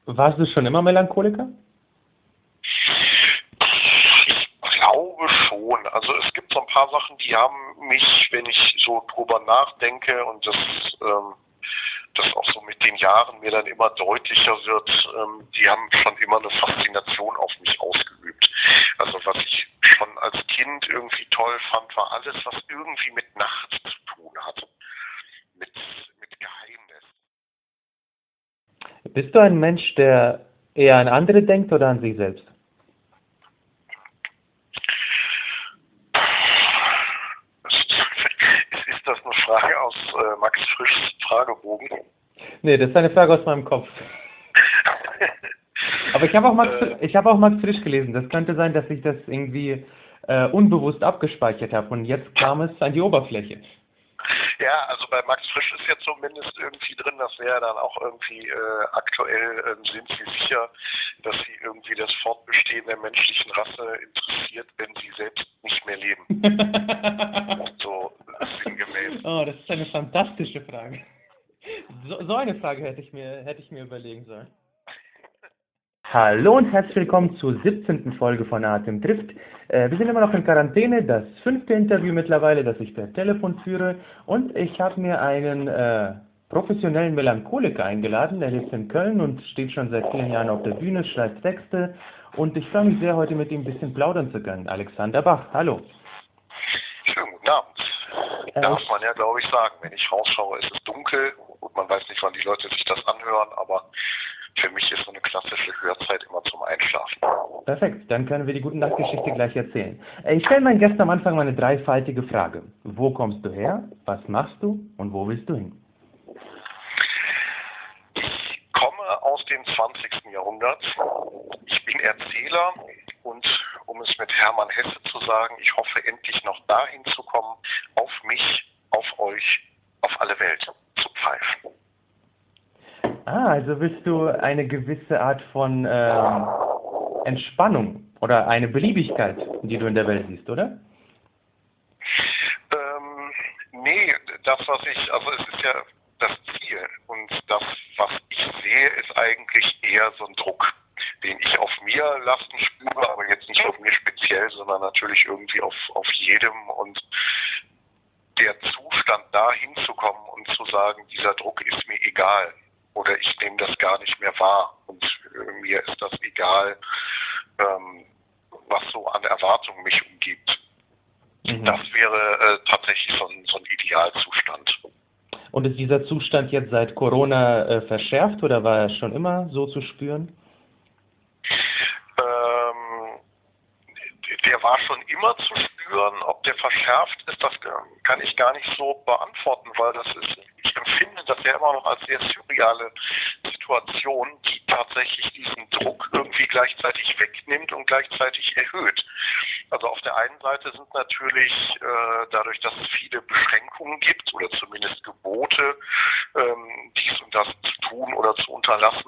Warst du schon immer Melancholiker? Ich glaube schon. Also es gibt so ein paar Sachen, die haben mich, wenn ich so drüber nachdenke und das auch so mit den Jahren mir dann immer deutlicher wird, die haben schon immer eine Faszination auf mich ausgeübt. Also was ich schon als Kind irgendwie toll fand, war alles, was irgendwie mit Nacht zu tun hat. Mit Geheimnis. Bist du ein Mensch, der eher an andere denkt oder an sich selbst? Ist das eine Frage aus Max Frischs Fragebogen? Nee, das ist eine Frage aus meinem Kopf. Aber ich habe auch Max Frisch gelesen. Das könnte sein, dass ich das irgendwie unbewusst abgespeichert habe und jetzt kam es an die Oberfläche. Ja, also bei Max Frisch ist ja zumindest irgendwie drin, das wäre dann auch irgendwie aktuell sind Sie sicher, dass Sie irgendwie das Fortbestehen der menschlichen Rasse interessiert, wenn Sie selbst nicht mehr leben. So sinngemäß. Oh, das ist eine fantastische Frage. So eine Frage hätte ich mir überlegen sollen. Hallo und herzlich willkommen zur 17. Folge von Atem trifft. Wir sind immer noch in Quarantäne, das 5. Interview mittlerweile, das ich per Telefon führe. Und ich habe mir einen professionellen Melancholiker eingeladen. Der lebt in Köln und steht schon seit vielen Jahren auf der Bühne, schreibt Texte. Und ich freue mich sehr, heute mit ihm ein bisschen plaudern zu können. Alexander Bach, hallo. Schönen guten Abend. Darf man ja, glaube ich, sagen. Wenn ich rausschaue, ist es dunkel und man weiß nicht, wann die Leute sich das anhören, aber für mich ist so eine klassische Hörzeit immer zum Einschlafen. Perfekt, dann können wir die gute Nachtgeschichte gleich erzählen. Ich stelle meinen Gästen am Anfang mal eine dreifaltige Frage. Wo kommst du her, was machst du und wo willst du hin? Ich komme aus dem 20. Jahrhundert. Ich bin Erzähler und um es mit Hermann Hesse zu sagen, ich hoffe endlich noch dahin zu kommen, auf mich, auf euch, auf alle Welt zu pfeifen. Also willst du eine gewisse Art von Entspannung oder eine Beliebigkeit, die du in der Welt siehst, oder? Nee, also es ist ja das Ziel und das, was ich sehe, ist eigentlich eher so ein Druck, den ich auf mir lasten spüre, aber jetzt nicht auf mir speziell, sondern natürlich irgendwie auf jedem und der Zustand da hinzukommen und zu sagen, dieser Druck ist mir egal. Oder ich nehme das gar nicht mehr wahr und mir ist das egal, was so an Erwartungen mich umgibt. Mhm. Das wäre tatsächlich so ein Idealzustand. Und ist dieser Zustand jetzt seit Corona verschärft oder war er schon immer so zu spüren? Der war schon immer zu spüren. Ob der verschärft ist, das kann ich gar nicht so beantworten, weil ich empfinde das ja immer noch als sehr surreale Situation, die tatsächlich diesen Druck irgendwie gleichzeitig wegnimmt und gleichzeitig erhöht. Also auf der einen Seite sind natürlich dadurch, dass es viele Beschränkungen gibt oder zumindest Gebote, dies und das zu tun oder zu unterlassen,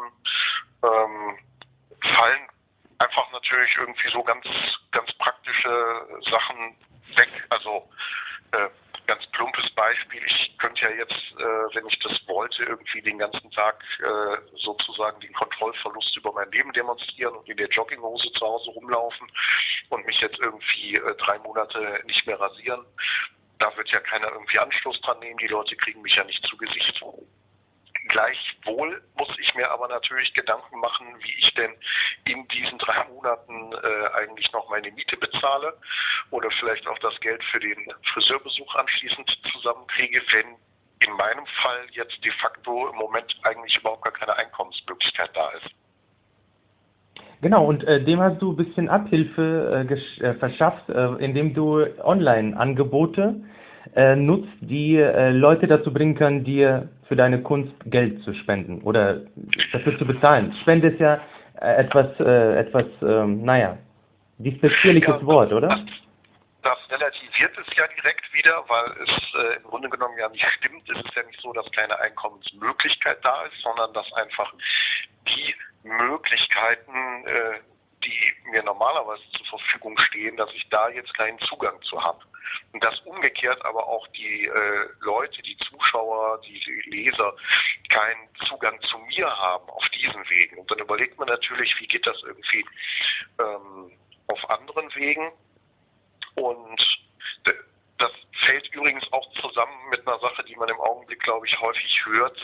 fallen einfach natürlich irgendwie so ganz praktische Sachen weg. Also ganz plumpes Beispiel, ich könnte ja jetzt, wenn ich das wollte, irgendwie den ganzen Tag sozusagen den Kontrollverlust über mein Leben demonstrieren und in der Jogginghose zu Hause rumlaufen und mich jetzt irgendwie 3 Monate nicht mehr rasieren. Da wird ja keiner irgendwie Anschluss dran nehmen, die Leute kriegen mich ja nicht zu Gesicht. Gleichwohl muss ich mir aber natürlich Gedanken machen, wie ich denn in diesen 3 Monaten eigentlich noch meine Miete bezahle oder vielleicht auch das Geld für den Friseurbesuch anschließend zusammenkriege, wenn in meinem Fall jetzt de facto im Moment eigentlich überhaupt gar keine Einkommensmöglichkeit da ist. Genau, und dem hast du ein bisschen Abhilfe verschafft, indem du Online-Angebote nutzt, die Leute dazu bringen können, dir für deine Kunst Geld zu spenden oder dafür zu bezahlen. Spende ist ja etwas despektierliches Wort, oder? Das relativiert es ja direkt wieder, weil es im Grunde genommen ja nicht stimmt. Es ist ja nicht so, dass keine Einkommensmöglichkeit da ist, sondern dass einfach die Möglichkeiten, die die mir normalerweise zur Verfügung stehen, dass ich da jetzt keinen Zugang zu habe. Und dass umgekehrt aber auch die Leute, die Zuschauer, die Leser keinen Zugang zu mir haben auf diesen Wegen. Und dann überlegt man natürlich, wie geht das irgendwie auf anderen Wegen. Und das fällt übrigens auch zusammen mit einer Sache, die man im Augenblick, glaube ich, häufig hört.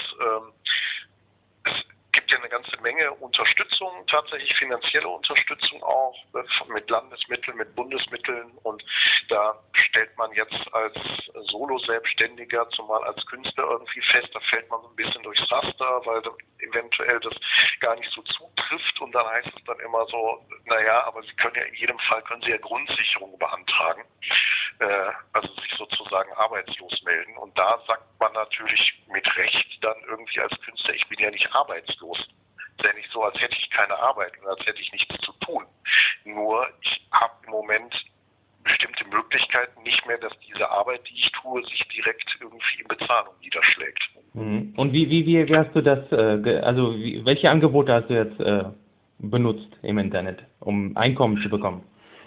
Es gibt ja eine ganze Menge Unterstützung, tatsächlich finanzielle Unterstützung auch, mit Landesmitteln, mit Bundesmitteln, und da stellt man jetzt als Solo-Selbstständiger, zumal als Künstler irgendwie fest, da fällt man so ein bisschen durchs Raster, weil eventuell das gar nicht so zutrifft, und dann heißt es dann immer so, naja, aber Sie können ja in jedem Fall, können Sie ja Grundsicherung beantragen, also sich sozusagen arbeitslos melden, und da sagt man natürlich mit Recht dann irgendwie als Künstler, ich bin ja nicht arbeitslos. Es ist ja nicht so, als hätte ich keine Arbeit und als hätte ich nichts zu tun. Nur ich habe im Moment bestimmte Möglichkeiten nicht mehr, dass diese Arbeit, die ich tue, sich direkt irgendwie in Bezahlung niederschlägt. Und wie hast du das, welche Angebote hast du jetzt benutzt im Internet, um Einkommen zu bekommen?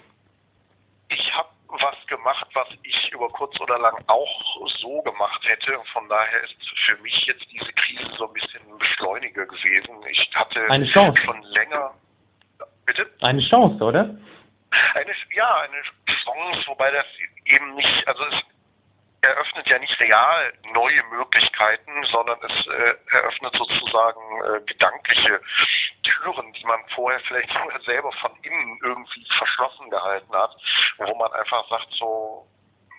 Ich habe was gemacht, was ich über kurz oder lang auch so gemacht hätte. Von daher ist für mich jetzt diese Krise so ein bisschen ein Beschleuniger gewesen. Ich hatte eine Chance. Schon länger... Bitte? Eine Chance, oder? Eine Chance, wobei das eben nicht, also es eröffnet ja nicht real neue Möglichkeiten, sondern es eröffnet sozusagen gedankliche Türen, die man vorher vielleicht sogar selber von innen irgendwie verschlossen gehalten hat, wo man einfach sagt so,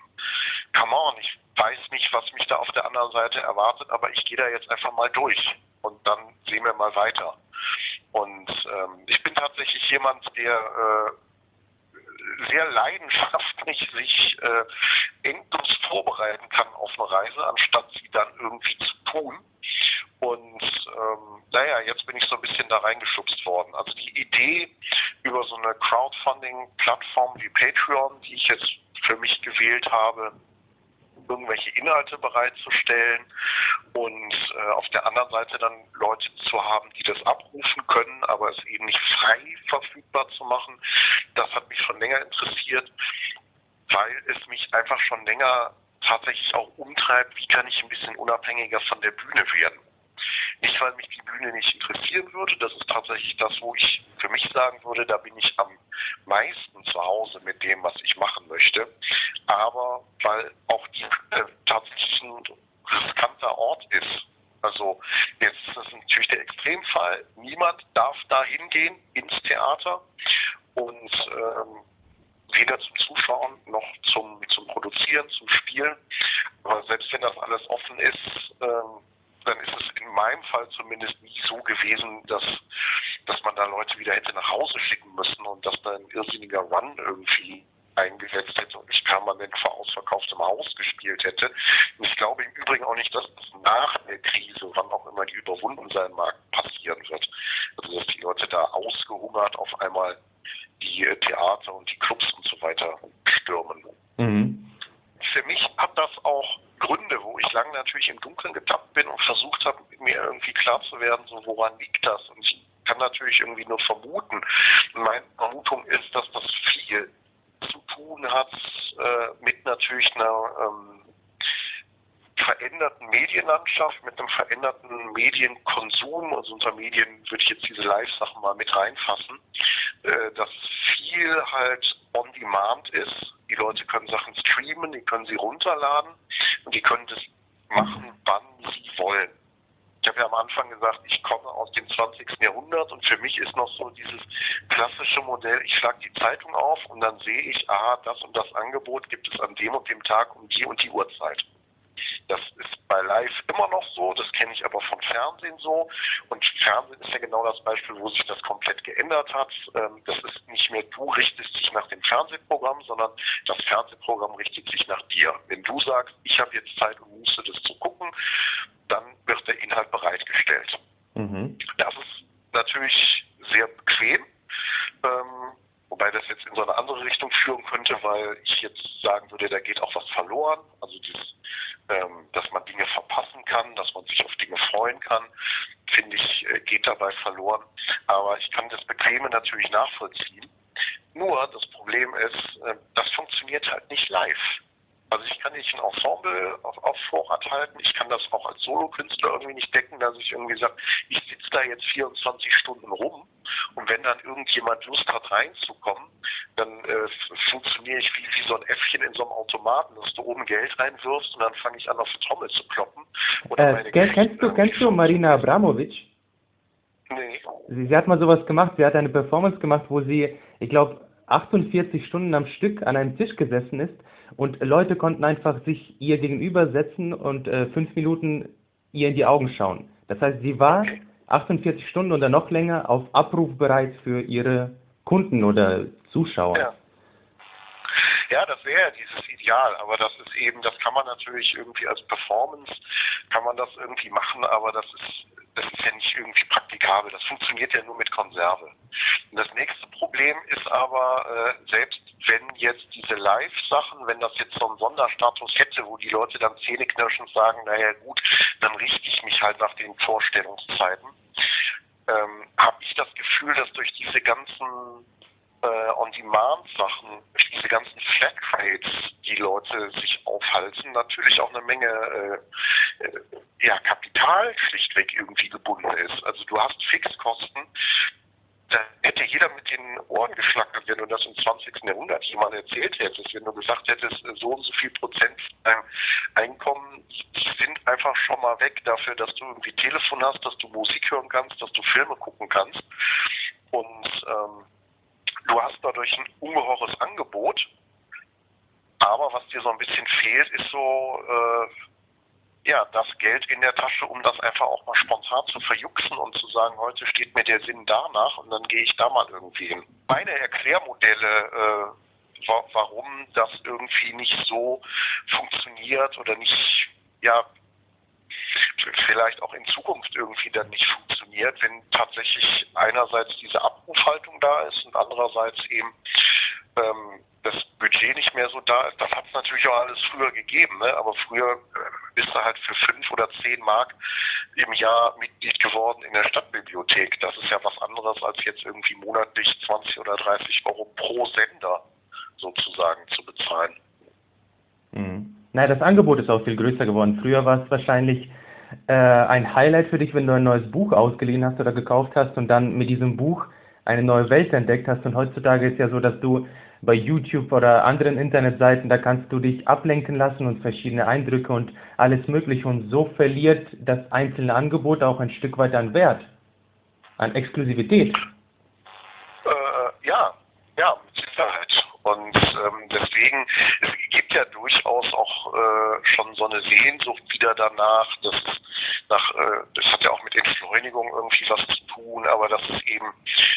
come on, ich weiß nicht, was mich da auf der anderen Seite erwartet, aber ich gehe da jetzt einfach mal durch und dann sehen wir mal weiter. Und ich bin tatsächlich jemand, der sehr leidenschaftlich sich endlos vorbereiten kann auf eine Reise, anstatt sie dann irgendwie zu tun. Und jetzt bin ich so ein bisschen da reingeschubst worden. Also die Idee über so eine Crowdfunding-Plattform wie Patreon, die ich jetzt für mich gewählt habe, irgendwelche Inhalte bereitzustellen und auf der anderen Seite dann Leute zu haben, die das abrufen können, aber es eben nicht frei verfügbar zu machen, das hat mich schon länger interessiert, weil es mich einfach schon länger tatsächlich auch umtreibt, wie kann ich ein bisschen unabhängiger von der Bühne werden. Nicht, weil mich die Bühne nicht interessieren würde, das ist tatsächlich das, wo ich für mich sagen würde, da bin ich am meisten zu Hause mit dem, was ich machen möchte, aber weil auch die tatsächlich ein riskanter Ort ist. Also jetzt ist das natürlich der Extremfall, niemand darf da hingehen ins Theater und weder zum Zuschauen noch zum Produzieren, zum Spielen, aber selbst wenn das alles offen ist, dann ist es in meinem Fall zumindest nie so gewesen, dass man da Leute wieder hätte nach Hause schicken müssen und dass da ein irrsinniger Run irgendwie eingesetzt hätte und ich permanent vor ausverkauftem Haus gespielt hätte. Und ich glaube im Übrigen auch nicht, dass das nach der Krise, wann auch immer die überwunden sein mag, passieren wird. Also dass die Leute da ausgehungert auf einmal die Theater und die Clubs und so weiter stürmen. Mhm. Für mich hat das auch Gründe, wo ich lange natürlich im Dunkeln getappt bin und versucht habe, mir irgendwie klar zu werden, so woran liegt das? Und ich kann natürlich irgendwie nur vermuten. Meine Vermutung ist, dass das viel zu tun hat mit natürlich einer veränderten Medienlandschaft, mit einem veränderten Medienkonsum. Also unter Medien würde ich jetzt diese Live-Sachen mal mit reinfassen, dass viel halt on demand ist. Die Leute können Sachen streamen, die können sie runterladen und die können das machen, wann sie wollen. Ich habe ja am Anfang gesagt, ich komme aus dem 20. Jahrhundert und für mich ist noch so dieses klassische Modell, ich schlage die Zeitung auf und dann sehe ich, aha, das und das Angebot gibt es an dem und dem Tag um die und die Uhrzeit. Das ist bei Live immer noch so, das kenne ich aber vom Fernsehen so. Und Fernsehen ist ja genau das Beispiel, wo sich das komplett geändert hat. Das ist nicht mehr, du richtest dich nach dem Fernsehprogramm, sondern das Fernsehprogramm richtet sich nach dir. Wenn du sagst, ich habe jetzt Zeit und Muße, das zu gucken, dann wird der Inhalt bereitgestellt. Mhm. Das ist natürlich sehr bequem. Wobei das jetzt in so eine andere Richtung führen könnte, weil ich jetzt sagen würde, da geht auch was verloren. Also dieses, dass man Dinge verpassen kann, dass man sich auf Dinge freuen kann. finde ich, geht dabei verloren. Aber ich kann das Bequeme natürlich nachvollziehen. Nur das Problem ist, das funktioniert halt nicht live. Also ich kann nicht ein Ensemble auf Vorrat halten, ich kann das auch als Solokünstler irgendwie nicht decken, dass ich irgendwie sage, ich sitze da jetzt 24 Stunden rum und wenn dann irgendjemand Lust hat reinzukommen, dann funktioniere ich wie so ein Äffchen in so einem Automaten, dass du oben Geld reinwirfst und dann fange ich an auf die Trommel zu kloppen. Oder kennst du Marina Abramovic? Nee. Sie hat mal sowas gemacht, sie hat eine Performance gemacht, wo sie, ich glaube, 48 Stunden am Stück an einem Tisch gesessen ist und Leute konnten einfach sich ihr gegenüber setzen und 5 Minuten ihr in die Augen schauen. Das heißt, sie war 48 Stunden oder noch länger auf Abruf bereit für ihre Kunden oder Zuschauer. Ja. Ja, das wäre ja dieses Ideal, aber das ist eben, das kann man natürlich irgendwie als Performance, kann man das irgendwie machen, aber das ist ja nicht irgendwie praktikabel. Das funktioniert ja nur mit Konserve. Und das nächste Problem ist aber, selbst wenn jetzt diese Live-Sachen, wenn das jetzt so einen Sonderstatus hätte, wo die Leute dann zähneknirschend sagen, naja gut, dann richte ich mich halt nach den Vorstellungszeiten, habe ich das Gefühl, dass durch diese ganzen On-Demand-Sachen, durch diese ganzen Flatrates, die Leute sich aufhalten, natürlich auch eine Menge Kapital schlichtweg irgendwie gebunden ist. Also du hast Fixkosten, da hätte jeder mit den Ohren geschlackert, wenn du das im 20. Jahrhundert jemand erzählt hättest, wenn du gesagt hättest, so und so viel Prozent deinem Einkommen, die sind einfach schon mal weg dafür, dass du irgendwie Telefon hast, dass du Musik hören kannst, dass du Filme gucken kannst und du hast dadurch ein ungeheures Angebot, aber was dir so ein bisschen fehlt, ist so das Geld in der Tasche, um das einfach auch mal spontan zu verjuxen und zu sagen, heute steht mir der Sinn danach und dann gehe ich da mal irgendwie hin. Meine Erklärmodelle, warum das irgendwie nicht so funktioniert oder nicht, vielleicht auch in Zukunft irgendwie dann nicht funktioniert, wenn tatsächlich einerseits diese Abrufhaltung da ist und andererseits eben das Budget nicht mehr so da ist. Das hat es natürlich auch alles früher gegeben, ne? Aber früher bist du halt für 5 oder 10 Mark im Jahr Mitglied geworden in der Stadtbibliothek. Das ist ja was anderes, als jetzt irgendwie monatlich 20 oder 30 Euro pro Sender sozusagen zu bezahlen. Naja, das Angebot ist auch viel größer geworden. Früher war es wahrscheinlich ein Highlight für dich, wenn du ein neues Buch ausgeliehen hast oder gekauft hast und dann mit diesem Buch eine neue Welt entdeckt hast. Und heutzutage ist ja so, dass du bei YouTube oder anderen Internetseiten, da kannst du dich ablenken lassen und verschiedene Eindrücke und alles Mögliche. Und so verliert das einzelne Angebot auch ein Stück weit an Wert, an Exklusivität. Ja, mit Sicherheit. Und deswegen, es gibt ja durchaus auch schon so eine Sehnsucht wieder danach, das hat ja auch mit Entschleunigung irgendwie was zu tun, aber das ist eben,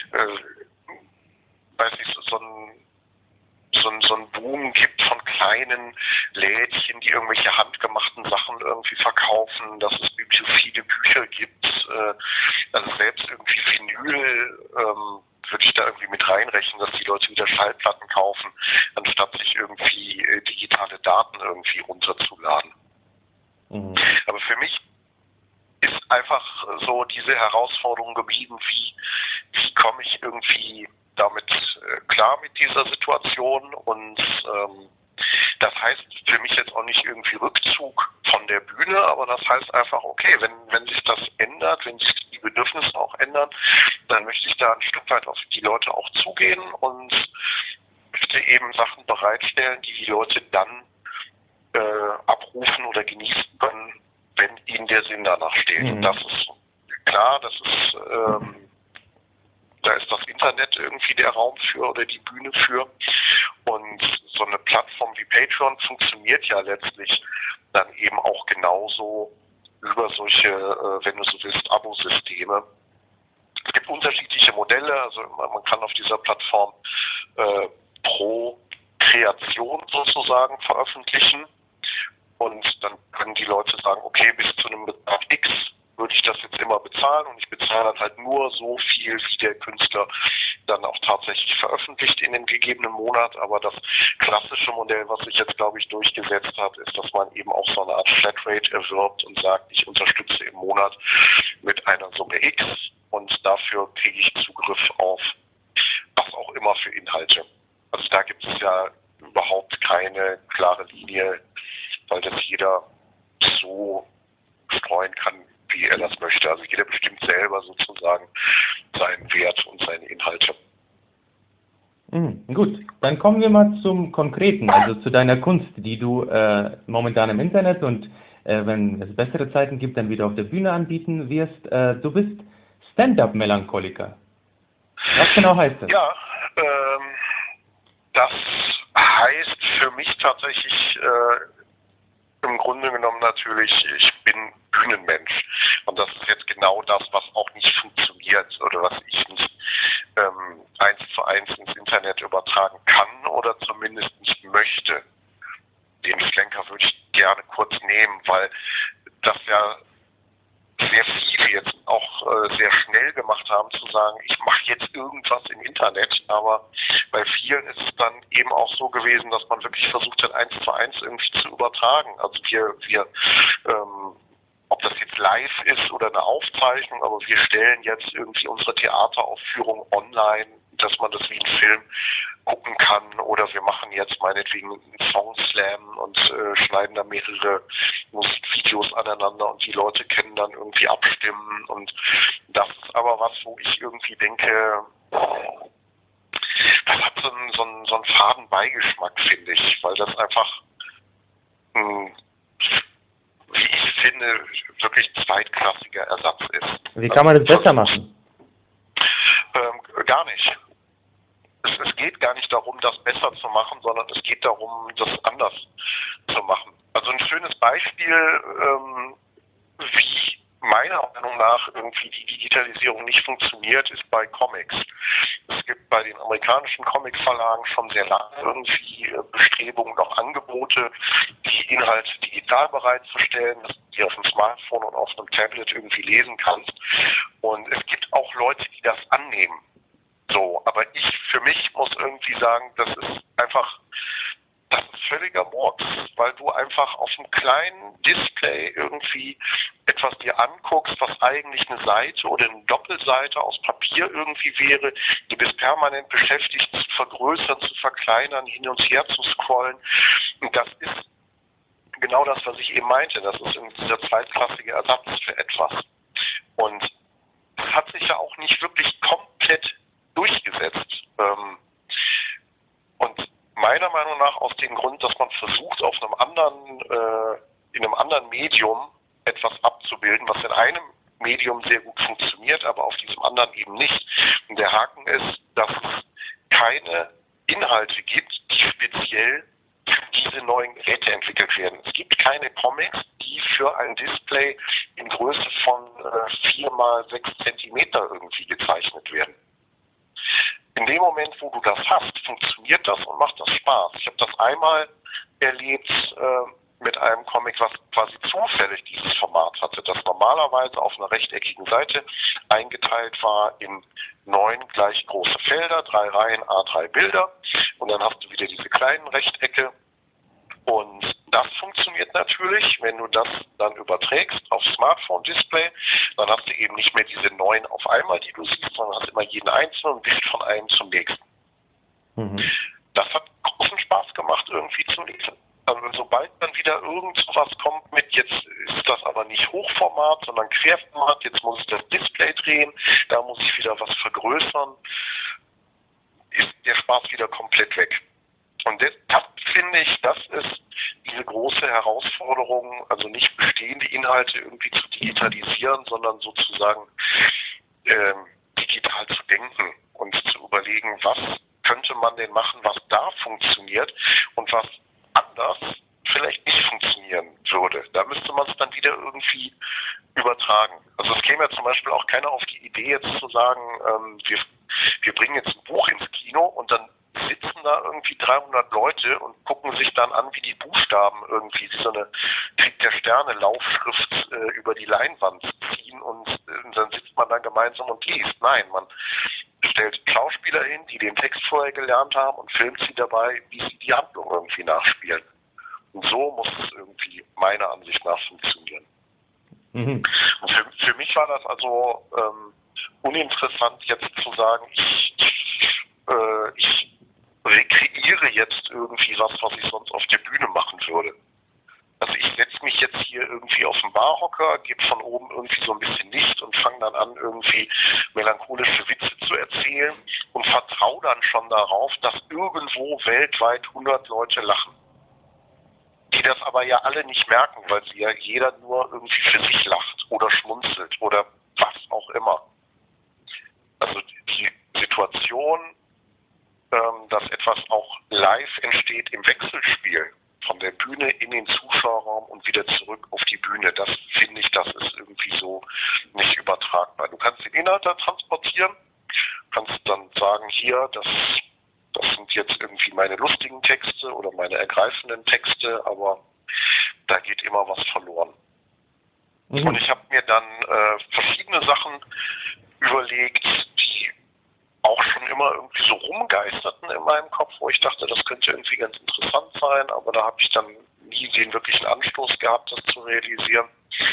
so ein Boom gibt von kleinen Lädchen, die irgendwelche handgemachten Sachen irgendwie verkaufen, dass es viele Bücher gibt, also selbst irgendwie Vinyl, würde ich da irgendwie mit reinrechnen, dass die Leute wieder Schallplatten kaufen, anstatt sich irgendwie digitale Daten irgendwie runterzuladen. Aber für mich ist einfach so diese Herausforderung geblieben, wie komme ich irgendwie damit klar mit dieser Situation und das heißt für mich jetzt auch nicht irgendwie Rückzug von der Bühne, aber das heißt einfach, okay, wenn sich das ändert, wenn sich die Bedürfnisse auch ändern, dann möchte ich da ein Stück weit auf die Leute auch zugehen und möchte eben Sachen bereitstellen, die Leute dann abrufen oder genießen können, wenn ihnen der Sinn danach steht. Und das ist klar, da ist das Internet irgendwie der Raum für oder die Bühne für. Und so eine Plattform wie Patreon funktioniert ja letztlich dann eben auch genauso über solche, wenn du so willst, Abosysteme. Es gibt unterschiedliche Modelle, also man kann auf dieser Plattform pro Kreation sozusagen veröffentlichen und dann können die Leute sagen, okay, bis zu einem Betrag X würde ich das jetzt immer bezahlen und ich bezahle dann halt nur so viel, wie der Künstler dann auch tatsächlich veröffentlicht in dem gegebenen Monat. Aber das klassische Modell, was sich jetzt, glaube ich, durchgesetzt hat, ist, dass man eben auch so eine Art Flatrate erwirbt und sagt, ich unterstütze im Monat mit einer Summe X und dafür kriege ich Zugriff auf was auch immer für Inhalte. Also da gibt es ja überhaupt keine klare Linie, weil das jeder so streuen kann, wie er das möchte. Also jeder bestimmt selber sozusagen seinen Wert und seine Inhalte. Gut, dann kommen wir mal zum Konkreten, also zu deiner Kunst, die du momentan im Internet und wenn es bessere Zeiten gibt, dann wieder auf der Bühne anbieten wirst. Du bist Stand-up-Melancholiker. Was genau heißt das? Ja, das heißt für mich tatsächlich im Grunde genommen natürlich, ich bin Bühnenmensch. Und das ist jetzt genau das, was auch nicht funktioniert oder was ich nicht 1:1 ins Internet übertragen kann oder zumindest nicht möchte. Den Schlenker würde ich gerne kurz nehmen, weil das ja sehr viele jetzt auch sehr schnell gemacht haben, zu sagen, ich mache jetzt irgendwas im Internet, aber bei vielen ist es dann eben auch so gewesen, dass man wirklich versucht hat, 1:1 irgendwie zu übertragen. Also wir ob das jetzt live ist oder eine Aufzeichnung, aber wir stellen jetzt irgendwie unsere Theateraufführung online, dass man das wie ein Film gucken kann, oder wir machen jetzt meinetwegen einen Songslam und schneiden da mehrere Musikvideos aneinander und die Leute können dann irgendwie abstimmen, und das ist aber was, wo ich irgendwie denke, das hat so einen faden Beigeschmack, finde ich, weil das einfach wie ich finde, wirklich zweitklassiger Ersatz ist. Wie kann man das besser machen? Gar nicht. Es geht gar nicht darum, das besser zu machen, sondern es geht darum, das anders zu machen. Also ein schönes Beispiel, wie meiner Meinung nach irgendwie die Digitalisierung nicht funktioniert, ist bei Comics. Es gibt bei den amerikanischen Comic-Verlagen schon sehr lange irgendwie Bestrebungen, noch Angebote, die Inhalte digital bereitzustellen, dass du die auf dem Smartphone und auf einem Tablet irgendwie lesen kannst. Und es gibt auch Leute, die das annehmen. So, aber ich für mich muss irgendwie sagen, das ist völliger Murks, weil du einfach auf einem kleinen Display irgendwie etwas dir anguckst, was eigentlich eine Seite oder eine Doppelseite aus Papier irgendwie wäre. Du bist permanent beschäftigt, zu vergrößern, zu verkleinern, hin und her zu scrollen. Und das ist genau das, was ich eben meinte. Das ist dieser zweitklassige Ersatz für etwas. Und das hat sich ja auch nicht wirklich komplett durchgesetzt. Und meiner Meinung nach aus dem Grund, dass man versucht, auf in einem anderen Medium etwas abzubilden, was in einem Medium sehr gut funktioniert, aber auf diesem anderen eben nicht. Und der Haken ist, dass es keine Inhalte gibt, die speziell für diese neuen Geräte entwickelt werden. Es gibt keine Comics, die für ein Display in Größe von 4x6 Zentimeter irgendwie gezeichnet werden. In dem Moment, wo du das hast, funktioniert das und macht das Spaß. Ich habe das einmal erlebt mit einem Comic, was quasi zufällig dieses Format hatte, das normalerweise auf einer rechteckigen Seite eingeteilt war in 9 gleich große Felder, 3 Reihen, A3 Bilder, und dann hast du wieder diese kleinen Rechtecke. Und das funktioniert natürlich, wenn du das dann überträgst auf Smartphone-Display, dann hast du eben nicht mehr diese 9 auf einmal, die du siehst, sondern hast immer jeden einzelnen und wischt von einem zum nächsten. Mhm. Das hat großen Spaß gemacht, irgendwie zu lesen. Also sobald dann wieder irgend sowas kommt mit, jetzt ist das aber nicht Hochformat, sondern Querformat, jetzt muss ich das Display drehen, da muss ich wieder was vergrößern, ist der Spaß wieder komplett weg. Und das finde ich, das ist diese große Herausforderung, also nicht bestehende Inhalte irgendwie zu digitalisieren, sondern sozusagen digital zu denken und zu überlegen, was könnte man denn machen, was da funktioniert und was anders vielleicht nicht funktionieren würde. Da müsste man es dann wieder irgendwie übertragen. Also es käme ja zum Beispiel auch keiner auf die Idee, jetzt zu sagen, wir bringen jetzt ein Buch ins Kino und dann sitzen da irgendwie 300 Leute und gucken sich dann an, wie die Buchstaben irgendwie wie so eine Krieg der Sterne Laufschrift über die Leinwand ziehen und dann sitzt man da gemeinsam und liest. Nein, man stellt Schauspieler hin, die den Text vorher gelernt haben und filmt sie dabei, wie sie die Handlung irgendwie nachspielen. Und so muss es irgendwie meiner Ansicht nach funktionieren. Und für mich war das also uninteressant, jetzt zu sagen, ich rekreiere jetzt irgendwie was ich sonst auf der Bühne machen würde. Also ich setze mich jetzt hier irgendwie auf den Barhocker, gebe von oben irgendwie so ein bisschen Licht und fange dann an, irgendwie melancholische Witze zu erzählen und vertraue dann schon darauf, dass irgendwo weltweit 100 Leute lachen. Die das aber ja alle nicht merken, weil sie ja jeder nur irgendwie für sich lacht oder schmunzelt oder was auch immer. Also die Situation, dass etwas auch live entsteht im Wechselspiel von der Bühne in den Zuschauerraum und wieder zurück auf die Bühne, das finde ich, das ist irgendwie so nicht übertragbar. Du kannst den Inhalt da transportieren, kannst dann sagen, hier, das sind jetzt irgendwie meine lustigen Texte oder meine ergreifenden Texte, aber da geht immer was verloren. Und ich habe mir dann verschiedene Sachen überlegt, die auch schon immer irgendwie so rumgeisterten in meinem Kopf, wo ich dachte, das könnte irgendwie ganz interessant sein, aber da habe ich dann nie den wirklichen Anstoß gehabt, das zu realisieren.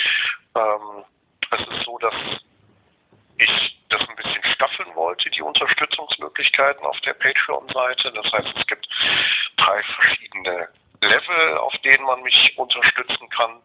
Es ist so, dass ich das ein bisschen staffeln wollte, die Unterstützungsmöglichkeiten auf der Patreon-Seite. Das heißt, es gibt 3 verschiedene Level, auf denen man mich unterstützen kann.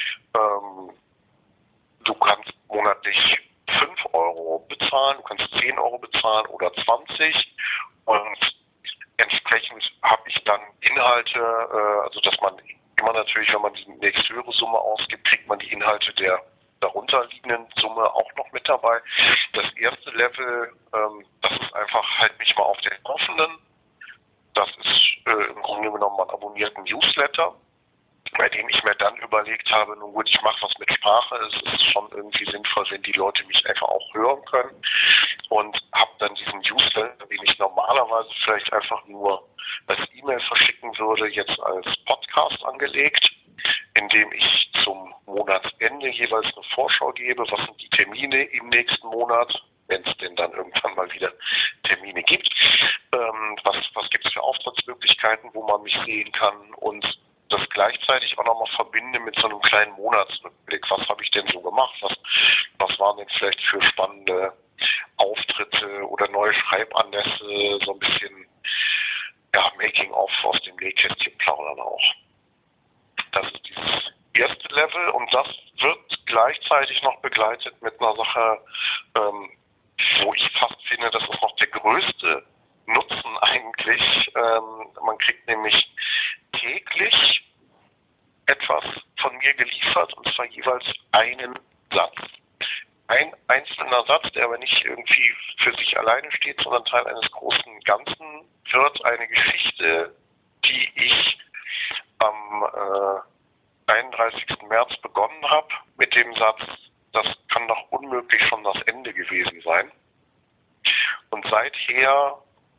Du kannst monatlich 5 Euro bezahlen, du kannst 10 Euro bezahlen oder 20 und entsprechend habe ich dann Inhalte, also dass man immer natürlich, wenn man die nächste höhere Summe ausgibt, kriegt man die Inhalte der darunter liegenden Summe auch noch mit dabei. Das erste Level, das ist einfach halt mich mal auf den Laufenden. Das ist im Grunde genommen, man abonniert einen Newsletter, bei dem ich mir dann überlegt habe, nun gut, ich mache was mit Sprache, es ist schon irgendwie sinnvoll, wenn die Leute mich einfach auch hören können und habe dann diesen Newsletter, den ich normalerweise vielleicht einfach nur als E-Mail verschicken würde, jetzt als Podcast angelegt, in dem ich zum Monatsende jeweils eine Vorschau gebe, was sind die Termine im nächsten Monat, wenn es denn dann irgendwann mal wieder Termine gibt, was gibt es für Auftrittsmöglichkeiten, wo man mich sehen kann und das gleichzeitig auch nochmal verbinde mit so einem kleinen Monatsrückblick. Was habe ich denn so gemacht? Was waren denn vielleicht für spannende Auftritte oder neue Schreibanlässe? So ein bisschen Making-of aus dem Nähkästchen plaudern auch. Das ist dieses erste Level und das wird gleichzeitig noch begleitet mit einer Sache, wo ich fast finde, das ist noch der größte Nutzen eigentlich. Man kriegt nämlich täglich etwas von mir geliefert und zwar jeweils einen Satz. Ein einzelner Satz, der aber nicht irgendwie für sich alleine steht, sondern Teil eines großen Ganzen wird, eine Geschichte, die ich am 31. März begonnen habe mit dem Satz, das kann doch unmöglich schon das Ende gewesen sein. Und seither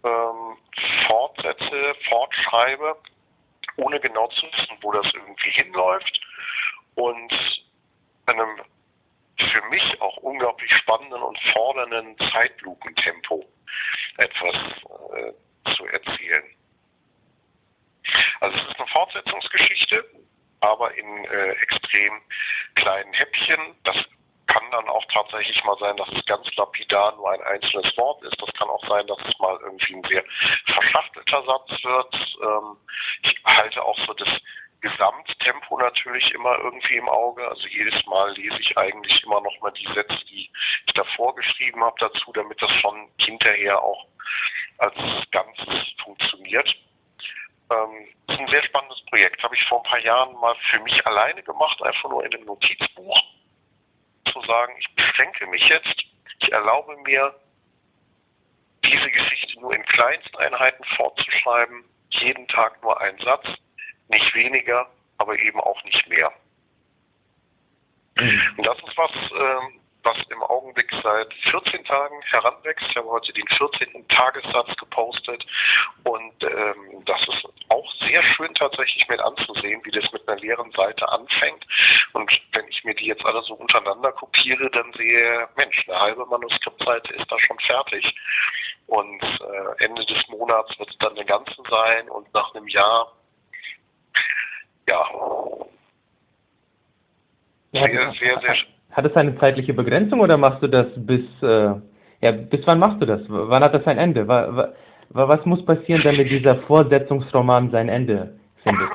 fortschreibe, ohne genau zu wissen, wo das irgendwie hinläuft und einem für mich auch unglaublich spannenden und fordernden Zeitlupentempo etwas zu erzählen. Also es ist eine Fortsetzungsgeschichte, aber in extrem kleinen Häppchen. Das kann dann auch tatsächlich mal sein, dass es ganz lapidar nur ein einzelnes Wort ist. Das kann auch sein, dass es mal irgendwie ein sehr verschachtelter Satz wird. Ich halte auch so das Gesamttempo natürlich immer irgendwie im Auge. Also jedes Mal lese ich eigentlich immer noch mal die Sätze, die ich davor geschrieben habe dazu, damit das schon hinterher auch als Ganzes funktioniert. Das ist ein sehr spannendes Projekt. Habe ich vor ein paar Jahren mal für mich alleine gemacht, einfach nur in einem Notizbuch. Zu sagen, ich beschränke mich jetzt, ich erlaube mir, diese Geschichte nur in Kleinsteinheiten fortzuschreiben, jeden Tag nur einen Satz, nicht weniger, aber eben auch nicht mehr. Und das ist was im Augenblick seit 14 Tagen heranwächst. Ich habe heute den 14. Tagessatz gepostet und das ist auch sehr schön tatsächlich mit anzusehen, wie das mit einer leeren Seite anfängt. Und wenn ich mir die jetzt alle so untereinander kopiere, dann sehe, Mensch, eine halbe Manuskriptseite ist da schon fertig. und Ende des Monats wird es dann eine ganze sein und nach einem Jahr, ja, sehr. Hat es eine zeitliche Begrenzung oder machst du das bis wann machst du das? Wann hat das ein Ende? Was muss passieren, damit dieser Fortsetzungsroman sein Ende findet?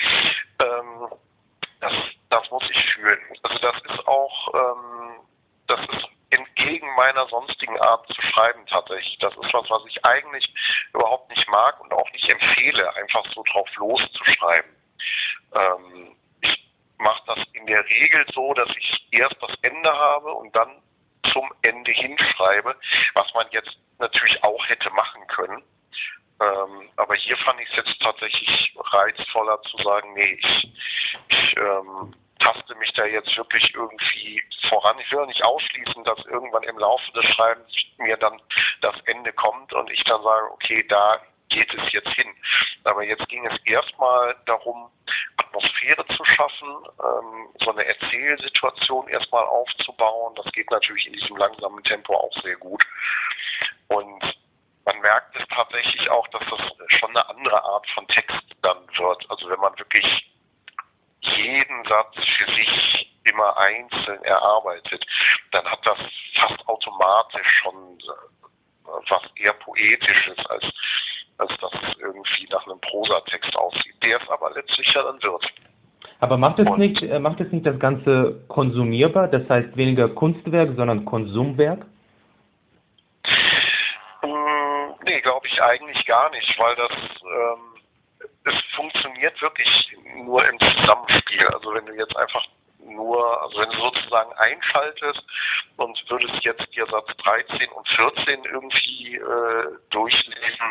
Das muss ich fühlen. Also das ist auch, das ist entgegen meiner sonstigen Art zu schreiben tatsächlich. Das ist was ich eigentlich überhaupt nicht mag und auch nicht empfehle, einfach so drauf loszuschreiben. Ich mache das in der Regel so, dass ich erst das Ende habe und dann zum Ende hinschreibe, was man jetzt natürlich auch hätte machen können. Aber hier fand ich es jetzt tatsächlich reizvoller zu sagen, nee, ich taste mich da jetzt wirklich irgendwie voran. Ich will nicht ausschließen, dass irgendwann im Laufe des Schreibens mir dann das Ende kommt und ich dann sage, okay, da geht es jetzt hin. Aber jetzt ging es erstmal darum, Atmosphäre zu schaffen, so eine Erzählsituation erstmal aufzubauen. Das geht natürlich in diesem langsamen Tempo auch sehr gut. Und man merkt es tatsächlich auch, dass das schon eine andere Art von Text dann wird. Also wenn man wirklich jeden Satz für sich immer einzeln erarbeitet, dann hat das fast automatisch schon was eher Poetisches, als dass es irgendwie nach einem Prosatext aussieht, der es aber letztlich ja dann wird. Aber macht es nicht das Ganze konsumierbar, das heißt weniger Kunstwerk, sondern Konsumwerk? Nee, glaube ich eigentlich gar nicht, weil es funktioniert wirklich nur im Zusammenspiel. Also wenn du jetzt einfach wenn du sozusagen einschaltest und würdest jetzt dir Satz 13 und 14 irgendwie durchlesen,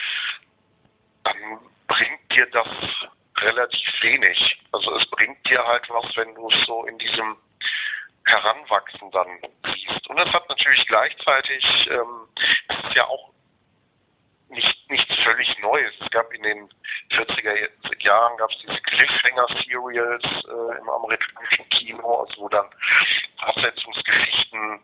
dann bringt dir das relativ wenig. Also es bringt dir halt was, wenn du es so in diesem Heranwachsen dann siehst. Und es hat natürlich gleichzeitig, es ist ja auch nichts völlig Neues. Es gab in den 40er Jahren gab es diese Cliffhanger-Serials im amerikanischen Kino, also wo dann Fortsetzungsgeschichten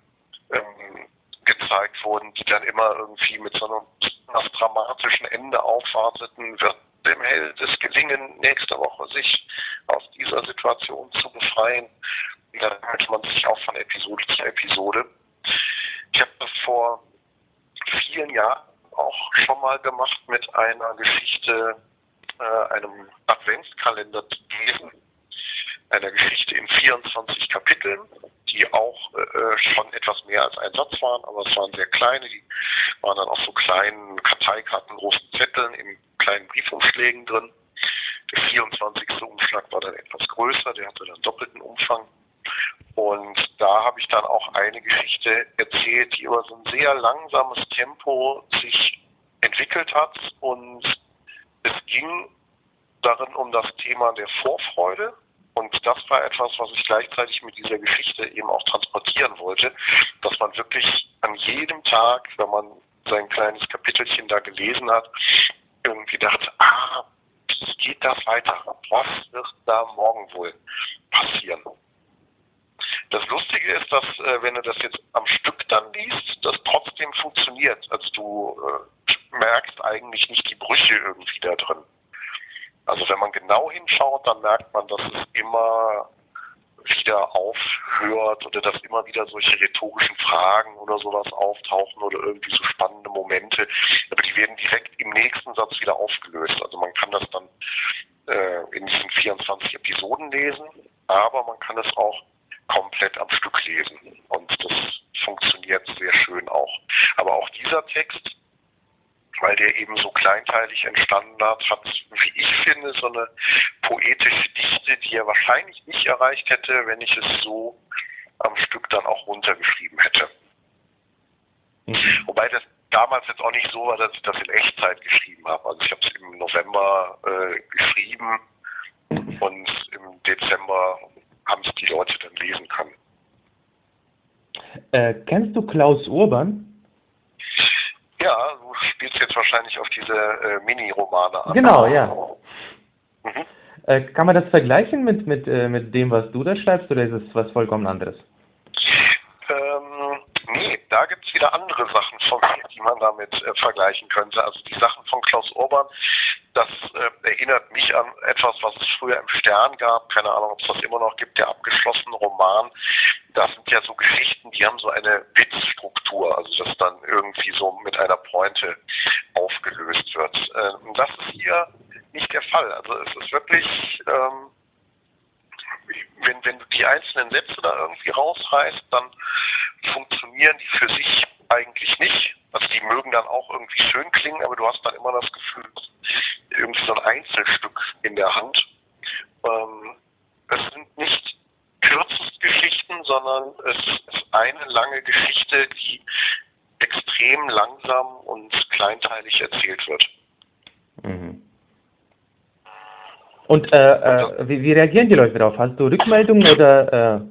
gezeigt wurden, die dann immer irgendwie mit so einem dramatischen Ende aufwarteten, wird dem Held es gelingen, nächste Woche sich aus dieser Situation zu befreien. Und dann hört man sich auch von Episode zu Episode. Ich habe das vor vielen Jahren auch schon mal gemacht mit einer Geschichte, einem Adventskalender zu lesen. Einer Geschichte in 24 Kapiteln, die auch schon etwas mehr als ein Satz waren, aber es waren sehr kleine, die waren dann auf so kleinen Karteikarten, großen Zetteln in kleinen Briefumschlägen drin. Der 24. Umschlag war dann etwas größer, der hatte dann doppelten Umfang. Und da habe ich dann auch eine Geschichte erzählt, die über so ein sehr langsames Tempo sich entwickelt hat. Und es ging darin um das Thema der Vorfreude. Und das war etwas, was ich gleichzeitig mit dieser Geschichte eben auch transportieren wollte, dass man wirklich an jedem Tag, wenn man sein kleines Kapitelchen da gelesen hat, irgendwie dachte, wie geht das weiter? Was wird da morgen wohl passieren? Das Lustige ist, dass wenn du das jetzt am Stück dann liest, das trotzdem funktioniert. Also du merkst eigentlich nicht die Brüche irgendwie da drin. Also wenn man genau hinschaut, dann merkt man, dass es immer wieder aufhört oder dass immer wieder solche rhetorischen Fragen oder sowas auftauchen oder irgendwie so spannende Momente. Aber die werden direkt im nächsten Satz wieder aufgelöst. Also man kann das dann in diesen 24 Episoden lesen, aber man kann es auch komplett am Stück lesen. Und das funktioniert sehr schön auch. Aber auch dieser Text, weil der eben so kleinteilig entstanden hat, wie ich finde, so eine poetische Dichte, die er wahrscheinlich nicht erreicht hätte, wenn ich es so am Stück dann auch runtergeschrieben hätte. Wobei das damals jetzt auch nicht so war, dass ich das in Echtzeit geschrieben habe. Also ich habe es im November geschrieben und im Dezember haben es die Leute dann lesen können. Kennst du Klaus Urban? Ja, du spielst jetzt wahrscheinlich auf diese Mini-Romane an. Genau, ja. Kann man das vergleichen mit dem, was du da schreibst, oder ist es was vollkommen anderes? Nee, da gibt es wieder andere Sachen von mir, die man damit vergleichen könnte. Also die Sachen von Klaus Urban, das erinnert mich an etwas, was es früher im Stern gab. Keine Ahnung, ob es das immer noch gibt, der abgeschlossene Roman. Das sind ja so Geschichten, die haben so eine Witzstruktur, also dass dann irgendwie so mit einer Pointe aufgelöst wird. Und das ist hier nicht der Fall. Also es ist wirklich, wenn du die einzelnen Sätze da irgendwie rausreißt, dann funktionieren die für sich eigentlich nicht. Also die mögen dann auch irgendwie schön klingen, aber du hast dann immer das Gefühl, irgendwie so ein Einzelstück in der Hand. Es sind nicht Kürzestgeschichten, sondern es ist eine lange Geschichte, die extrem langsam und kleinteilig erzählt wird. Mhm. Und wie reagieren die Leute darauf? Hast du Rückmeldungen oder?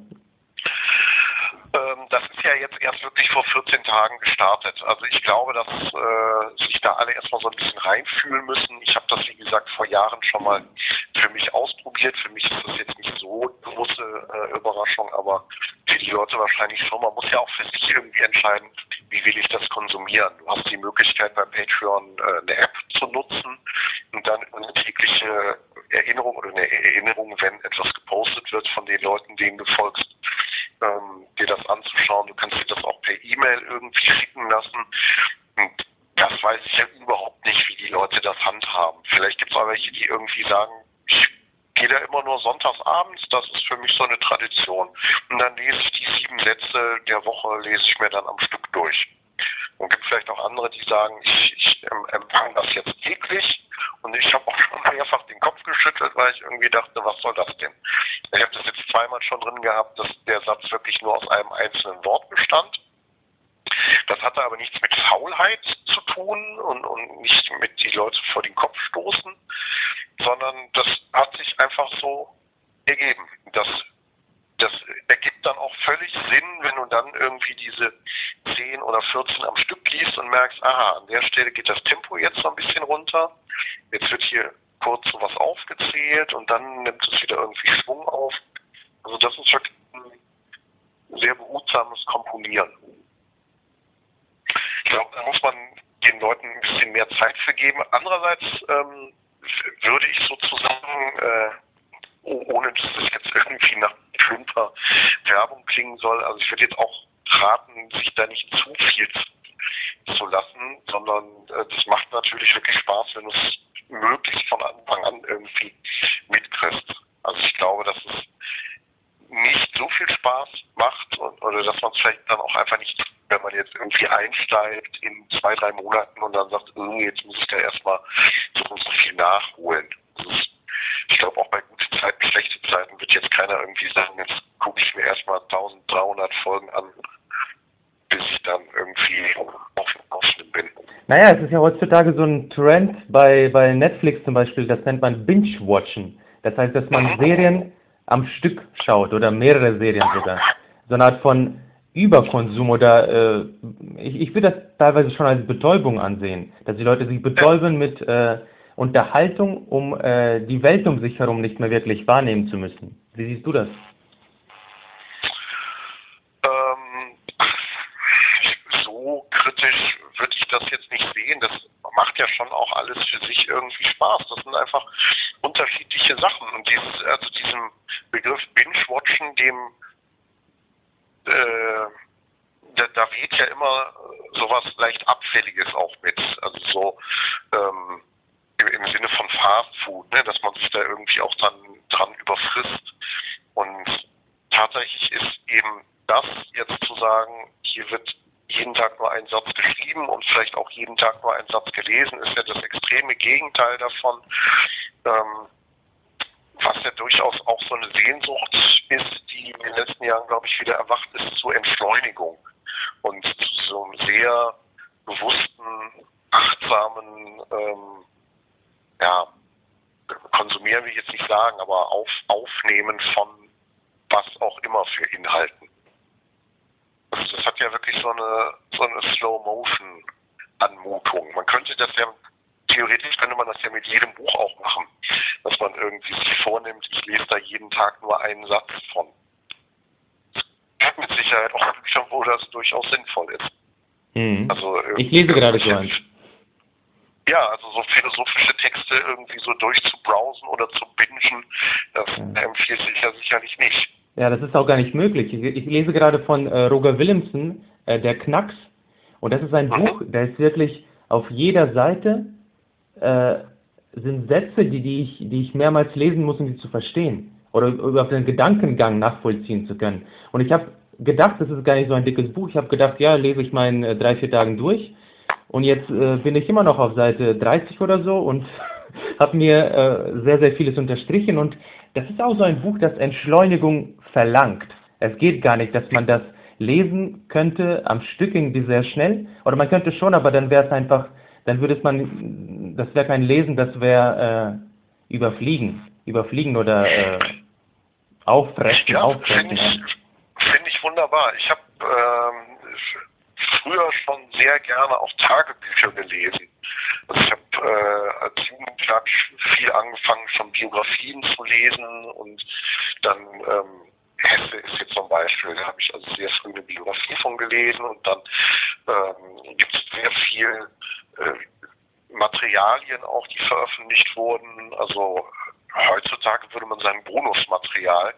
Das ist ja jetzt erst wirklich vor 14 Tagen gestartet. Also ich glaube, dass sich da alle erstmal so ein bisschen reinfühlen müssen. Ich habe das, wie gesagt, vor Jahren schon mal für mich ausprobiert. Für mich ist das jetzt nicht so eine große Überraschung, aber für die Leute wahrscheinlich schon. Man muss ja auch für sich irgendwie entscheiden, wie will ich das konsumieren. Du hast die Möglichkeit, bei Patreon eine App zu nutzen und dann eine tägliche Erinnerung oder eine Erinnerung, wenn etwas gepostet wird von den Leuten, denen du folgst, dir das anzuschauen. Du kannst dir das auch per E-Mail irgendwie schicken lassen. Und das weiß ich ja überhaupt nicht, wie die Leute das handhaben. Vielleicht gibt es auch welche, die irgendwie sagen, ich gehe da immer nur sonntags abends, das ist für mich so eine Tradition. Und dann lese ich die 7 Sätze der Woche, lese ich mir dann am Stück durch. Und gibt vielleicht auch andere, die sagen, ich empfange das jetzt täglich. Und ich habe auch schon mehrfach den Kopf geschüttelt, weil ich irgendwie dachte, was soll das denn? Ich habe das jetzt zweimal schon drin gehabt, dass der Satz wirklich nur aus einem einzelnen Wort bestand. Das hatte aber nichts mit Faulheit zu tun und nicht mit die Leute vor den Kopf stoßen, sondern das hat sich einfach so ergeben. Das ergibt dann auch völlig Sinn, wenn du dann irgendwie diese 10 oder 14 am Stück liest und merkst, aha, an der Stelle geht das Tempo jetzt so ein bisschen runter. Jetzt wird hier kurz sowas aufgezählt und dann nimmt es wieder irgendwie Schwung auf. Also das ist wirklich ein sehr behutsames Komponieren. Ich glaube, da muss man den Leuten ein bisschen mehr Zeit für geben. Andererseits würde ich sozusagen, ohne dass das jetzt irgendwie nach plumper Werbung klingen soll, also ich würde jetzt auch raten, sich da nicht zu viel zu lassen, sondern das macht natürlich wirklich Spaß, wenn du es möglichst von Anfang an irgendwie mitkriegst. Also ich glaube, dass es nicht so viel Spaß macht oder dass man es vielleicht dann auch einfach nicht, wenn man jetzt irgendwie einsteigt in 2, 3 Monaten und dann sagt, jetzt muss ich da erstmal so viel nachholen. Ich glaube auch bei guten Zeiten, schlechten Zeiten wird jetzt keiner irgendwie sagen, jetzt gucke ich mir erstmal 1300 Folgen an, bis ich dann irgendwie auf dem Laufenden bin. Naja, es ist ja heutzutage so ein Trend bei Netflix zum Beispiel, das nennt man Binge-Watchen. Das heißt, dass man Serien am Stück schaut oder mehrere Serien sogar. So eine Art von Überkonsum oder ich würde das teilweise schon als Betäubung ansehen, dass die Leute sich betäuben mit Unterhaltung, um die Welt um sich herum nicht mehr wirklich wahrnehmen zu müssen. Wie siehst du das? So kritisch würde ich das jetzt nicht sehen. Das macht ja schon auch alles für sich irgendwie Spaß. Das sind einfach unterschiedliche Sachen. Und diesem Begriff Binge-Watchen, da weht ja immer sowas leicht Abfälliges auch mit. Also so im Sinne von Fast Food, ne, dass man sich da irgendwie auch dann dran überfrisst. Und tatsächlich ist eben das jetzt zu sagen, hier wird jeden Tag nur ein Satz geschrieben und vielleicht auch jeden Tag nur ein Satz gelesen, ist ja das extreme Gegenteil davon, was ja durchaus auch so eine Sehnsucht ist, die in den letzten Jahren, glaube ich, wieder erwacht ist, zur Entschleunigung und zu so einem sehr bewussten, achtsamen, konsumieren will ich jetzt nicht sagen, aber Aufnehmen von was auch immer für Inhalten. Das hat ja wirklich so eine Slow-Motion-Anmutung. Theoretisch könnte man das ja mit jedem Buch auch machen, dass man irgendwie sich vornimmt, ich lese da jeden Tag nur einen Satz von. Es gibt mit Sicherheit auch Bücher, wo das durchaus sinnvoll ist. Mhm. Also Ich lese gerade so eins. Ja, also so philosophische Texte irgendwie so durchzubrowsen oder zu bingen, das empfiehlt sich ja sicherlich nicht. Ja, das ist auch gar nicht möglich. Ich lese gerade von Roger Willemsen, der Knacks. Und das ist ein Buch, da ist wirklich auf jeder Seite sind Sätze, die ich mehrmals lesen muss, um sie zu verstehen. Oder überhaupt den Gedankengang nachvollziehen zu können. Und ich habe gedacht, das ist gar nicht so ein dickes Buch. Ich habe gedacht, ja, lese ich mal in 3-4 Tagen durch. Und jetzt bin ich immer noch auf Seite 30 oder so und habe mir sehr, sehr vieles unterstrichen. Und das ist auch so ein Buch, das Entschleunigung verlangt. Es geht gar nicht, dass man das lesen könnte am Stück irgendwie sehr schnell. Oder man könnte schon, aber dann wäre es einfach, dann würde es man, das wäre kein Lesen, das wäre überfliegen oder auffressen. Finde ich wunderbar. Ich habe früher schon sehr gerne auch Tagebücher gelesen. Also ich habe als Jugendlicher viel angefangen, schon Biografien zu lesen und dann Hesse ist jetzt zum Beispiel, da habe ich also sehr früh eine Biografie von gelesen und dann gibt es sehr viel Materialien auch, die veröffentlicht wurden. Also heutzutage würde man sagen Bonusmaterial.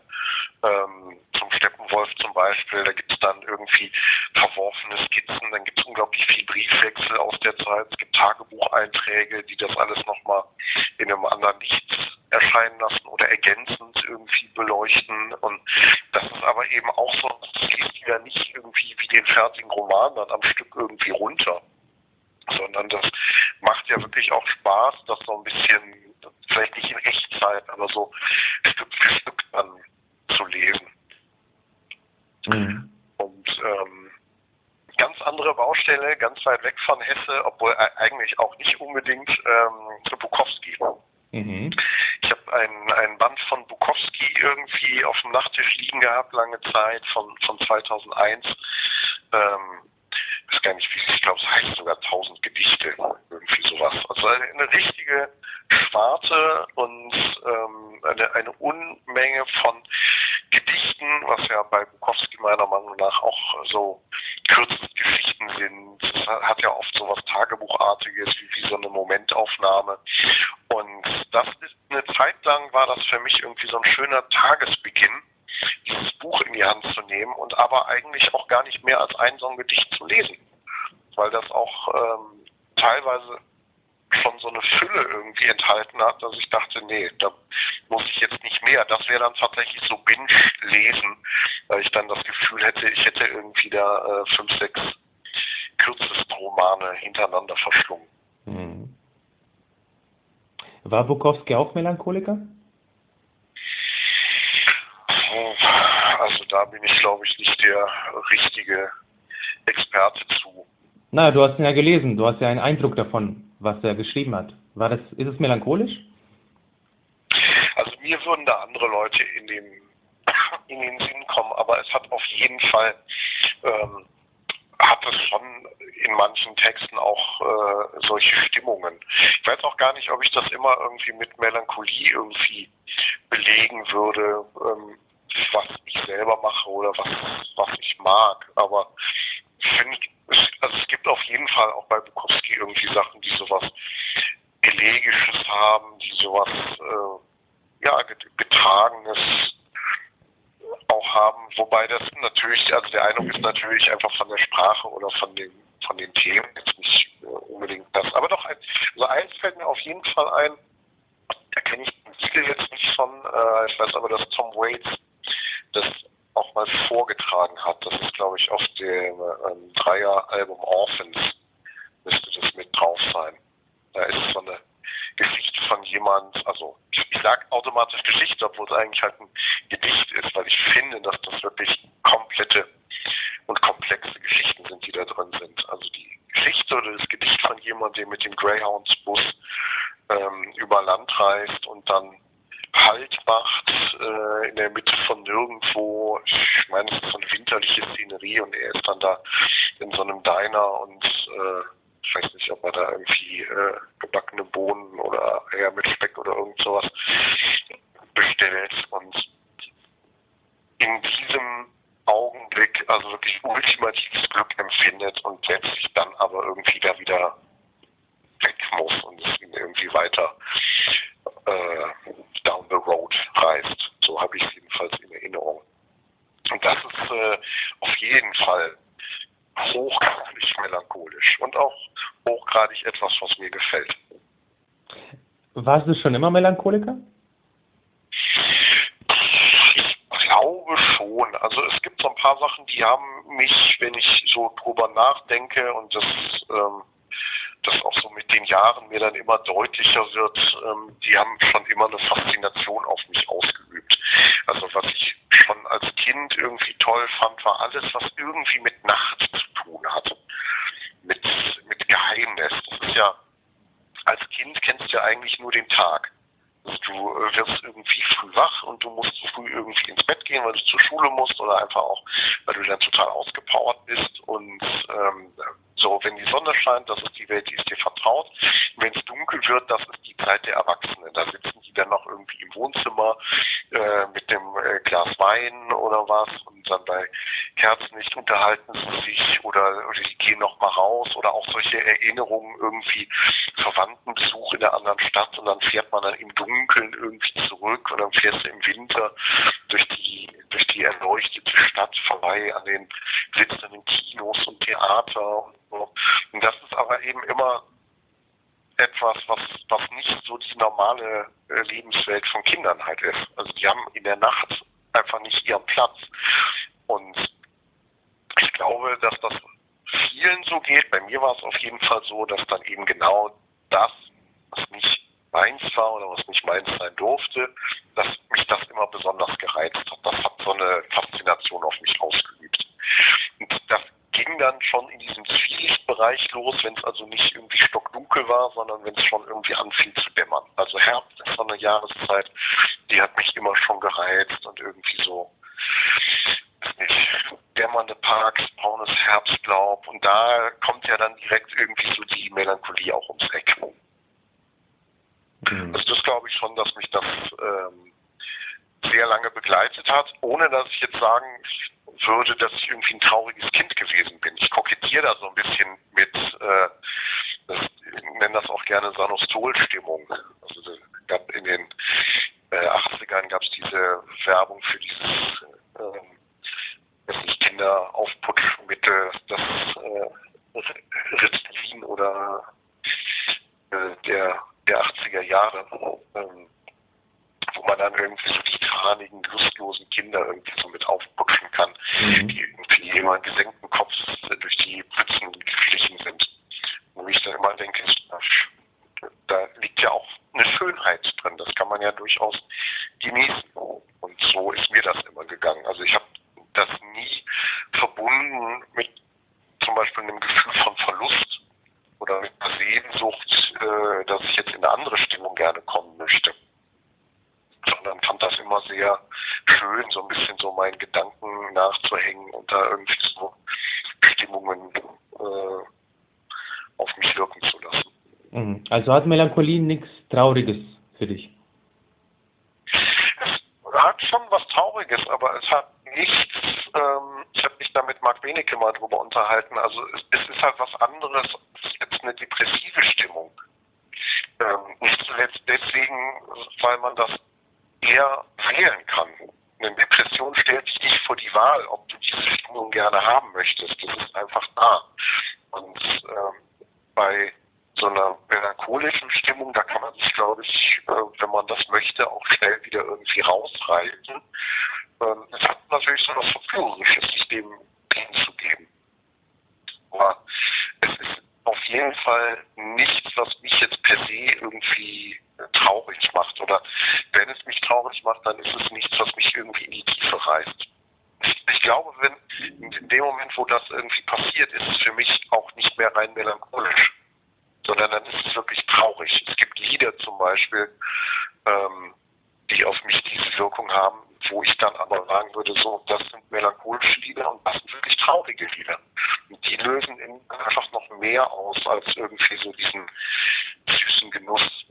Zum Steppenwolf zum Beispiel, da gibt es dann irgendwie verworfene Skizzen, dann gibt es unglaublich viel Briefwechsel aus der Zeit, es gibt Tagebucheinträge, die das alles nochmal in einem anderen Licht erscheinen lassen oder ergänzend irgendwie beleuchten. Und das ist aber eben auch so, das liest ja nicht irgendwie wie den fertigen Roman dann am Stück irgendwie runter, sondern das macht ja wirklich auch Spaß, das so ein bisschen, vielleicht nicht in Echtzeit, aber so Stück für Stück dann zu lesen. Mhm. Und ganz andere Baustelle, ganz weit weg von Hesse, obwohl eigentlich auch nicht unbedingt Bukowski. Mhm. Ich habe einen Band von Bukowski irgendwie auf dem Nachttisch liegen gehabt, lange Zeit, von 2001. Ich weiß gar nicht, ich glaube, es heißt sogar 1000 Gedichte, irgendwie sowas. Also eine richtige Schwarte und eine Unmenge von Gedichten, was ja bei Bukowski meiner Meinung nach auch so Kurzgeschichten sind. Es hat ja oft so was Tagebuchartiges, wie so eine Momentaufnahme. Und das ist eine Zeit lang war das für mich irgendwie so ein schöner Tagesbeginn, dieses Buch in die Hand zu nehmen und aber eigentlich auch gar nicht mehr als ein so ein Gedicht zu lesen. Weil das auch teilweise schon so eine Fülle irgendwie enthalten hat, dass ich dachte, nee, da muss ich jetzt nicht mehr. Das wäre dann tatsächlich so Binge-Lesen, weil ich dann das Gefühl hätte, ich hätte irgendwie da 5, 6 Kürzest-Romane hintereinander verschlungen. Mhm. War Bukowski auch Melancholiker? Also da bin ich, glaube ich, nicht der richtige Experte zu. Na, du hast ihn ja gelesen, du hast ja einen Eindruck davon, was er geschrieben hat. Ist es melancholisch? Also mir würden da andere Leute in den Sinn kommen, aber es hat auf jeden Fall, hat es schon in manchen Texten auch solche Stimmungen. Ich weiß auch gar nicht, ob ich das immer irgendwie mit Melancholie irgendwie belegen würde, was ich selber mache oder was ich mag, aber ich finde, es gibt auf jeden Fall auch bei Bukowski irgendwie Sachen, die sowas Elegisches haben, die sowas Getragenes auch haben, wobei das natürlich, also der Eindruck ist natürlich einfach von der Sprache oder von den Themen jetzt nicht unbedingt das, aber doch also eins fällt mir auf jeden Fall ein, da kenne ich den Titel jetzt nicht von, ich weiß aber, dass Tom Waits das auch mal vorgetragen hat. Das ist, glaube ich, auf dem Dreier-Album Orphans müsste das mit drauf sein. Da ist so eine Geschichte von jemand, also ich sage automatisch Geschichte, obwohl es eigentlich halt ein Gedicht ist, weil ich finde, dass das wirklich komplette und komplexe Geschichten sind, die da drin sind. Also die Geschichte oder das Gedicht von jemandem, der mit dem Greyhounds-Bus über Land reist und dann Halt macht in der Mitte von nirgendwo. Ich meine, es ist so eine winterliche Szenerie und er ist dann da in so einem Diner und ich weiß nicht, ob er da irgendwie gebackene Bohnen oder eher mit Speck oder irgend sowas bestellt. Und in diesem Augenblick also wirklich ultimatives Glück empfindet und letztlich dann aber irgendwie da wieder weg muss und es ihn irgendwie weiter down the road reißt. So habe ich es jedenfalls in Erinnerung. Und das ist auf jeden Fall hochgradig melancholisch und auch hochgradig etwas, was mir gefällt. Warst du schon immer Melancholiker? Ich glaube schon. Also es gibt so ein paar Sachen, die haben mich, wenn ich so drüber nachdenke und das auch so mit den Jahren mir dann immer deutlicher wird, die haben schon immer eine Faszination auf mich ausgeübt. Also was ich schon als Kind irgendwie toll fand, war alles, was irgendwie mit Nacht zu tun hatte. Mit Geheimnis. Das ist ja, als Kind kennst du ja eigentlich nur den Tag. Also du wirst irgendwie früh wach und du musst früh irgendwie ins Bett gehen, weil du zur Schule musst oder einfach auch, weil du dann total ausgepowert bist und so, wenn die Sonne scheint, das ist die Welt, die ist dir vertraut. Wenn es dunkel wird, das ist die Zeit der Erwachsenen. Da sitzen die dann noch irgendwie im Wohnzimmer mit dem Glas Wein oder was und dann bei Kerzenlicht unterhalten sie sich oder die gehen noch mal raus oder auch solche Erinnerungen irgendwie, Verwandtenbesuch in der anderen Stadt und dann fährt man dann im Dunkeln irgendwie zurück und dann fährst du im Winter durch die erleuchtete Stadt vorbei an den glitzernden Kinos und Theater und so. Und das ist aber eben immer etwas, was nicht so die normale Lebenswelt von Kindern halt ist. Also die haben in der Nacht einfach nicht ihren Platz. Und ich glaube, dass das vielen so geht. Bei mir war es auf jeden Fall so, dass dann eben genau das, was nicht meins war oder was nicht meins sein durfte, dass mich das immer besonders gereizt hat. Das hat so eine Faszination auf mich ausgeübt. Und das ging dann schon in diesem Zwielichtbereich los, wenn es also nicht irgendwie stockdunkel war, sondern wenn es schon irgendwie anfing zu dämmern. Also Herbst ist so eine Jahreszeit, die hat mich immer schon gereizt und irgendwie so, weiß nicht, dämmernde Parks, braunes Herbstlaub und da kommt ja dann direkt irgendwie so die Melancholie auch ums Eck. Also das glaube ich schon, dass mich das sehr lange begleitet hat, ohne dass ich jetzt sagen würde, dass ich irgendwie ein trauriges Kind gewesen bin. Ich kokettiere da so ein bisschen mit, ich nenne das auch gerne Sanostol-Stimmung. Also in den 80ern gab es diese Werbung für dieses Kinderaufputschmittel, das Ritalin oder der 80er Jahre, wo man dann irgendwie so die tranigen, lustlosen Kinder irgendwie so mit aufputschen kann, die irgendwie immer einen gesenkten Kopf durch die Pfützen geschlichen sind. Wo ich dann immer denke, da liegt ja auch eine Schönheit drin, das kann man ja durchaus genießen. Und so ist mir das immer gegangen. Also ich habe das nie verbunden mit zum Beispiel einem Gefühl von Verlust oder mit einer Sehnsucht, dass ich jetzt in eine andere Stimmung gerne kommen möchte. Sondern fand das immer sehr schön, so ein bisschen so meinen Gedanken nachzuhängen und da irgendwie so Stimmungen auf mich wirken zu lassen. Also hat Melancholie nichts Trauriges für dich? Es hat schon was Trauriges, aber es hat nichts, ich habe mich da mit Marc Benecke mal drüber unterhalten, also es ist halt was anderes als jetzt eine depressive Stimmung. Nicht zuletzt deswegen, weil man das eher wählen kann. Eine Depression stellt dich nicht vor die Wahl, ob du diese Stimmung gerne haben möchtest. Das ist einfach da. Und bei so einer melancholischen Stimmung, da kann man sich, glaube ich, wenn man das möchte, auch schnell wieder irgendwie rausreißen. Es hat natürlich so etwas Verführerisches, sich dem hinzugeben. Aber es ist auf jeden Fall nichts, was mich jetzt per se irgendwie traurig macht. Oder wenn es mich traurig macht, dann ist es nichts, was mich irgendwie in die Tiefe reißt. Ich glaube, wenn in dem Moment, wo das irgendwie passiert, ist es für mich auch nicht mehr rein melancholisch, sondern dann ist es wirklich traurig. Es gibt Lieder zum Beispiel, die auf mich diese Wirkung haben, wo ich dann aber sagen würde, so, das sind melancholische Lieder und das sind wirklich traurige Lieder. Und die lösen einfach noch mehr aus als irgendwie so diesen süßen Genuss.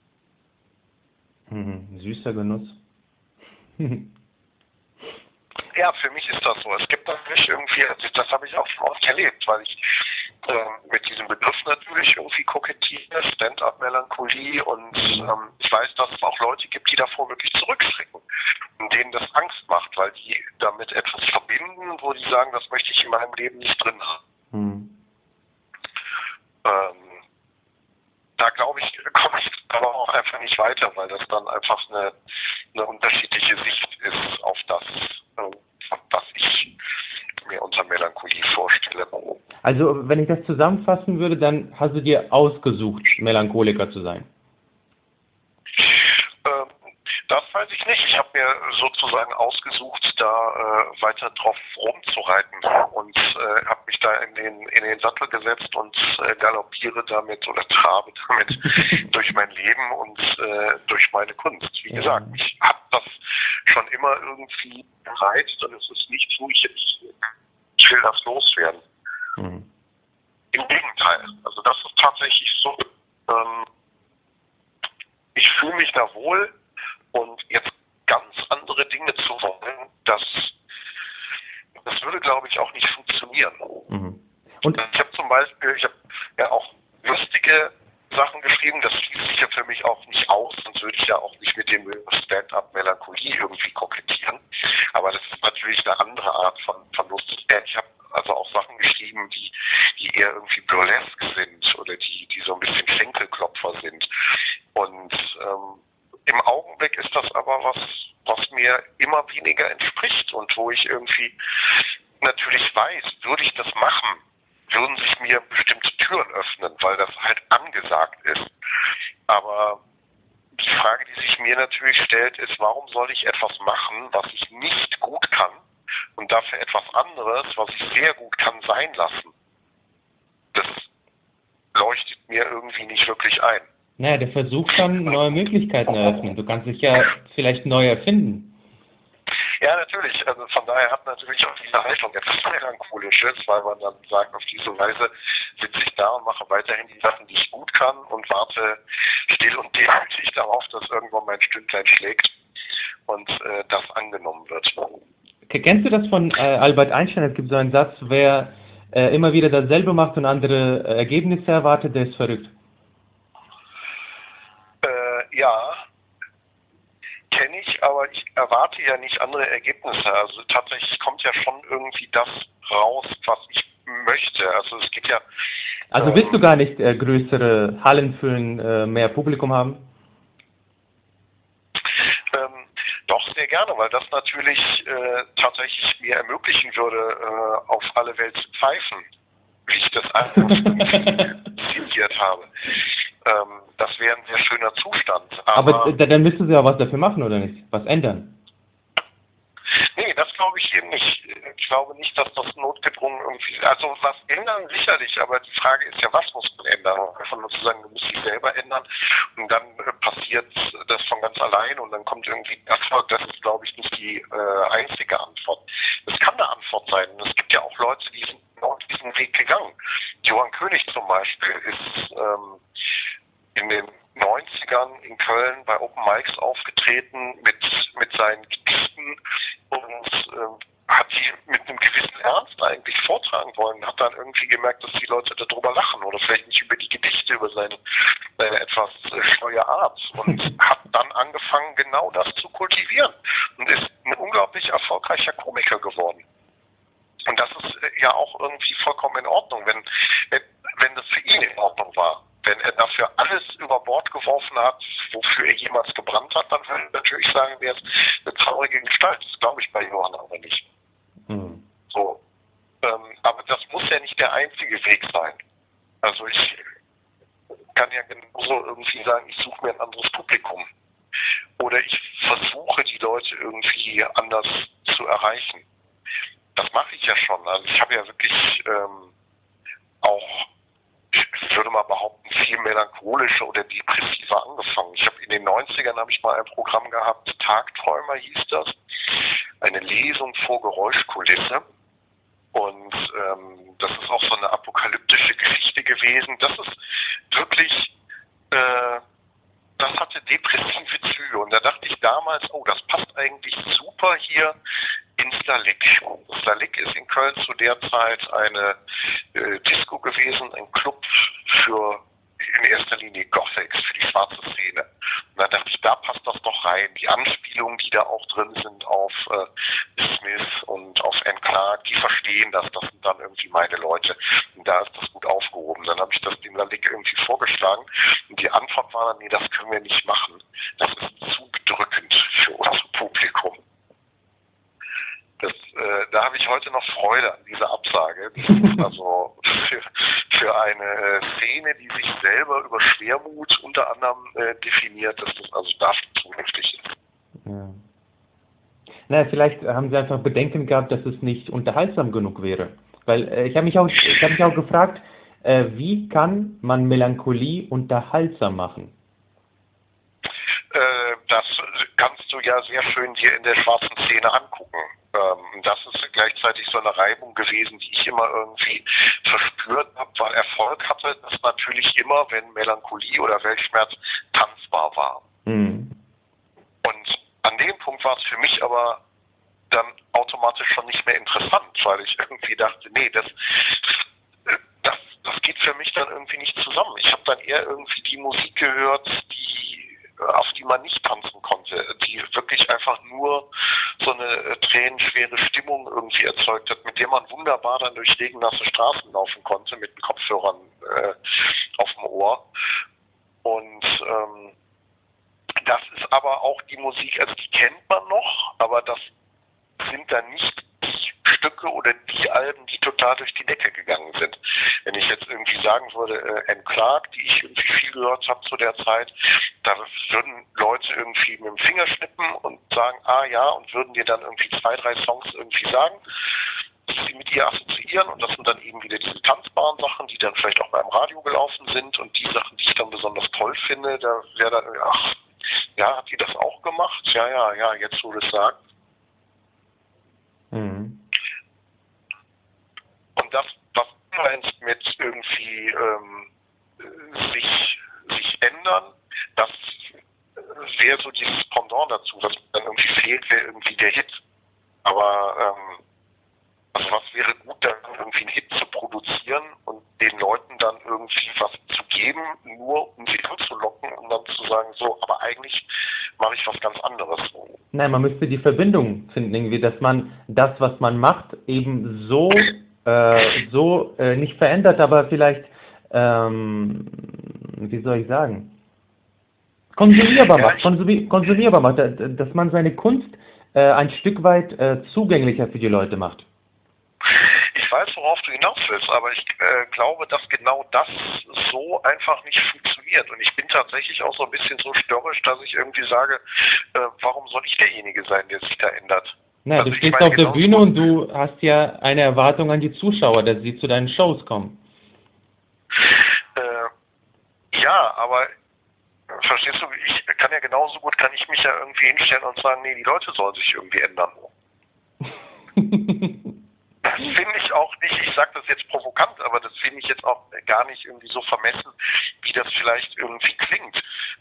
Süßer Genuss. Ja, für mich ist das so. Es gibt natürlich irgendwie, also das habe ich auch schon oft erlebt, weil ich mit diesem Begriff natürlich irgendwie kokettiere, Stand-up-Melancholie, und ich weiß, dass es auch Leute gibt, die davor wirklich zurückschrecken und denen das Angst macht, weil die damit etwas verbinden, wo die sagen, das möchte ich in meinem Leben nicht drin haben. Da glaube ich, komme ich aber auch einfach nicht weiter, weil das dann einfach eine unterschiedliche Sicht ist auf das, was ich mir unter Melancholie vorstelle. Also, wenn ich das zusammenfassen würde, dann hast du dir ausgesucht, Melancholiker zu sein. Das weiß ich nicht. Ich habe mir sozusagen ausgesucht, da weiter drauf rumzureiten und habe mich da in den Sattel gesetzt und galoppiere damit oder trabe damit durch mein Leben und durch meine Kunst. Wie gesagt, ich habe das schon immer irgendwie bereitet und es ist nichts, wo ich will das loswerden. Im Gegenteil. Also das ist tatsächlich so, ich fühle mich da wohl. Und jetzt ganz andere Dinge zu wollen, das würde, glaube ich, auch nicht funktionieren. Und ich habe zum Beispiel, ja auch lustige Sachen geschrieben, das schließt sich ja für mich auch nicht aus, sonst würde ich ja auch nicht mit dem Stand-up-Melancholie irgendwie kokettieren. Aber das ist natürlich eine andere Art von Lustigkeit. Ich habe also auch Sachen geschrieben, die eher irgendwie burlesque sind oder die so ein bisschen Schenkelklopfer sind. Und im Augenblick ist das aber was mir immer weniger entspricht und wo ich irgendwie natürlich weiß, würde ich das machen, würden sich mir bestimmte Türen öffnen, weil das halt angesagt ist. Aber die Frage, die sich mir natürlich stellt, ist, warum soll ich etwas machen, was ich nicht gut kann und dafür etwas anderes, was ich sehr gut kann, sein lassen? Das leuchtet mir irgendwie nicht wirklich ein. Naja, der Versuch kann neue Möglichkeiten eröffnen. Du kannst dich ja vielleicht neu erfinden. Ja, natürlich. Also von daher hat natürlich auch diese Haltung etwas Melancholisches, weil man dann sagt, auf diese Weise sitze ich da und mache weiterhin die Sachen, die ich gut kann und warte still und demütig darauf, dass irgendwann mein Stündlein schlägt und das angenommen wird. Kennst du das von Albert Einstein? Es gibt so einen Satz, wer immer wieder dasselbe macht und andere Ergebnisse erwartet, der ist verrückt. Ja, kenne ich, aber ich erwarte ja nicht andere Ergebnisse. Also tatsächlich kommt ja schon irgendwie das raus, was ich möchte. Also es geht ja... Also willst du gar nicht größere Hallen füllen, mehr Publikum haben? Doch, sehr gerne, weil das natürlich tatsächlich mir ermöglichen würde, auf alle Welt zu pfeifen, wie ich das zitiert habe. Das wäre ein sehr schöner Zustand. Aber dann müssten sie ja was dafür machen, oder nicht? Was ändern? Nee, das glaube ich eben nicht. Ich glaube nicht, dass das notgedrungen irgendwie... Also was ändern sicherlich, aber die Frage ist ja, was muss man ändern? Einfach nur zu sagen, du musst dich selber ändern und dann passiert das von ganz allein und dann kommt irgendwie Erfolg. Das ist, glaube ich, nicht die einzige Antwort. Das kann eine Antwort sein. Und es gibt ja auch Leute, die sind genau diesen Weg gegangen. Johann König zum Beispiel ist in den 90ern in Köln bei Open Mics aufgetreten mit seinen Gedichten und hat die mit einem gewissen Ernst eigentlich vortragen wollen, hat dann irgendwie gemerkt, dass die Leute darüber lachen oder vielleicht nicht über die Gedichte, über seine etwas scheue Art und hat dann angefangen, genau das zu kultivieren und ist ein unglaublich erfolgreicher Komiker geworden. Und das ist ja auch irgendwie vollkommen in Ordnung, wenn das für ihn in Ordnung war. Wenn er dafür alles über Bord geworfen hat, wofür er jemals gebrannt hat, dann würde ich natürlich sagen, wäre es eine traurige Gestalt. Das glaube ich bei Johann aber nicht. So. Aber das muss ja nicht der einzige Weg sein. Also ich kann ja genauso irgendwie sagen, ich suche mir ein anderes Publikum. Oder ich versuche, die Leute irgendwie anders zu erreichen. Das mache ich ja schon. Also ich habe ja wirklich auch, ich würde mal behaupten, viel melancholischer oder depressiver angefangen. Ich habe in den 90ern habe ich mal ein Programm gehabt, Tagträumer hieß das, eine Lesung vor Geräuschkulisse. Und das ist auch so eine apokalyptische Geschichte gewesen. Das ist wirklich, das hatte depressive Züge. Und da dachte ich damals, oh, das passt eigentlich super hier ins Slalik. Slalik ist in Köln zu der Zeit eine Disco gewesen, ein Club für in erster Linie Gothics, für die schwarze Szene. Und dann dachte ich, da passt das doch rein. Die Anspielungen, die da auch drin sind auf Smith und auf Anne Clark, die verstehen das. Das sind dann irgendwie meine Leute. Und da ist das gut aufgehoben. Dann habe ich das dem Slalik irgendwie vorgeschlagen. Und die Antwort war dann, nee, das können wir nicht machen. Das ist zu bedrückend für unser Publikum. Da habe ich heute noch Freude an dieser Absage. Das ist also für eine Szene, die sich selber über Schwermut unter anderem definiert, dass das also dafür zu heftig ist. Ja. Naja, vielleicht haben Sie einfach Bedenken gehabt, dass es nicht unterhaltsam genug wäre. Weil ich habe mich auch gefragt, wie kann man Melancholie unterhaltsam machen? Das kannst du ja sehr schön dir in der schwarzen Szene angucken. Das ist gleichzeitig so eine Reibung gewesen, die ich immer irgendwie verspürt habe, weil Erfolg hatte das natürlich immer, wenn Melancholie oder Weltschmerz tanzbar war. Mhm. Und an dem Punkt war es für mich aber dann automatisch schon nicht mehr interessant, weil ich irgendwie dachte, nee, das geht für mich dann irgendwie nicht zusammen. Ich habe dann eher irgendwie die Musik gehört, auf die man nicht tanzen konnte, die wirklich einfach nur so eine tränenschwere Stimmung irgendwie erzeugt hat, mit der man wunderbar dann durch regennasse Straßen laufen konnte, mit den Kopfhörern auf dem Ohr. Und das ist aber auch die Musik, also die kennt man noch, aber das sind dann nicht die Stücke oder die Alben, die total durch die Decke gegangen sind. Wenn ich jetzt irgendwie sagen würde, Anne Clark, die ich irgendwie viel gehört habe zu der Zeit, da würden Leute irgendwie mit dem Finger schnippen und sagen, ah ja, und würden dir dann irgendwie 2, 3 Songs irgendwie sagen, die sie mit ihr assoziieren, und das sind dann eben wieder diese tanzbaren Sachen, die dann vielleicht auch beim Radio gelaufen sind, und die Sachen, die ich dann besonders toll finde, da wäre dann, ach, ja, hat die das auch gemacht? Ja, jetzt wo du es sagst. Mhm. Und das, was du meinst mit irgendwie sich ändern, das wäre so dieses Pendant dazu, was dann irgendwie fehlt, wäre irgendwie der Hit. Aber also was wäre gut, dann irgendwie einen Hit zu produzieren und den Leuten dann irgendwie was zu geben, nur um sie anzulocken und dann zu sagen, so, aber eigentlich mache ich was ganz anderes. Nein, man müsste die Verbindung finden, irgendwie, dass man das, was man macht, eben so nicht verändert, aber vielleicht, wie soll ich sagen, konsumierbar macht, dass man seine Kunst ein Stück weit zugänglicher für die Leute macht. Ich weiß, worauf du hinaus willst, aber ich glaube, dass genau das so einfach nicht funktioniert. Und ich bin tatsächlich auch so ein bisschen so störrisch, dass ich irgendwie sage, warum soll ich derjenige sein, der sich da ändert? Na, also du stehst auf der Bühne und du hast ja eine Erwartung an die Zuschauer, dass sie zu deinen Shows kommen. Ja, aber verstehst du, ich kann ja genauso gut, kann ich mich ja irgendwie hinstellen und sagen, nee, die Leute sollen sich irgendwie ändern. Das finde ich auch nicht, ich sage das jetzt provokant, aber das finde ich jetzt auch gar nicht irgendwie so vermessen, wie das vielleicht irgendwie klingt.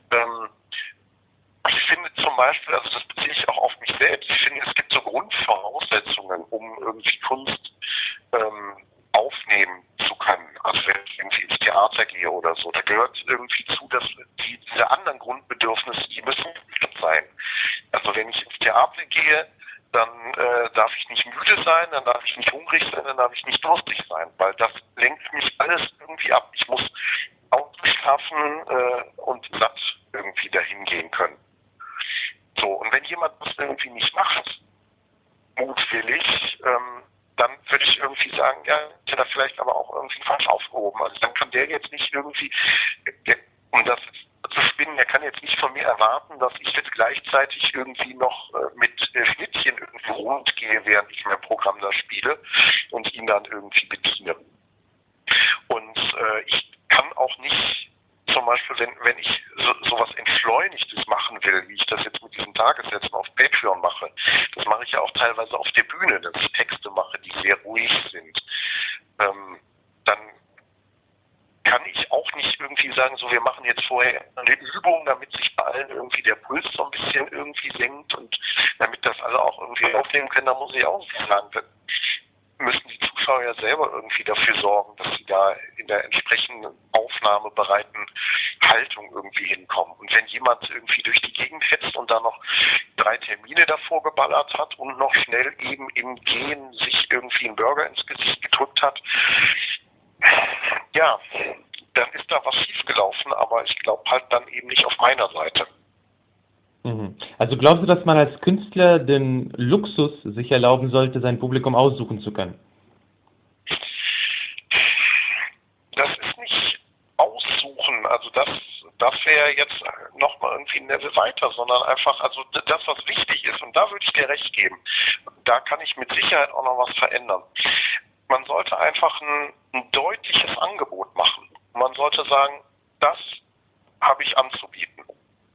Ich finde zum Beispiel, also das beziehe ich auch auf mich selbst, ich finde, es gibt so Grundvoraussetzungen, um irgendwie Kunst aufnehmen zu können. Also wenn ich irgendwie ins Theater gehe oder so, da gehört irgendwie zu, dass diese anderen Grundbedürfnisse, die müssen sein. Also wenn ich ins Theater gehe, dann darf ich nicht müde sein, dann darf ich nicht hungrig sein, dann darf ich nicht durstig sein, weil das lenkt mich alles irgendwie ab. Ich muss ausschlafen und satt irgendwie dahin gehen können. So, und wenn jemand das irgendwie nicht macht, mutwillig, dann würde ich irgendwie sagen, ja, ist ja da vielleicht aber auch irgendwie falsch aufgehoben. Also dann kann der jetzt nicht irgendwie, um das zu spinnen, der kann jetzt nicht von mir erwarten, dass ich jetzt gleichzeitig irgendwie noch mit Schnittchen irgendwie rund gehe, während ich mein Programm da spiele und ihn dann irgendwie bediene. Und ich kann auch nicht, zum Beispiel, wenn ich sowas Entschleunigtes machen will, wie ich das jetzt mit diesen Tagessätzen auf Patreon mache, das mache ich ja auch teilweise auf der Bühne, dass ich Texte mache, die sehr ruhig sind, dann kann ich auch nicht irgendwie sagen, so wir machen jetzt vorher eine Übung, damit sich bei allen irgendwie der Puls so ein bisschen irgendwie senkt und damit das alle auch irgendwie aufnehmen können, da muss ich auch sagen, müssen die Zuschauer ja selber irgendwie dafür sorgen, dass sie da in der entsprechenden aufnahmebereiten Haltung irgendwie hinkommen. Und wenn jemand irgendwie durch die Gegend hetzt und da noch 3 Termine davor geballert hat und noch schnell eben im Gehen sich irgendwie einen Burger ins Gesicht gedrückt hat, ja, dann ist da was schiefgelaufen, aber ich glaube halt dann eben nicht auf meiner Seite. Also glaubst du, dass man als Künstler den Luxus sich erlauben sollte, sein Publikum aussuchen zu können? Das ist nicht aussuchen, also das wäre jetzt nochmal irgendwie ein Level weiter, sondern einfach, also das, was wichtig ist, und da würde ich dir recht geben, da kann ich mit Sicherheit auch noch was verändern. Man sollte einfach ein deutliches Angebot machen. Man sollte sagen, das habe ich anzubieten.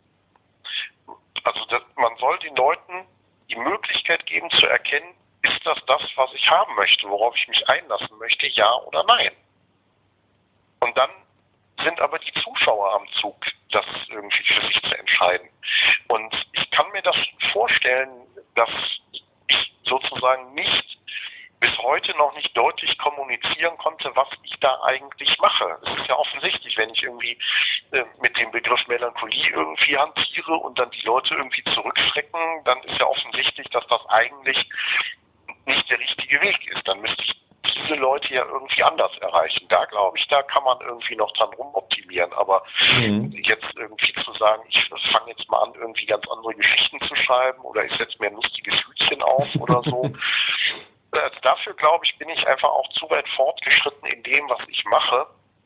Also man soll den Leuten die Möglichkeit geben zu erkennen, ist das, was ich haben möchte, worauf ich mich einlassen möchte, ja oder nein. Und dann sind aber die Zuschauer am Zug, das irgendwie für sich zu entscheiden. Und ich kann mir das vorstellen, dass ich sozusagen bis heute noch nicht deutlich kommunizieren konnte, was ich da eigentlich mache. Es ist ja offensichtlich, wenn ich irgendwie mit dem Begriff Melancholie irgendwie hantiere und dann die Leute irgendwie zurückschrecken, dann ist ja offensichtlich, dass das eigentlich nicht der richtige Weg ist. Dann müsste ich diese Leute ja irgendwie anders erreichen. Da glaube ich, da kann man irgendwie noch dran rumoptimieren. Aber jetzt irgendwie zu sagen, ich fange jetzt mal an, irgendwie ganz andere Geschichten zu schreiben oder ich setze mir ein lustiges Hütchen auf oder so. Also dafür, glaube ich, bin ich einfach auch zu weit fortgeschritten in dem, was ich mache,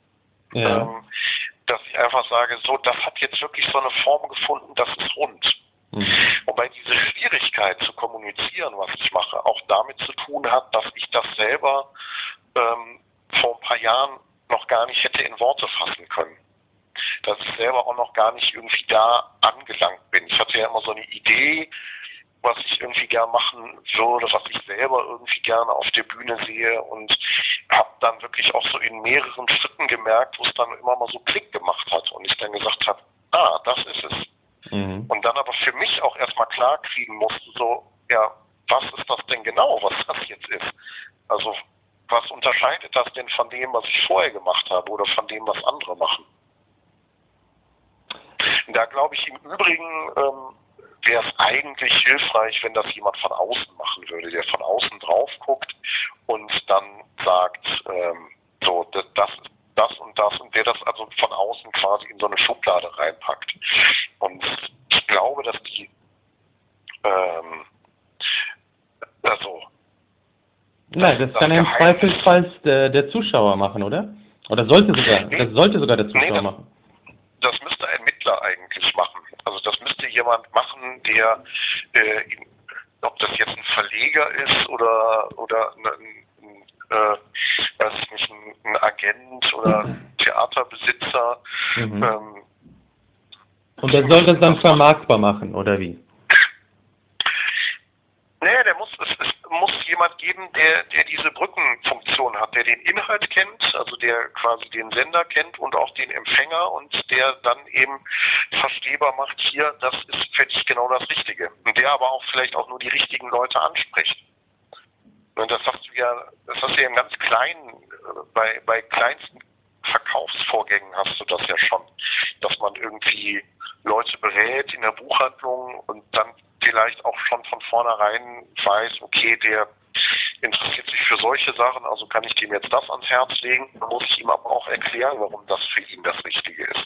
dass ich einfach sage, so, das hat jetzt wirklich so eine Form gefunden, das ist rund. Wobei diese Schwierigkeit zu kommunizieren, was ich mache, auch damit zu tun hat, dass ich das selber vor ein paar Jahren noch gar nicht hätte in Worte fassen können. Dass ich selber auch noch gar nicht irgendwie da angelangt bin. Ich hatte ja immer so eine Idee, was ich irgendwie gern machen würde, was ich selber irgendwie gerne auf der Bühne sehe und habe dann wirklich auch so in mehreren Schritten gemerkt, wo es dann immer mal so Klick gemacht hat und ich dann gesagt habe, das ist es. Und dann aber für mich auch erstmal klar kriegen musste, so, ja, was ist das denn genau, was das jetzt ist? Also, was unterscheidet das denn von dem, was ich vorher gemacht habe oder von dem, was andere machen? Und da glaube ich im Übrigen, wäre es eigentlich hilfreich, wenn das jemand von außen machen würde, der von außen drauf guckt und dann sagt, so, das und das und der das also von außen quasi in so eine Schublade reinpackt. Und ich glaube, dass die, Nein, das kann im Zweifelsfall der Zuschauer machen, oder? Oder sollte sogar der Zuschauer machen. Das müsste ein Mittler eigentlich machen. Also das müsste jemand machen, der, ob das jetzt ein Verleger ist oder weiß ich nicht, ein Agent oder ein Theaterbesitzer. Und der soll das dann vermarktbar machen, oder wie? Nee, es muss jemand geben, der diese Brückenfunktion hat, der den Inhalt kennt, also der quasi den Sender kennt und auch den Empfänger und der dann eben verstehbar macht, hier, das ist für dich genau das Richtige. Und der aber auch vielleicht auch nur die richtigen Leute anspricht. Und das hast du ja im ganz Kleinen, bei kleinsten Verkaufsvorgängen hast du das ja schon, dass man irgendwie Leute berät in der Buchhandlung und dann vielleicht auch schon von vornherein weiß, okay, der interessiert sich für solche Sachen, also kann ich dem jetzt das ans Herz legen, dann muss ich ihm aber auch erklären, warum das für ihn das Richtige ist.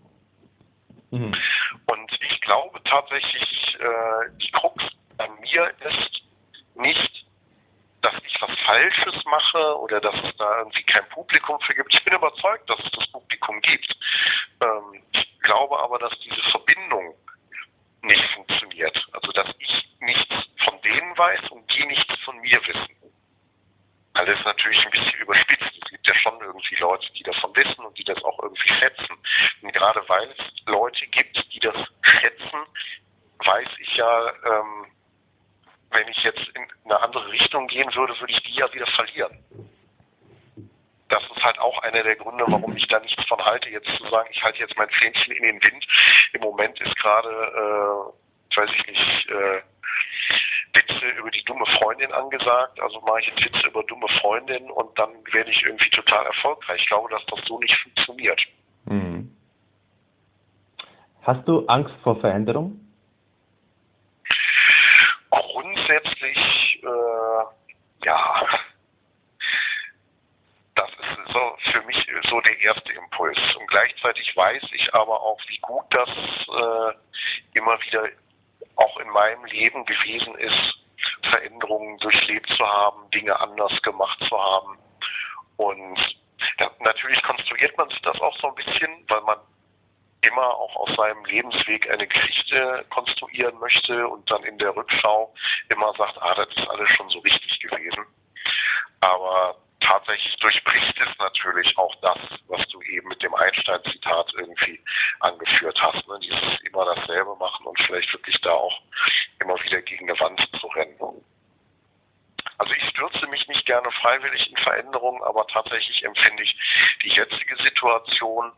Und ich glaube tatsächlich, die Krux bei mir ist nicht, dass ich was Falsches mache oder dass es da irgendwie kein Publikum für gibt. Ich bin überzeugt, dass es das Publikum gibt. Ich glaube aber, dass diese Verbindung nicht funktioniert. Also, dass ich nichts von denen weiß und die nichts von mir wissen. Alles natürlich ein bisschen überspitzt. Es gibt ja schon irgendwie Leute, die davon wissen und die das auch irgendwie schätzen. Und gerade weil es Leute gibt, die das schätzen, weiß ich ja, wenn ich jetzt in eine andere Richtung gehen würde, würde ich die ja wieder verlieren. Das ist ist halt auch einer der Gründe, warum ich da nichts von halte, jetzt zu sagen, ich halte jetzt mein Fähnchen in den Wind. Im Moment ist gerade, weiß ich nicht, Witze über die dumme Freundin angesagt, also mache ich jetzt Witze über dumme Freundin und dann werde ich irgendwie total erfolgreich. Ich glaube, dass das so nicht funktioniert. Mhm. Hast du Angst vor Veränderung? Grundsätzlich, ja. Das ist so für mich so der erste Impuls. Und gleichzeitig weiß ich aber auch, wie gut das immer wieder auch in meinem Leben gewesen ist, Veränderungen durchlebt zu haben, Dinge anders gemacht zu haben. Und natürlich konstruiert man sich das auch so ein bisschen, weil man immer auch aus seinem Lebensweg eine Geschichte konstruieren möchte und dann in der Rückschau immer sagt, das ist alles schon so richtig gewesen. Aber tatsächlich durchbricht es natürlich auch das, was du eben mit dem Einstein-Zitat irgendwie angeführt hast, ne? Dieses immer dasselbe machen und vielleicht wirklich da auch immer wieder gegen eine Wand zu rennen. Also ich stürze mich nicht gerne freiwillig in Veränderungen, aber tatsächlich empfinde ich die jetzige Situation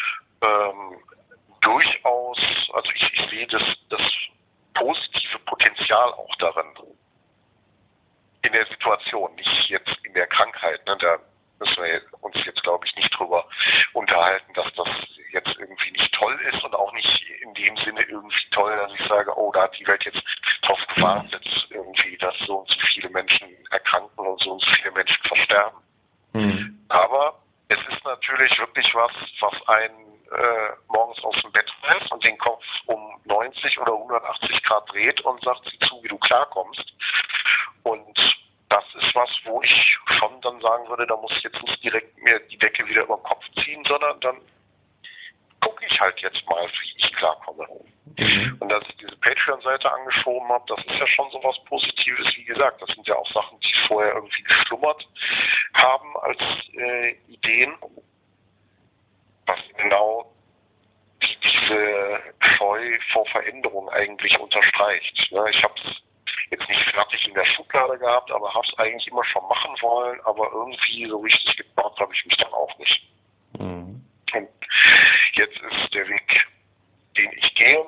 durchaus, also ich sehe das positive Potenzial auch darin. In der Situation, nicht jetzt in der Krankheit. Ne? Da müssen wir uns jetzt, glaube ich, nicht drüber unterhalten, dass das jetzt irgendwie nicht toll ist und auch nicht in dem Sinne irgendwie toll, dass ich sage, oh, da hat die Welt jetzt drauf gewartet, irgendwie, dass so und so viele Menschen erkranken und so viele Menschen versterben. Mhm. Aber es ist natürlich wirklich was einen morgens aus dem Bett reißt und den Kopf um 90 oder 180 Grad dreht und sagt, sieh zu, wie du klarkommst. Und das ist was, wo ich schon dann sagen würde, da muss ich jetzt nicht direkt mir die Decke wieder über den Kopf ziehen, sondern dann gucke ich halt jetzt mal, wie ich klarkomme. Mhm. Und dass ich diese Patreon-Seite angeschoben habe, das ist ja schon so was Positives, wie gesagt. Das sind ja auch Sachen, die vorher irgendwie geschlummert haben als Ideen, was genau diese Scheu vor Veränderung eigentlich unterstreicht. Ich habe es jetzt nicht fertig in der Schublade gehabt, aber habe es eigentlich immer schon machen wollen, aber irgendwie so richtig getraut habe ich mich dann auch nicht. Mhm. Und jetzt ist der Weg, den ich gehe,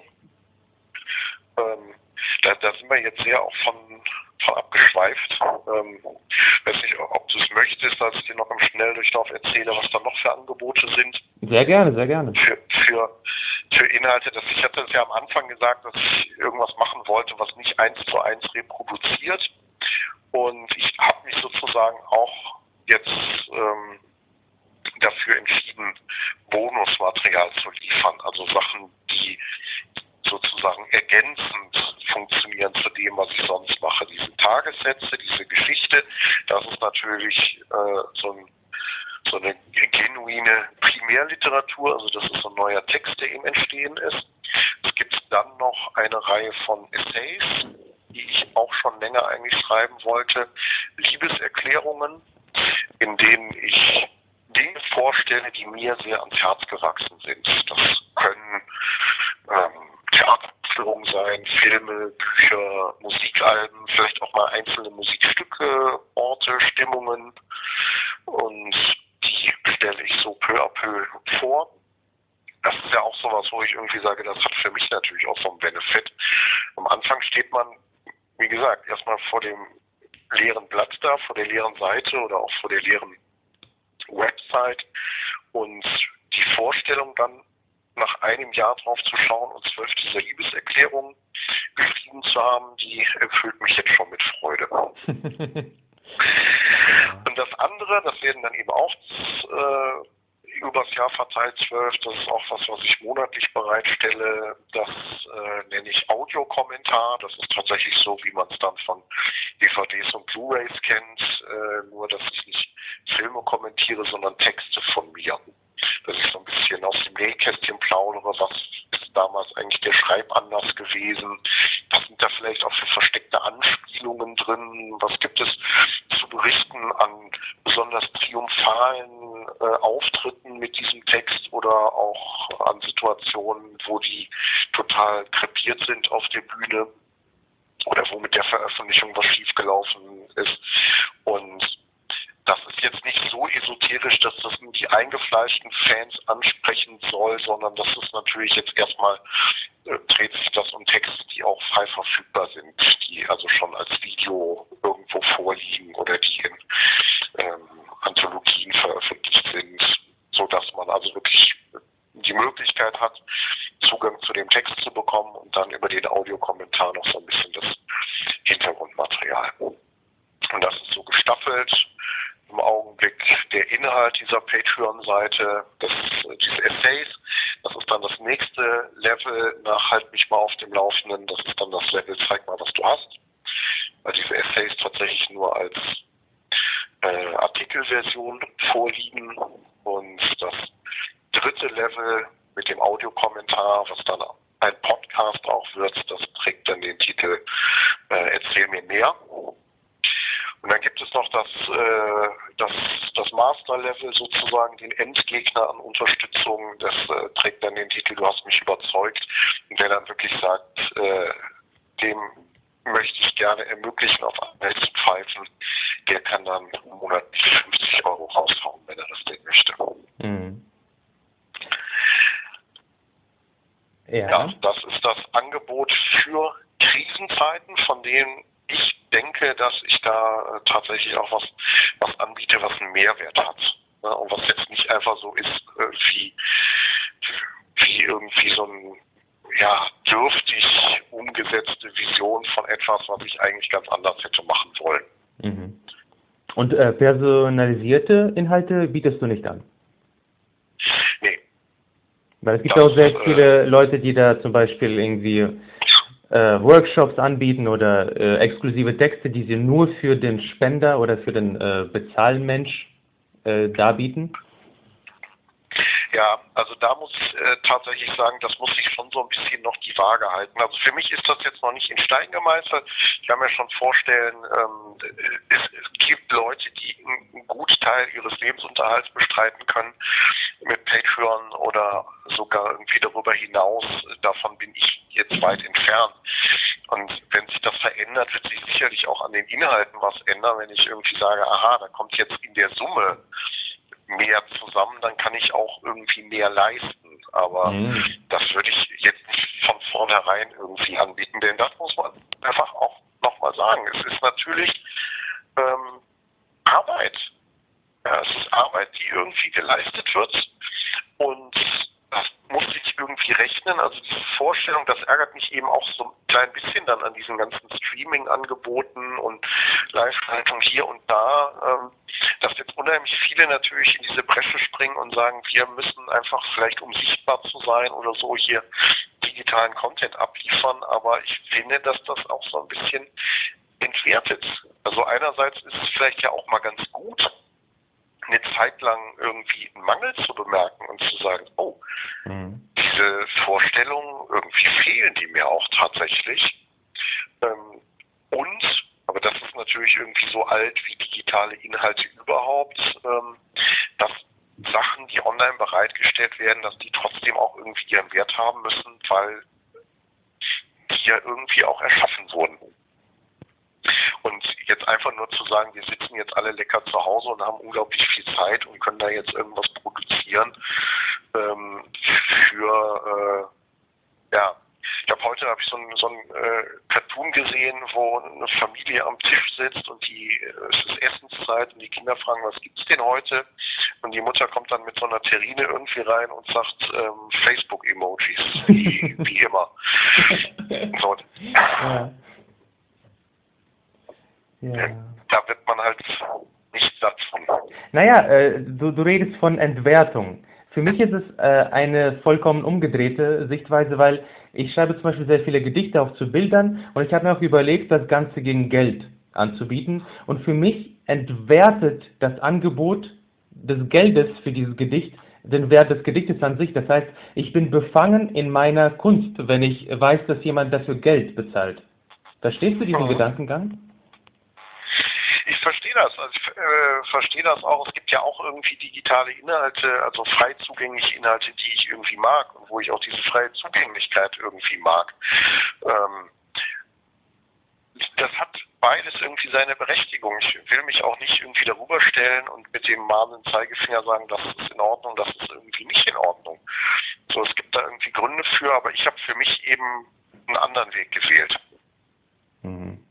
da sind wir jetzt sehr auch von abgeschweift. Weiß nicht, ob du es möchtest, dass ich dir noch im Schnelldurchlauf erzähle, was da noch für Angebote sind. Sehr gerne, sehr gerne. Für Inhalte, ich hatte es ja am Anfang gesagt, dass ich irgendwas machen wollte, was nicht 1:1 reproduziert. Und ich habe mich sozusagen auch jetzt dafür entschieden, Bonusmaterial zu liefern. Also Sachen, die sozusagen ergänzend funktionieren zu dem, was ich sonst mache. Diese Tagessätze, diese Geschichte, das ist natürlich so eine genuine Primärliteratur, also das ist so ein neuer Text, der im Entstehen ist. Es gibt dann noch eine Reihe von Essays, die ich auch schon länger eigentlich schreiben wollte, Liebeserklärungen, in denen ich Dinge vorstelle, die mir sehr ans Herz gewachsen sind. Das können Theateraufführungen sein, Filme, Bücher, Musikalben, vielleicht auch mal einzelne Musikstücke, Orte, Stimmungen, und die stelle ich so peu à peu vor. Das ist ja auch sowas, wo ich irgendwie sage, das hat für mich natürlich auch so einen Benefit. Am Anfang steht man, wie gesagt, erstmal vor dem leeren Blatt da, vor der leeren Seite oder auch vor der leeren Website, und die Vorstellung dann nach einem Jahr drauf zu schauen und 12 dieser Liebeserklärungen geschrieben zu haben, die erfüllt mich jetzt schon mit Freude. Und das andere, das werden dann eben auch übers Jahr verteilt 12, das ist auch was ich monatlich bereitstelle, das nenne ich Audiokommentar, das ist tatsächlich so, wie man es dann von DVDs und Blu-rays kennt, nur dass ich nicht Filme kommentiere, sondern Texte von mir. Dass ich so ein bisschen aus dem Nähkästchen plaudere, was ist damals eigentlich der Schreibanlass gewesen, was sind da vielleicht auch für versteckte Anspielungen drin, was gibt es zu berichten an besonders triumphalen Auftritten mit diesem Text oder auch an Situationen, wo die total krepiert sind auf der Bühne oder wo mit der Veröffentlichung was schiefgelaufen ist. Und das ist jetzt nicht so esoterisch, dass das nur die eingefleischten Fans ansprechen soll, sondern das ist natürlich jetzt erstmal, dreht sich das um Texte, die auch frei verfügbar sind, die also schon als Video irgendwo vorliegen oder die in Anthologien veröffentlicht sind, sodass man also wirklich die Möglichkeit hat, Zugang zu dem Text zu bekommen und dann über den Audiokommentar noch so ein bisschen das Hintergrundmaterial. Und das ist so gestaffelt im Augenblick. Der Inhalt dieser Patreon-Seite, diese Essays, das ist dann das nächste Level nach Halt mich mal auf dem Laufenden. Das ist dann das Level Zeig mal, was du hast. Weil diese Essays tatsächlich nur als Artikelversion vorliegen. Und das dritte Level mit dem Audiokommentar, was dann ein Podcast auch wird, das trägt dann den Titel Erzähl mir mehr. Und dann gibt es noch das Master-Level sozusagen, den Endgegner an Unterstützung. Das trägt dann den Titel Du hast mich überzeugt. Und wer dann wirklich sagt, dem möchte ich gerne ermöglichen, auf Arbeit zu pfeifen, der kann dann monatlich 50 € raushauen, wenn er das denn möchte. Mhm. Ja, das ist das Angebot für Krisenzeiten, von denen ich denke, dass ich da tatsächlich auch was anbiete, was einen Mehrwert hat. Ne? Und was jetzt nicht einfach so ist, wie irgendwie so ein dürftig umgesetzte Vision von etwas, was ich eigentlich ganz anders hätte machen wollen. Mhm. Und personalisierte Inhalte bietest du nicht an? Nee. Weil es gibt auch sehr viele Leute, die da zum Beispiel irgendwie Workshops anbieten oder exklusive Texte, die sie nur für den Spender oder für den Bezahlmensch darbieten. Ja, also da muss ich tatsächlich sagen, das muss ich schon so ein bisschen noch die Waage halten. Also für mich ist das jetzt noch nicht in Stein gemeißelt. Ich kann mir schon vorstellen, es gibt Leute, die einen Gutteil ihres Lebensunterhalts bestreiten können mit Patreon oder sogar irgendwie darüber hinaus. Davon bin ich jetzt weit entfernt. Und wenn sich das verändert, wird sich sicherlich auch an den Inhalten was ändern. Wenn ich irgendwie sage, aha, da kommt jetzt in der Summe mehr zusammen, dann kann ich auch irgendwie mehr leisten. Aber das würde ich jetzt nicht von vornherein irgendwie anbieten, denn das muss man einfach auch nochmal sagen. Es ist natürlich Arbeit. Ja, es ist Arbeit, die irgendwie geleistet wird und das muss sich irgendwie rechnen. Also diese Vorstellung, das ärgert mich eben auch so ein klein bisschen dann an diesen ganzen Streaming-Angeboten und Live-Schaltung hier und da, dass jetzt unheimlich viele natürlich in diese Bresche springen und sagen, wir müssen einfach vielleicht, um sichtbar zu sein oder so, hier digitalen Content abliefern. Aber ich finde, dass das auch so ein bisschen entwertet. Also einerseits ist es vielleicht ja auch mal ganz gut, eine Zeit lang irgendwie einen Mangel zu bemerken und zu sagen, oh, diese Vorstellungen, irgendwie fehlen die mir auch tatsächlich. Und, aber das ist natürlich irgendwie so alt wie digitale Inhalte überhaupt, dass Sachen, die online bereitgestellt werden, dass die trotzdem auch irgendwie ihren Wert haben müssen, weil die ja irgendwie auch erschaffen wurden. Und jetzt einfach nur zu sagen, wir sitzen jetzt alle lecker zu Hause und haben unglaublich viel Zeit und können da jetzt irgendwas produzieren ich glaube, heute habe ich so ein Cartoon gesehen, wo eine Familie am Tisch sitzt und es ist Essenszeit und die Kinder fragen, was gibt's denn heute? Und die Mutter kommt dann mit so einer Terrine irgendwie rein und sagt Facebook-Emojis, wie immer. So. Ja. Da wird man halt nicht satt von. Naja, du redest von Entwertung. Für mich ist es eine vollkommen umgedrehte Sichtweise, weil ich schreibe zum Beispiel sehr viele Gedichte auch zu Bildern und ich habe mir auch überlegt, das Ganze gegen Geld anzubieten. Und für mich entwertet das Angebot des Geldes für dieses Gedicht den Wert des Gedichtes an sich. Das heißt, ich bin befangen in meiner Kunst, wenn ich weiß, dass jemand dafür Geld bezahlt. Verstehst du diesen Gedankengang? Ich verstehe das. Also ich verstehe das auch. Es gibt ja auch irgendwie digitale Inhalte, also frei zugängliche Inhalte, die ich irgendwie mag und wo ich auch diese freie Zugänglichkeit irgendwie mag. Das hat beides irgendwie seine Berechtigung. Ich will mich auch nicht irgendwie darüber stellen und mit dem mahnenden Zeigefinger sagen, das ist in Ordnung, das ist irgendwie nicht in Ordnung. So, es gibt da irgendwie Gründe für, aber ich habe für mich eben einen anderen Weg gewählt. Mhm.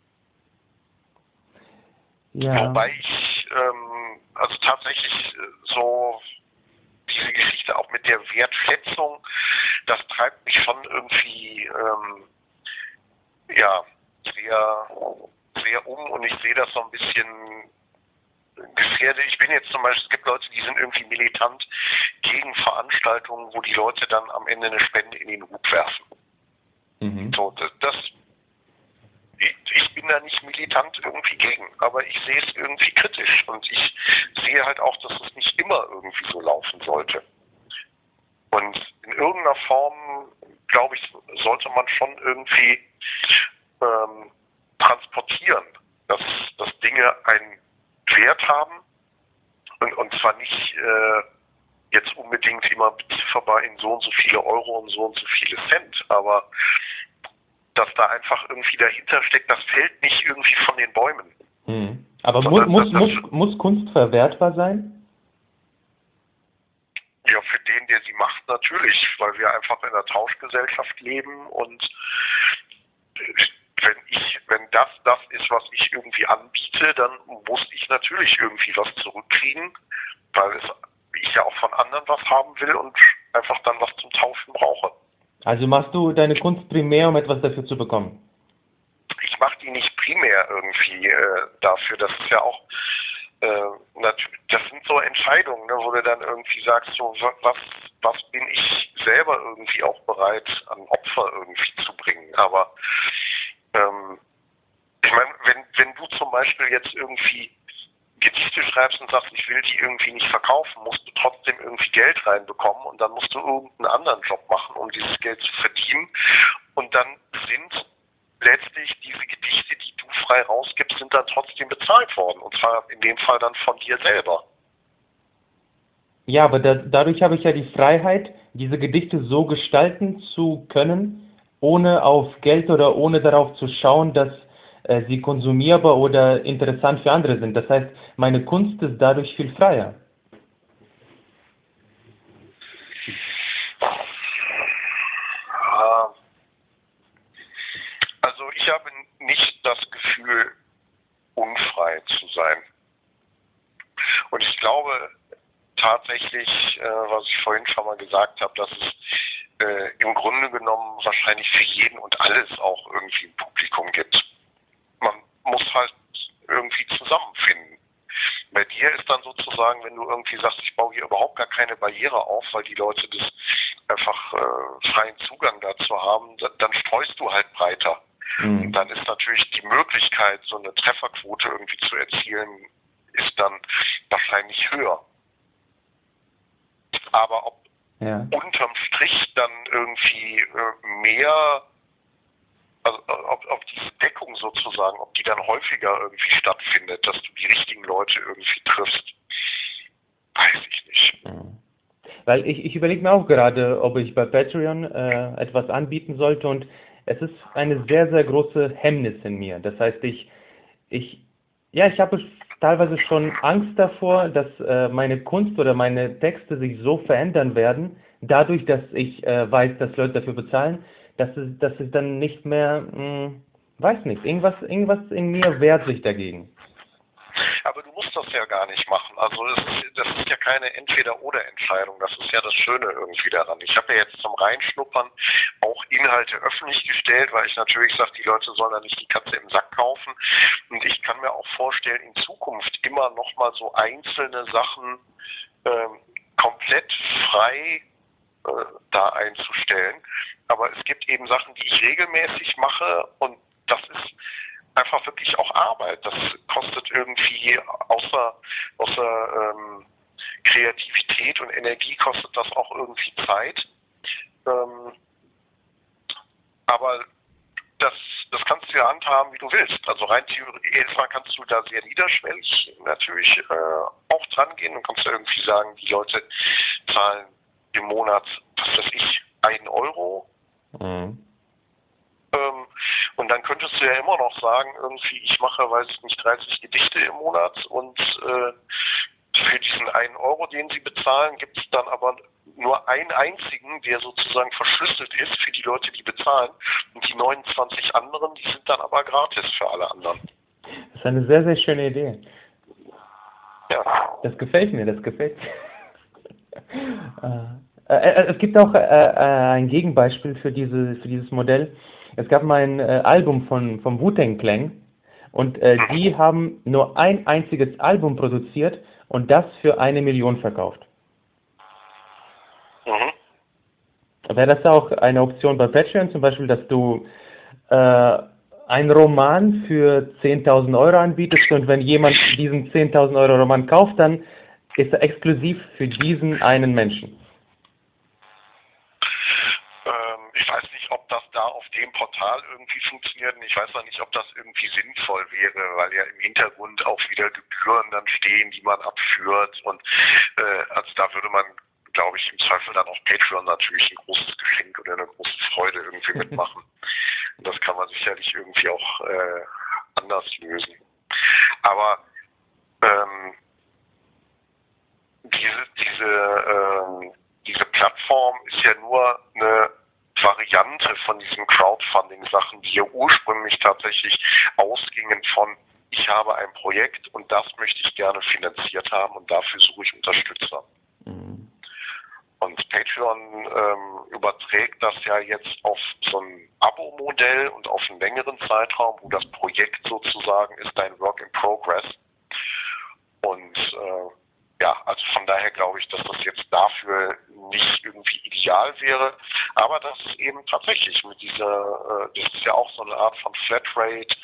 Ja. Wobei ich also tatsächlich so diese Geschichte auch mit der Wertschätzung, das treibt mich schon irgendwie sehr, sehr und ich sehe das so ein bisschen gefährdet. Ich bin jetzt zum Beispiel, es gibt Leute, die sind irgendwie militant gegen Veranstaltungen, wo die Leute dann am Ende eine Spende in den Hut werfen. Mhm. So, ich bin da nicht militant irgendwie gegen, aber ich sehe es irgendwie kritisch und ich sehe halt auch, dass es nicht immer irgendwie so laufen sollte. Und in irgendeiner Form, glaube ich, sollte man schon irgendwie transportieren, dass Dinge einen Wert haben und zwar nicht jetzt unbedingt immer bezifferbar in so und so viele Euro und so viele Cent, aber dass da einfach irgendwie dahinter steckt, das fällt nicht irgendwie von den Bäumen. Mhm. Aber muss Kunst verwertbar sein? Ja, für den, der sie macht, natürlich, weil wir einfach in einer Tauschgesellschaft leben und wenn das ist, was ich irgendwie anbiete, dann muss ich natürlich irgendwie was zurückkriegen, weil ich ja auch von anderen was haben will und einfach dann was zum Tauschen brauche. Also machst du deine Kunst primär, um etwas dafür zu bekommen? Ich mache die nicht primär irgendwie dafür. Das ist ja auch, das sind so Entscheidungen, ne, wo du dann irgendwie sagst, so was bin ich selber irgendwie auch bereit an Opfer irgendwie zu bringen. Aber ich meine, wenn du zum Beispiel jetzt irgendwie Gedichte schreibst und sagst, ich will die irgendwie nicht verkaufen, musst du trotzdem irgendwie Geld reinbekommen und dann musst du irgendeinen anderen Job machen, um dieses Geld zu verdienen. Und dann sind letztlich diese Gedichte, die du frei rausgibst, sind dann trotzdem bezahlt worden. Und zwar in dem Fall dann von dir selber. Ja, aber dadurch habe ich ja die Freiheit, diese Gedichte so gestalten zu können, ohne auf Geld oder ohne darauf zu schauen, dass sie konsumierbar oder interessant für andere sind. Das heißt, meine Kunst ist dadurch viel freier. Also ich habe nicht das Gefühl, unfrei zu sein. Und ich glaube tatsächlich, was ich vorhin schon mal gesagt habe, dass es im Grunde genommen wahrscheinlich für jeden und alles auch irgendwie ein Publikum gibt. Man muss halt irgendwie zusammenfinden. Bei dir ist dann sozusagen, wenn du irgendwie sagst, ich baue hier überhaupt gar keine Barriere auf, weil die Leute das einfach freien Zugang dazu haben, dann streust du halt breiter. Mhm. Und dann ist natürlich die Möglichkeit, so eine Trefferquote irgendwie zu erzielen, ist dann wahrscheinlich höher. Aber ob unterm Strich dann irgendwie mehr, also ob diese Deckung sozusagen, ob die dann häufiger irgendwie stattfindet, dass du die richtigen Leute irgendwie triffst, weiß ich nicht. Weil ich überlege mir auch gerade, ob ich bei Patreon etwas anbieten sollte und es ist eine sehr, sehr große Hemmnis in mir. Das heißt, ich habe teilweise schon Angst davor, dass meine Kunst oder meine Texte sich so verändern werden, dadurch, dass ich weiß, dass Leute dafür bezahlen, dass es dann nicht mehr, weiß nicht, irgendwas in mir wehrt sich dagegen. Aber du musst das ja gar nicht machen. Also das ist ja keine Entweder-oder-Entscheidung. Das ist ja das Schöne irgendwie daran. Ich habe ja jetzt zum Reinschnuppern auch Inhalte öffentlich gestellt, weil ich natürlich sage, die Leute sollen da nicht die Katze im Sack kaufen. Und ich kann mir auch vorstellen, in Zukunft immer noch mal so einzelne Sachen komplett frei da einzustellen. Aber es gibt eben Sachen, die ich regelmäßig mache und das ist einfach wirklich auch Arbeit. Das kostet irgendwie außer Kreativität und Energie kostet das auch irgendwie Zeit. Aber das kannst du ja handhaben, wie du willst. Also rein theoretisch, erstmal kannst du da sehr niederschwellig natürlich auch dran gehen und kannst ja irgendwie sagen, die Leute zahlen im Monat, was weiß ich, 1 Euro. Mhm. Und dann könntest du du ja immer noch sagen, irgendwie, ich mache, weiß ich nicht, 30 Gedichte im Monat und für diesen 1 Euro, den sie bezahlen, gibt es dann aber nur einen einzigen, der sozusagen verschlüsselt ist für die Leute, die bezahlen. Und die 29 anderen, die sind dann aber gratis für alle anderen. Das ist eine sehr, sehr schöne Idee. Ja. Das gefällt mir, das gefällt mir. Es gibt auch ein Gegenbeispiel für dieses Modell. Es gab mal ein Album vom Wu-Tang Clan und die haben nur ein einziges Album produziert und das für 1 Million verkauft. Mhm. Wäre das auch eine Option bei Patreon, zum Beispiel, dass du einen Roman für 10.000 Euro anbietest und wenn jemand diesen 10.000 Euro Roman kauft, dann ist er exklusiv für diesen einen Menschen? Ich weiß nicht, ob das da auf dem Portal irgendwie funktioniert. Ich weiß auch nicht, ob das irgendwie sinnvoll wäre, weil ja im Hintergrund auch wieder Gebühren dann stehen, die man abführt. Und also da würde man, glaube ich, im Zweifel dann auf Patreon natürlich ein großes Geschenk oder eine große Freude irgendwie mitmachen. Und das kann man sicherlich irgendwie auch anders lösen. Aber diese Plattform ist ja nur eine Variante von diesen Crowdfunding-Sachen, die ja ursprünglich tatsächlich ausgingen von, ich habe ein Projekt und das möchte ich gerne finanziert haben und dafür suche ich Unterstützer. Mhm. Und Patreon überträgt das ja jetzt auf so ein Abo-Modell und auf einen längeren Zeitraum, wo das Projekt sozusagen ist ein Work in Progress. Und ja, also von daher glaube ich, dass das jetzt dafür nicht irgendwie ideal wäre, aber dass es eben tatsächlich mit dieser, das ist ja auch so eine Art von Flatrate,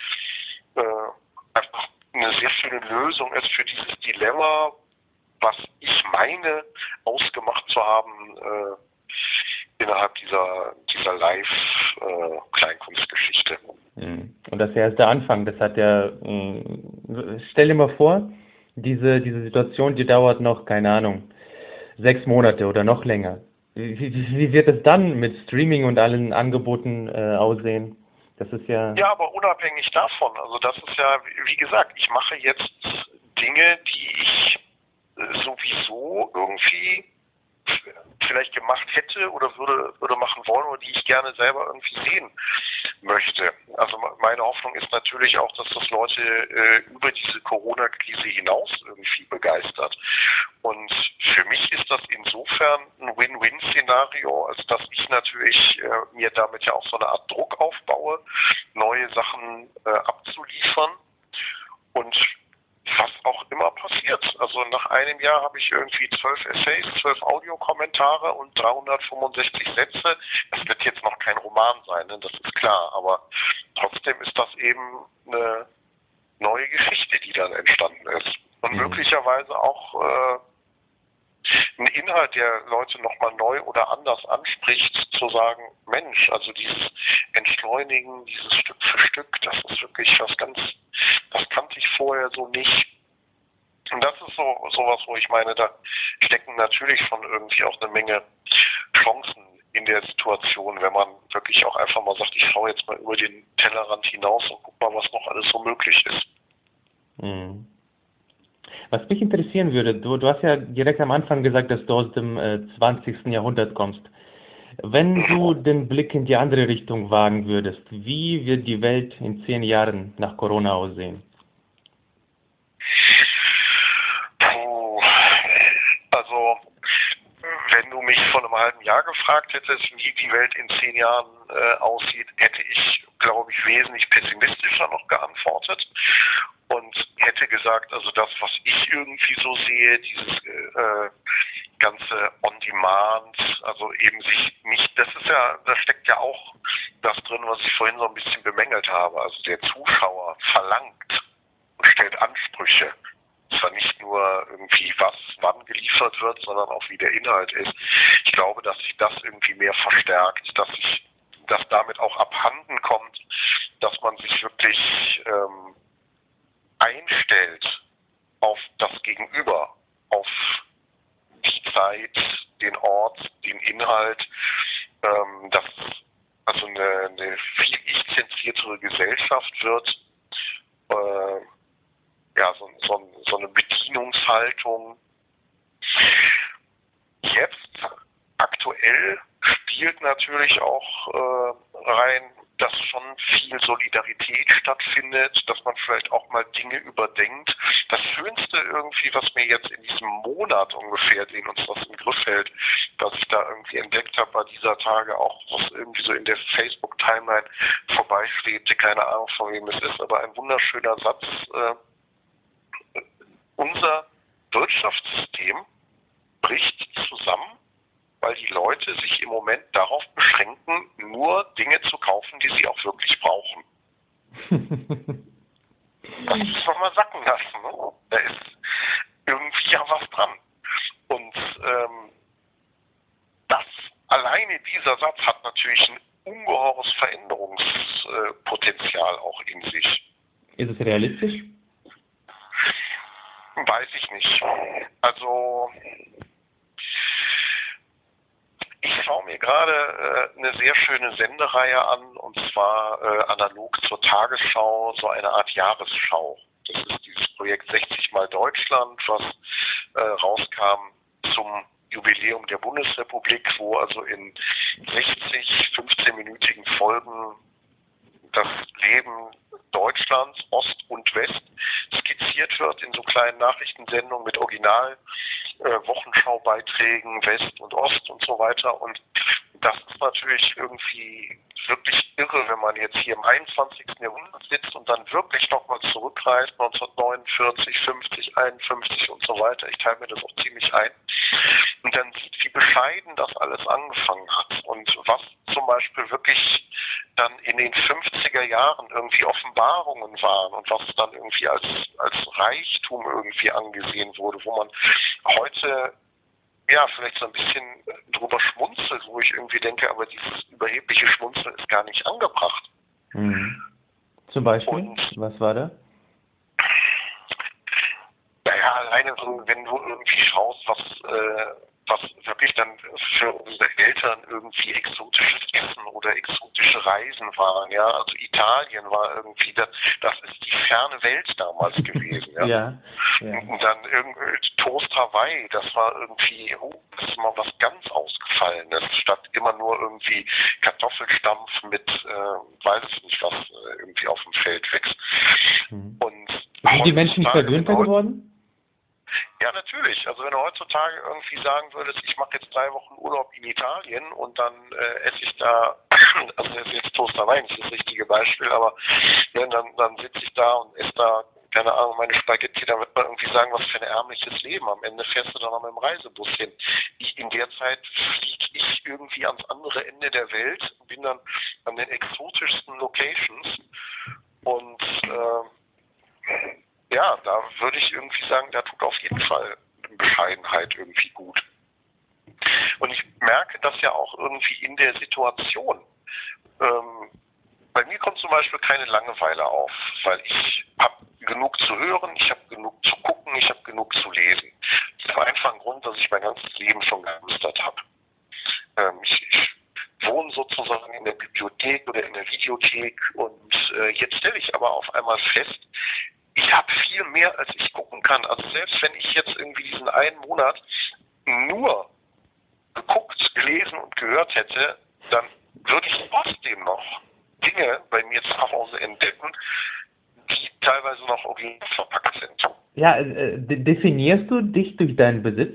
einfach eine sehr schöne Lösung ist für dieses Dilemma, was ich meine, ausgemacht zu haben innerhalb dieser Live-Kleinkunstgeschichte. Und das ist ja erst der Anfang. Das hat ja, stell dir mal vor, diese Situation, die dauert noch, keine Ahnung, 6 Monate oder noch länger. Wie wird es dann mit Streaming und allen Angeboten aussehen? Das ist ja... Ja, aber unabhängig davon, also das ist ja, wie gesagt, ich mache jetzt Dinge, die ich sowieso irgendwie vielleicht gemacht hätte oder würde machen wollen oder die ich gerne selber irgendwie sehen möchte. Also meine Hoffnung ist natürlich auch, dass das Leute über diese Corona-Krise hinaus irgendwie begeistert. Und für mich ist das insofern ein Win-Win-Szenario, als dass ich natürlich mir damit ja auch so eine Art Druck aufbaue, neue Sachen abzuliefern und was auch immer passiert. Also nach einem Jahr habe ich irgendwie 12 Essays, 12 Audiokommentare und 365 Sätze. Das wird jetzt noch kein Roman sein, ne? Das ist klar, aber trotzdem ist das eben eine neue Geschichte, die dann entstanden ist. Und möglicherweise auch ein Inhalt, der Leute nochmal neu oder anders anspricht, zu sagen, Mensch, also dieses Entschleunigen, dieses Stück für Stück, das ist wirklich das kannte ich vorher so nicht. Und das ist sowas, wo ich meine, da stecken natürlich schon irgendwie auch eine Menge Chancen in der Situation, wenn man wirklich auch einfach mal sagt, ich schaue jetzt mal über den Tellerrand hinaus und guck mal, was noch alles so möglich ist. Mhm. Was mich interessieren würde, du hast ja direkt am Anfang gesagt, dass du aus dem 20. Jahrhundert kommst. Wenn du den Blick in die andere Richtung wagen würdest, wie wird die Welt in 10 Jahren nach Corona aussehen? Also, wenn du mich vor einem halben Jahr gefragt hättest, wie die Welt in 10 Jahren aussieht, hätte ich, glaube ich, wesentlich pessimistischer noch geantwortet und hätte gesagt, also das, was ich irgendwie so sehe, dieses ganze On-Demand, also eben sich nicht, da steckt ja auch das drin, was ich vorhin so ein bisschen bemängelt habe. Also der Zuschauer verlangt und stellt Ansprüche. Zwar nicht nur irgendwie, was wann geliefert wird, sondern auch wie der Inhalt ist. Ich glaube, dass sich das irgendwie mehr verstärkt, dass damit auch abhanden kommt, dass man sich wirklich einstellt auf das Gegenüber, auf die Zeit, den Ort, den Inhalt, dass also eine viel ich-zentriertere unsere Gesellschaft wird so eine Bedienungshaltung. Jetzt aktuell spielt natürlich auch rein, dass schon viel Solidarität stattfindet, dass man vielleicht auch mal Dinge überdenkt. Das Schönste irgendwie, was mir jetzt in diesem Monat ungefähr, den uns das im Griff hält, was ich da irgendwie entdeckt habe, war dieser Tage auch, was irgendwie so in der Facebook-Timeline vorbeischwebte, keine Ahnung von wem es ist, aber ein wunderschöner Satz. Unser Wirtschaftssystem bricht zusammen, weil die Leute sich im Moment darauf beschränken, nur Dinge zu kaufen, die sie auch wirklich brauchen. Das muss man mal sacken lassen. Ne? Da ist irgendwie ja was dran. Und das alleine dieser Satz hat natürlich ein ungeheures Veränderungspotenzial auch in sich. Ist es realistisch? Weiß ich nicht. Also ich schaue mir gerade eine sehr schöne Sendereihe an, und zwar analog zur Tagesschau, so eine Art Jahresschau. Das ist dieses Projekt 60 mal Deutschland, was rauskam zum Jubiläum der Bundesrepublik, wo also in 60 15-minütigen Folgen das Leben Deutschlands, Ost und West, skizziert wird in so kleinen Nachrichtensendungen mit Original-Wochenschaubeiträgen West und Ost und so weiter. Und das ist natürlich irgendwie wirklich irre, wenn man jetzt hier im 21. Jahrhundert sitzt und dann wirklich nochmal zurückreist, 1949, 50, 51 und so weiter. Ich teile mir das auch ziemlich ein. Und dann sieht, wie bescheiden das alles angefangen hat und was zum Beispiel wirklich dann in den 50er Jahren irgendwie Offenbarungen waren und was dann irgendwie als Reichtum irgendwie angesehen wurde, wo man heute ja vielleicht so ein bisschen drüber schmunzelt, wo ich irgendwie denke, aber dieses überhebliche Schmunzeln ist gar nicht angebracht. Mhm. Zum Beispiel? Was war da? Naja, alleine so, wenn du irgendwie schaust, was wirklich dann für unsere Eltern irgendwie exotisches Essen oder exotische Reisen waren, ja, also Italien war irgendwie, das ist die ferne Welt damals gewesen, ja. Ja. Und dann irgendwie Toast Hawaii, das war irgendwie, das ist mal was ganz Ausgefallenes, statt immer nur irgendwie Kartoffelstampf mit, weiß ich nicht was, irgendwie auf dem Feld wächst. Mhm. Und sind die Menschen verwöhnter geworden? Ja, natürlich. Also wenn du heutzutage irgendwie sagen würdest, ich mache jetzt 3 Wochen Urlaub in Italien und dann esse ich da, also das ist jetzt Toast Hawaii, nicht das richtige Beispiel, aber ja, dann sitze ich da und esse da, keine Ahnung, meine Spaghetti, da wird man irgendwie sagen, was für ein ärmliches Leben. Am Ende fährst du dann noch mit dem Reisebus hin. In der Zeit fliege ich irgendwie ans andere Ende der Welt, bin dann an den exotischsten Locations und ja, da würde ich irgendwie sagen, da tut auf jeden Fall Bescheidenheit irgendwie gut. Und ich merke das ja auch irgendwie in der Situation. Bei mir kommt zum Beispiel keine Langeweile auf, weil ich habe genug zu hören, ich habe genug zu gucken, ich habe genug zu lesen. Das ist einfach ein Grund, dass ich mein ganzes Leben schon gehamstert habe. Ich wohne sozusagen in der Bibliothek oder in der Videothek und jetzt stelle ich aber auf einmal fest, ich habe viel mehr, als ich gucken kann. Also selbst wenn ich jetzt irgendwie diesen einen Monat nur geguckt, gelesen und gehört hätte, dann würde ich trotzdem noch Dinge bei mir zu Hause entdecken, die teilweise noch original verpackt sind. Ja, definierst du dich durch deinen Besitz?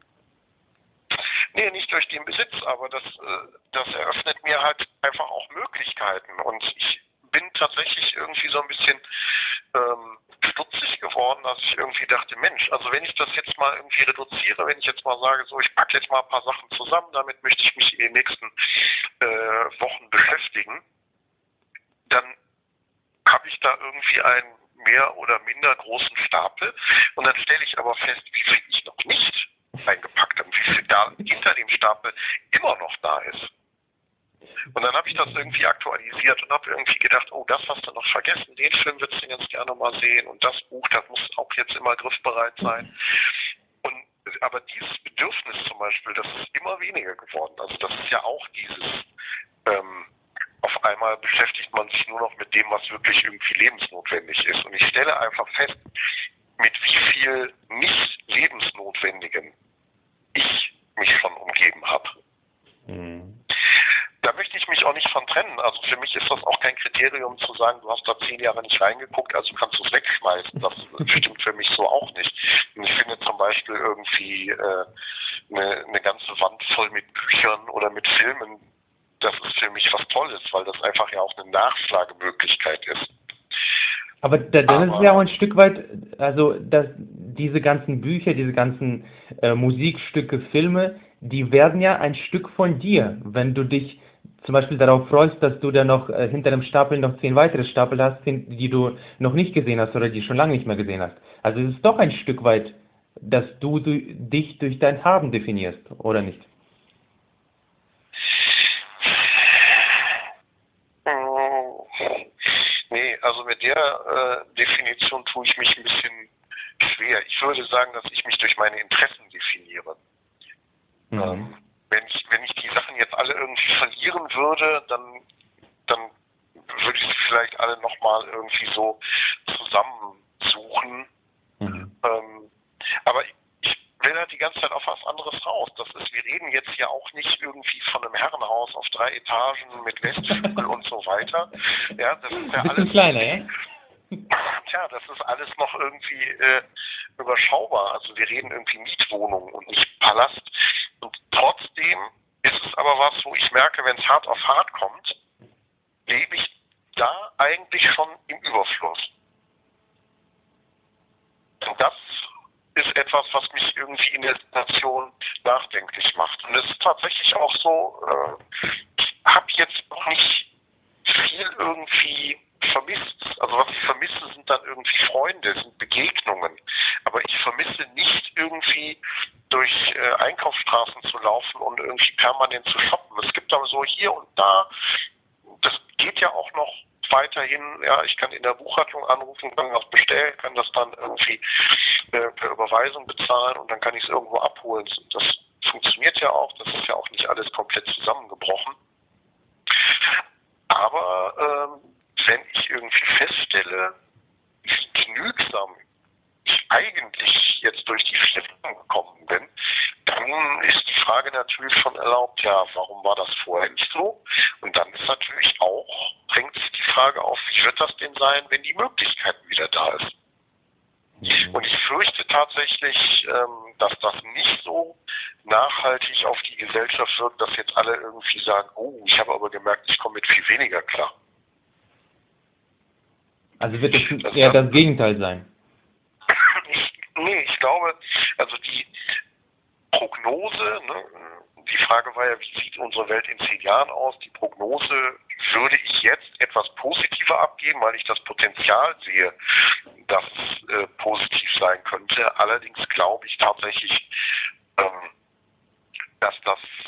Nee, nicht durch den Besitz, aber das eröffnet mir halt einfach auch Möglichkeiten. Und ich bin tatsächlich irgendwie so ein bisschen stutzig geworden, dass ich irgendwie dachte, Mensch, also wenn ich das jetzt mal irgendwie reduziere, wenn ich jetzt mal sage, so ich packe jetzt mal ein paar Sachen zusammen, damit möchte ich mich in den nächsten Wochen beschäftigen, dann habe ich da irgendwie einen mehr oder minder großen Stapel und dann stelle ich aber fest, wie viel ich noch nicht eingepackt habe, wie viel da hinter dem Stapel immer noch da ist. Und dann habe ich das irgendwie aktualisiert und habe irgendwie gedacht, oh, das hast du noch vergessen, den Film würdest du ganz gerne mal sehen und das Buch, das muss auch jetzt immer griffbereit sein. Aber dieses Bedürfnis zum Beispiel, das ist immer weniger geworden. Also das ist ja auch dieses, auf einmal beschäftigt man man sich nur noch mit dem, was wirklich irgendwie lebensnotwendig ist. Und ich stelle einfach fest, mit wie viel nicht lebensnotwendigen ich mich schon umgeben habe. Da möchte ich mich auch nicht von trennen. Also für mich ist das auch kein Kriterium zu sagen, du hast da 10 Jahre nicht reingeguckt, also kannst du es wegschmeißen. Das stimmt für mich so auch nicht. Und ich finde zum Beispiel irgendwie eine ganze Wand voll mit Büchern oder mit Filmen, das ist für mich was Tolles, weil das einfach ja auch eine Nachschlagemöglichkeit ist. Aber das ist ja auch ein Stück weit, also diese ganzen Bücher, diese ganzen Musikstücke, Filme, die werden ja ein Stück von dir, wenn du dich zum Beispiel darauf freust, dass du dann noch hinter dem Stapel noch 10 weitere Stapel hast, die du noch nicht gesehen hast oder die schon lange nicht mehr gesehen hast. Also es ist doch ein Stück weit, dass du dich durch dein Haben definierst, oder nicht? Nee, also mit der Definition tue ich mich ein bisschen schwer. Ich würde sagen, dass ich mich durch meine Interessen definiere. Wenn ich die Sachen jetzt alle irgendwie verlieren würde, dann würde ich sie vielleicht alle nochmal irgendwie so zusammensuchen. Aber ich will halt die ganze Zeit auf was anderes raus. Wir reden jetzt ja auch nicht irgendwie von einem Herrenhaus auf 3 Etagen mit Westflügel und so weiter. Ja, das ist ja alles kleiner, ja? Tja, das ist alles noch irgendwie überschaubar. Also wir reden irgendwie Mietwohnung und nicht Palast. Und trotzdem ist es aber was, wo ich merke, wenn es hart auf hart kommt, lebe ich da eigentlich schon im Überfluss. Und das ist etwas, was mich irgendwie in der Situation nachdenklich macht. Und es ist tatsächlich auch so, ich habe jetzt noch nicht viel irgendwie vermisst. Also was ich vermisse, sind dann irgendwie Freunde, sind Begegnungen. Aber ich vermisse nicht irgendwie durch Einkaufsstraßen zu laufen und irgendwie permanent zu shoppen. Es gibt aber so hier und da, das geht ja auch noch weiterhin, ja, ich kann in der Buchhandlung anrufen, kann was bestellen, kann das dann irgendwie per Überweisung bezahlen und dann kann ich es irgendwo abholen. Das funktioniert ja auch, das ist ja auch nicht alles komplett zusammengebrochen. Aber wenn ich irgendwie feststelle, wie genügsam ich eigentlich jetzt durch die 4 Wochen gekommen bin, dann ist die Frage natürlich schon erlaubt, ja, warum war das vorher nicht so? Und dann ist natürlich auch, drängt sich die Frage auf, wie wird das denn sein, wenn die Möglichkeit wieder da ist? Und ich fürchte tatsächlich, dass das nicht so nachhaltig auf die Gesellschaft wirkt, dass jetzt alle irgendwie sagen, oh, ich habe aber gemerkt, ich komme mit viel weniger klar. Also wird es eher das Gegenteil sein? Ich glaube, also die Prognose, ne, die Frage war ja, wie sieht unsere Welt in 10 Jahren aus? Die Prognose würde ich jetzt etwas positiver abgeben, weil ich das Potenzial sehe, dass es positiv sein könnte. Allerdings glaube ich tatsächlich, dass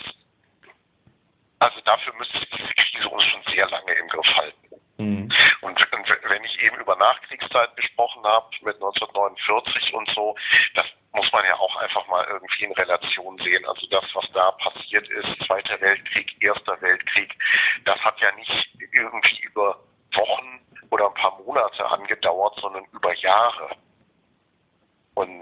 also dafür müsste diese Krise uns schon sehr lange im Griff halten. Und wenn ich eben über Nachkriegszeit gesprochen habe, mit 1949 und so, das muss man ja auch einfach mal irgendwie in Relation sehen. Also das, was da passiert ist, Zweiter Weltkrieg, Erster Weltkrieg, das hat ja nicht irgendwie über Wochen oder ein paar Monate angedauert, sondern über Jahre. Und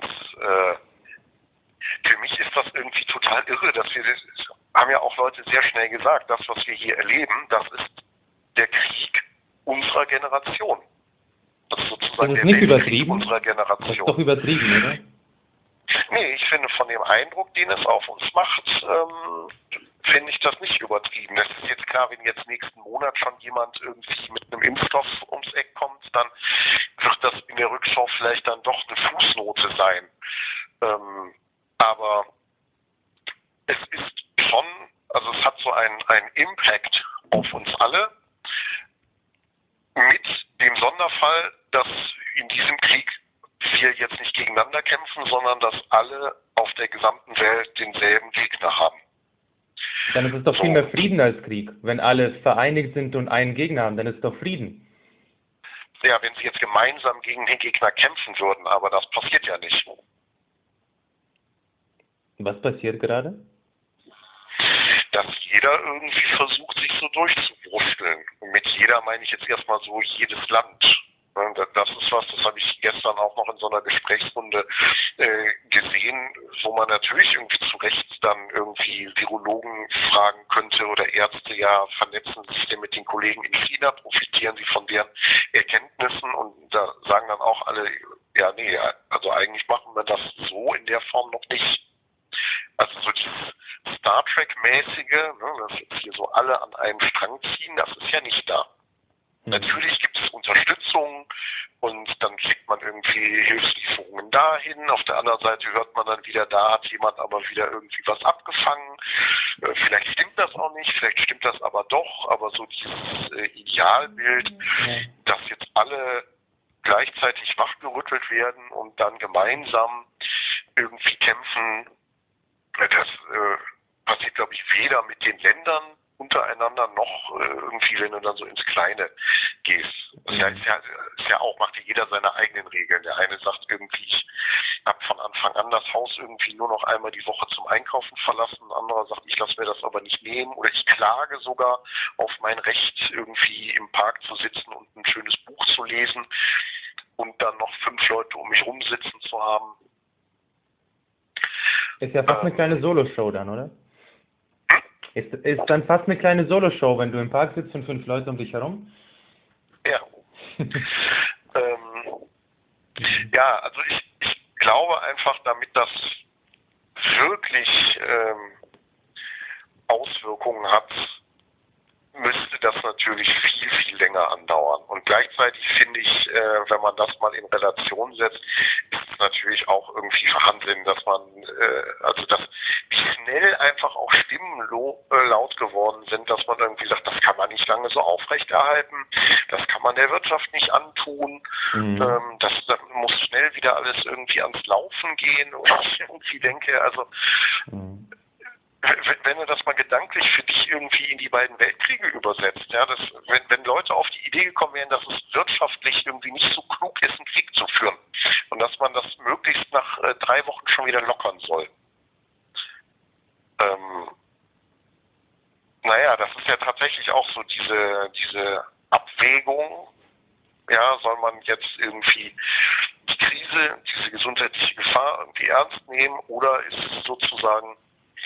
für mich ist das irgendwie total irre, dass haben ja auch Leute sehr schnell gesagt, das, was wir hier erleben, das ist der Krieg unserer Generation. Das ist sozusagen der Weltkrieg unserer Generation. Das ist doch übertrieben, oder? Nee, ich finde, von dem Eindruck, den es auf uns macht, finde ich das nicht übertrieben. Das ist jetzt klar, wenn jetzt nächsten Monat schon jemand irgendwie mit einem Impfstoff ums Eck kommt, dann wird das in der Rückschau vielleicht dann doch eine Fußnote sein. Aber es ist schon, also es hat so einen Impact auf uns alle, mit dem Sonderfall, dass in diesem Krieg wir jetzt nicht gegeneinander kämpfen, sondern dass alle auf der gesamten Welt denselben Gegner haben. Dann ist es doch viel mehr Frieden als Krieg. Wenn alle vereinigt sind und einen Gegner haben, dann ist es doch Frieden. Ja, wenn sie jetzt gemeinsam gegen den Gegner kämpfen würden, aber das passiert ja nicht. Was passiert gerade? Dass jeder irgendwie versucht, sich so durchzuwursteln. Und mit jeder meine ich jetzt erstmal so jedes Land. Das ist was, das habe ich gestern auch noch in so einer Gesprächsrunde gesehen, wo man natürlich irgendwie zu Recht dann irgendwie Virologen fragen könnte oder Ärzte, ja, vernetzen Sie sich denn mit den Kollegen in China, profitieren Sie von deren Erkenntnissen, und da sagen dann auch alle, ja, nee, also eigentlich machen wir das so in der Form noch nicht. Also so dieses Star Trek-mäßige, ne, dass jetzt hier so alle an einem Strang ziehen, das ist ja nicht da. Natürlich gibt es Unterstützung und dann kriegt man irgendwie Hilfslieferungen dahin. Auf der anderen Seite hört man dann wieder, da hat jemand aber wieder irgendwie was abgefangen. Vielleicht stimmt das auch nicht, vielleicht stimmt das aber doch. Aber so dieses Idealbild, dass jetzt alle gleichzeitig wachgerüttelt werden und dann gemeinsam irgendwie kämpfen, das passiert, glaube ich, weder mit den Ländern untereinander noch irgendwie, wenn du dann so ins Kleine gehst. Das ist ja auch, macht ja jeder seine eigenen Regeln. Der eine sagt irgendwie, ich habe von Anfang an das Haus irgendwie nur noch einmal die Woche zum Einkaufen verlassen. Ein anderer sagt, ich lasse mir das aber nicht nehmen, oder ich klage sogar auf mein Recht, irgendwie im Park zu sitzen und ein schönes Buch zu lesen und dann noch 5 Leute um mich rumsitzen zu haben. Ist ja fast eine kleine Soloshow dann, oder? Ist dann fast eine kleine Soloshow, wenn du im Park sitzt und 5 Leute um dich herum? Ja. Ja, also ich glaube einfach, damit das wirklich Auswirkungen hat, müsste das natürlich viel, viel länger andauern. Und gleichzeitig finde ich, wenn man das mal in Relation setzt, ist es natürlich auch irgendwie verhandeln, dass man, also dass wie schnell einfach auch Stimmen laut geworden sind, dass man irgendwie sagt, das kann man nicht lange so aufrechterhalten, das kann man der Wirtschaft nicht antun, das muss schnell wieder alles irgendwie ans Laufen gehen. Und ich irgendwie denke, also wenn du das mal gedanklich für dich irgendwie in die beiden Weltkriege übersetzt, ja, wenn Leute auf die Idee gekommen wären, dass es wirtschaftlich irgendwie nicht so klug ist, einen Krieg zu führen und dass man das möglichst nach 3 Wochen schon wieder lockern soll. Naja, das ist ja tatsächlich auch so diese Abwägung, ja, soll man jetzt irgendwie die Krise, diese gesundheitliche Gefahr irgendwie ernst nehmen, oder ist es sozusagen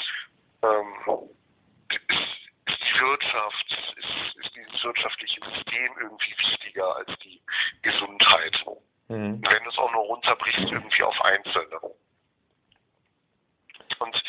ist die Wirtschaft, ist dieses wirtschaftliche System irgendwie wichtiger als die Gesundheit. Wenn du es auch nur runterbrichst irgendwie auf Einzelne. Und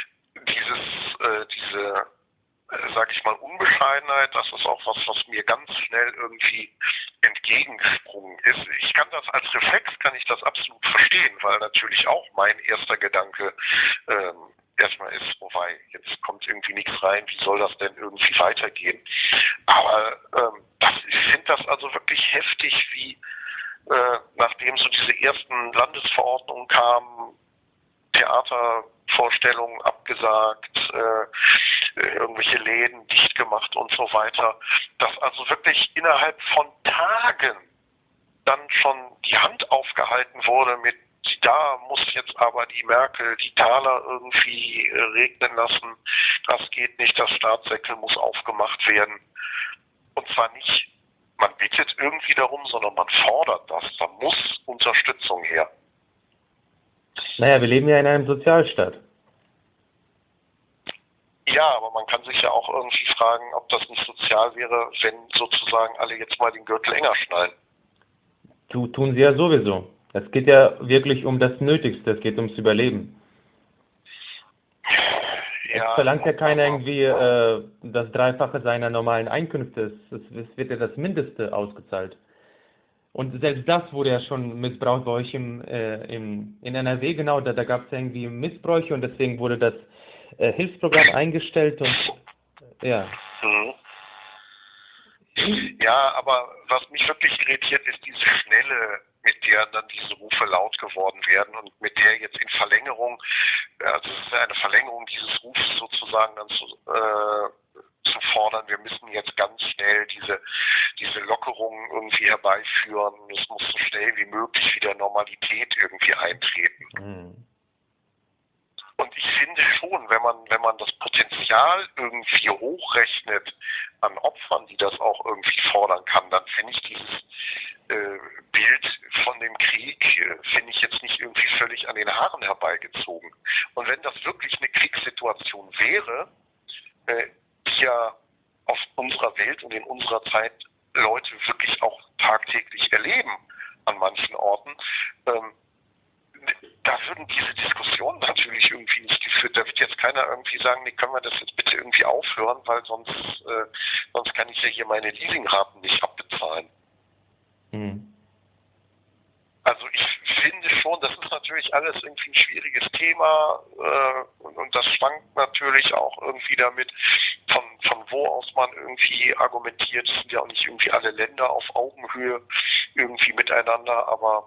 diese sag ich mal, Unbescheidenheit, das ist auch was mir ganz schnell irgendwie entgegengesprungen ist. Ich kann das als Reflex, kann ich das absolut verstehen, weil natürlich auch mein erster Gedanke erstmal ist, wobei, jetzt kommt irgendwie nichts rein, wie soll das denn irgendwie weitergehen? Aber ich finde das also wirklich heftig, wie nachdem so diese ersten Landesverordnungen kamen, Theatervorstellungen abgesagt, irgendwelche Läden dicht gemacht und so weiter, dass also wirklich innerhalb von Tagen dann schon die Hand aufgehalten wurde mit, da muss jetzt aber die Merkel die Taler irgendwie regnen lassen, das geht nicht, das Staatssäckel muss aufgemacht werden. Und zwar nicht, man bittet irgendwie darum, sondern man fordert das, da muss Unterstützung her. Naja, wir leben ja in einem Sozialstaat. Ja, aber man kann sich ja auch irgendwie fragen, ob das nicht sozial wäre, wenn sozusagen alle jetzt mal den Gürtel enger schnallen. Tun sie ja sowieso. Es geht ja wirklich um das Nötigste, es geht ums Überleben. Ja, es verlangt ja keiner irgendwie das Dreifache seiner normalen Einkünfte. Es wird ja das Mindeste ausgezahlt. Und selbst das wurde ja schon missbraucht bei euch in NRW, genau, da gab es ja irgendwie Missbräuche und deswegen wurde das Hilfsprogramm eingestellt und ja. Ja, aber was mich wirklich irritiert, ist diese Schnelle, mit der dann diese Rufe laut geworden werden und mit der jetzt in Verlängerung, also es ist ja eine Verlängerung dieses Rufes sozusagen dann zu fordern, wir müssen jetzt ganz schnell diese Lockerungen irgendwie herbeiführen, es muss so schnell wie möglich wieder Normalität irgendwie eintreten. Und ich finde schon, wenn man das Potenzial irgendwie hochrechnet, an Opfern, die das auch irgendwie fordern kann, dann finde ich dieses Bild von dem Krieg, finde ich jetzt nicht irgendwie völlig an den Haaren herbeigezogen. Und wenn das wirklich eine Kriegssituation wäre, die ja auf unserer Welt und in unserer Zeit Leute wirklich auch tagtäglich erleben an manchen Orten, da würden diese Diskussionen natürlich irgendwie nicht geführt. Da wird jetzt keiner irgendwie sagen, nee, können wir das jetzt bitte irgendwie aufhören, weil sonst kann ich ja hier meine Leasingraten nicht abbezahlen. Also ich finde schon, das ist natürlich alles irgendwie ein schwieriges Thema und das schwankt natürlich auch irgendwie damit, von wo aus man irgendwie argumentiert. Es sind ja auch nicht irgendwie alle Länder auf Augenhöhe irgendwie miteinander, aber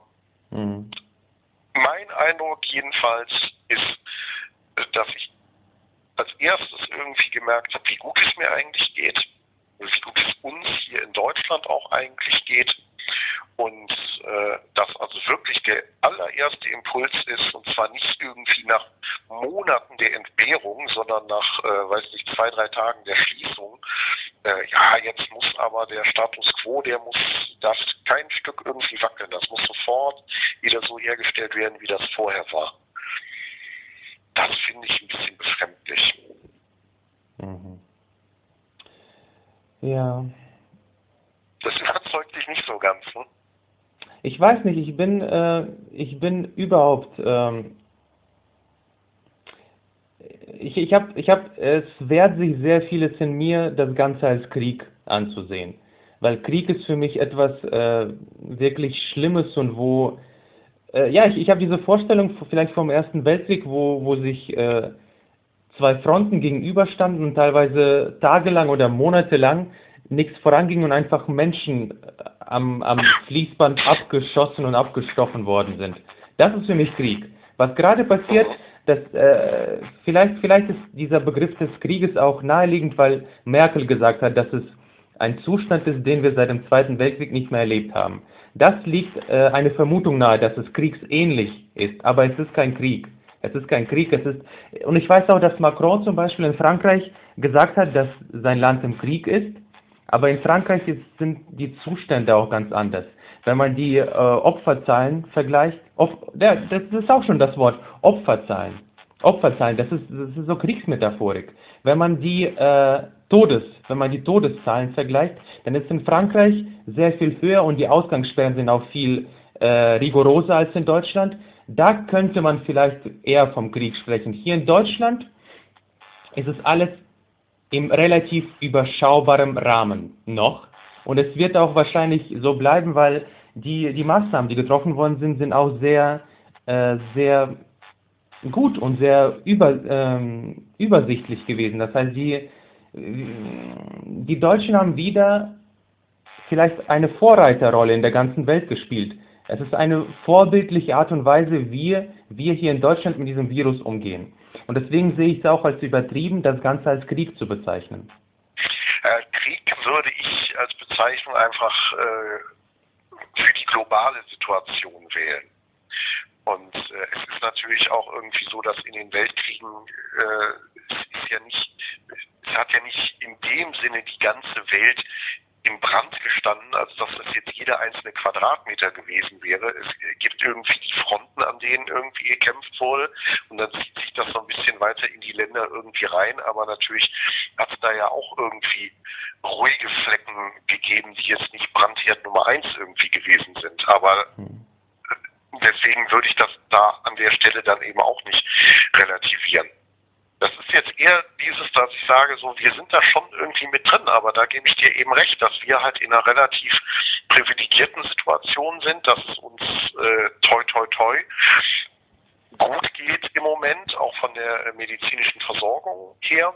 mein Eindruck jedenfalls ist, dass ich als erstes irgendwie gemerkt habe, wie gut es mir eigentlich geht, wie gut es uns hier in Deutschland auch eigentlich geht. Und dass also wirklich der allererste Impuls ist, und zwar nicht irgendwie nach Monaten der Entbehrung, sondern nach, 2-3 Tagen der Schließung. Jetzt muss aber der Status quo, darf kein Stück irgendwie wackeln. Das muss sofort wieder so hergestellt werden, wie das vorher war. Das finde ich ein bisschen befremdlich. Ja. Das überzeugt dich nicht so ganz, ne? Ich weiß nicht, ich bin überhaupt, es wehrt sich sehr vieles in mir, das Ganze als Krieg anzusehen. Weil Krieg ist für mich etwas wirklich Schlimmes und wo, ich habe diese Vorstellung vielleicht vom Ersten Weltkrieg, wo sich zwei Fronten gegenüberstanden und teilweise tagelang oder monatelang nichts voranging und einfach Menschen am Fließband abgeschossen und abgestochen worden sind. Das ist für mich Krieg. Was gerade passiert, vielleicht ist dieser Begriff des Krieges auch naheliegend, weil Merkel gesagt hat, dass es ein Zustand ist, den wir seit dem Zweiten Weltkrieg nicht mehr erlebt haben. Das liegt eine Vermutung nahe, dass es kriegsähnlich ist, aber es ist kein Krieg. Es ist kein Krieg, und ich weiß auch, dass Macron zum Beispiel in Frankreich gesagt hat, dass sein Land im Krieg ist. Aber in Frankreich sind die Zustände auch ganz anders. Wenn man die Opferzahlen vergleicht, das ist auch schon das Wort, Opferzahlen. Opferzahlen, das ist so Kriegsmetaphorik. Wenn man die Todeszahlen vergleicht, dann ist in Frankreich sehr viel höher und die Ausgangssperren sind auch viel rigoroser als in Deutschland. Da könnte man vielleicht eher vom Krieg sprechen. Hier in Deutschland ist es alles im relativ überschaubaren Rahmen noch. Und es wird auch wahrscheinlich so bleiben, weil die Maßnahmen, die getroffen worden sind auch sehr, sehr gut und sehr übersichtlich gewesen. Das heißt, die Deutschen haben wieder vielleicht eine Vorreiterrolle in der ganzen Welt gespielt. Es ist eine vorbildliche Art und Weise, wie wir hier in Deutschland mit diesem Virus umgehen. Und deswegen sehe ich es auch als übertrieben, das Ganze als Krieg zu bezeichnen. Krieg würde ich als Bezeichnung einfach für die globale Situation wählen. Und es ist natürlich auch irgendwie so, dass in den Weltkriegen es hat ja nicht in dem Sinne die ganze Welt im Brand gestanden, als dass es jetzt jeder einzelne Quadratmeter gewesen wäre. Es gibt irgendwie die Fronten, an denen irgendwie gekämpft wurde und dann zieht sich das so ein bisschen weiter in die Länder irgendwie rein, aber natürlich hat es da ja auch irgendwie ruhige Flecken gegeben, die jetzt nicht Brandherd Nummer 1 irgendwie gewesen sind, aber deswegen würde ich das da an der Stelle dann eben auch nicht relativieren. Das ist jetzt eher dieses, dass ich sage, so, wir sind da schon irgendwie mit drin, aber da gebe ich dir eben recht, dass wir halt in einer relativ privilegierten Situation sind, dass es uns toi toi toi gut geht im Moment, auch von der medizinischen Versorgung her.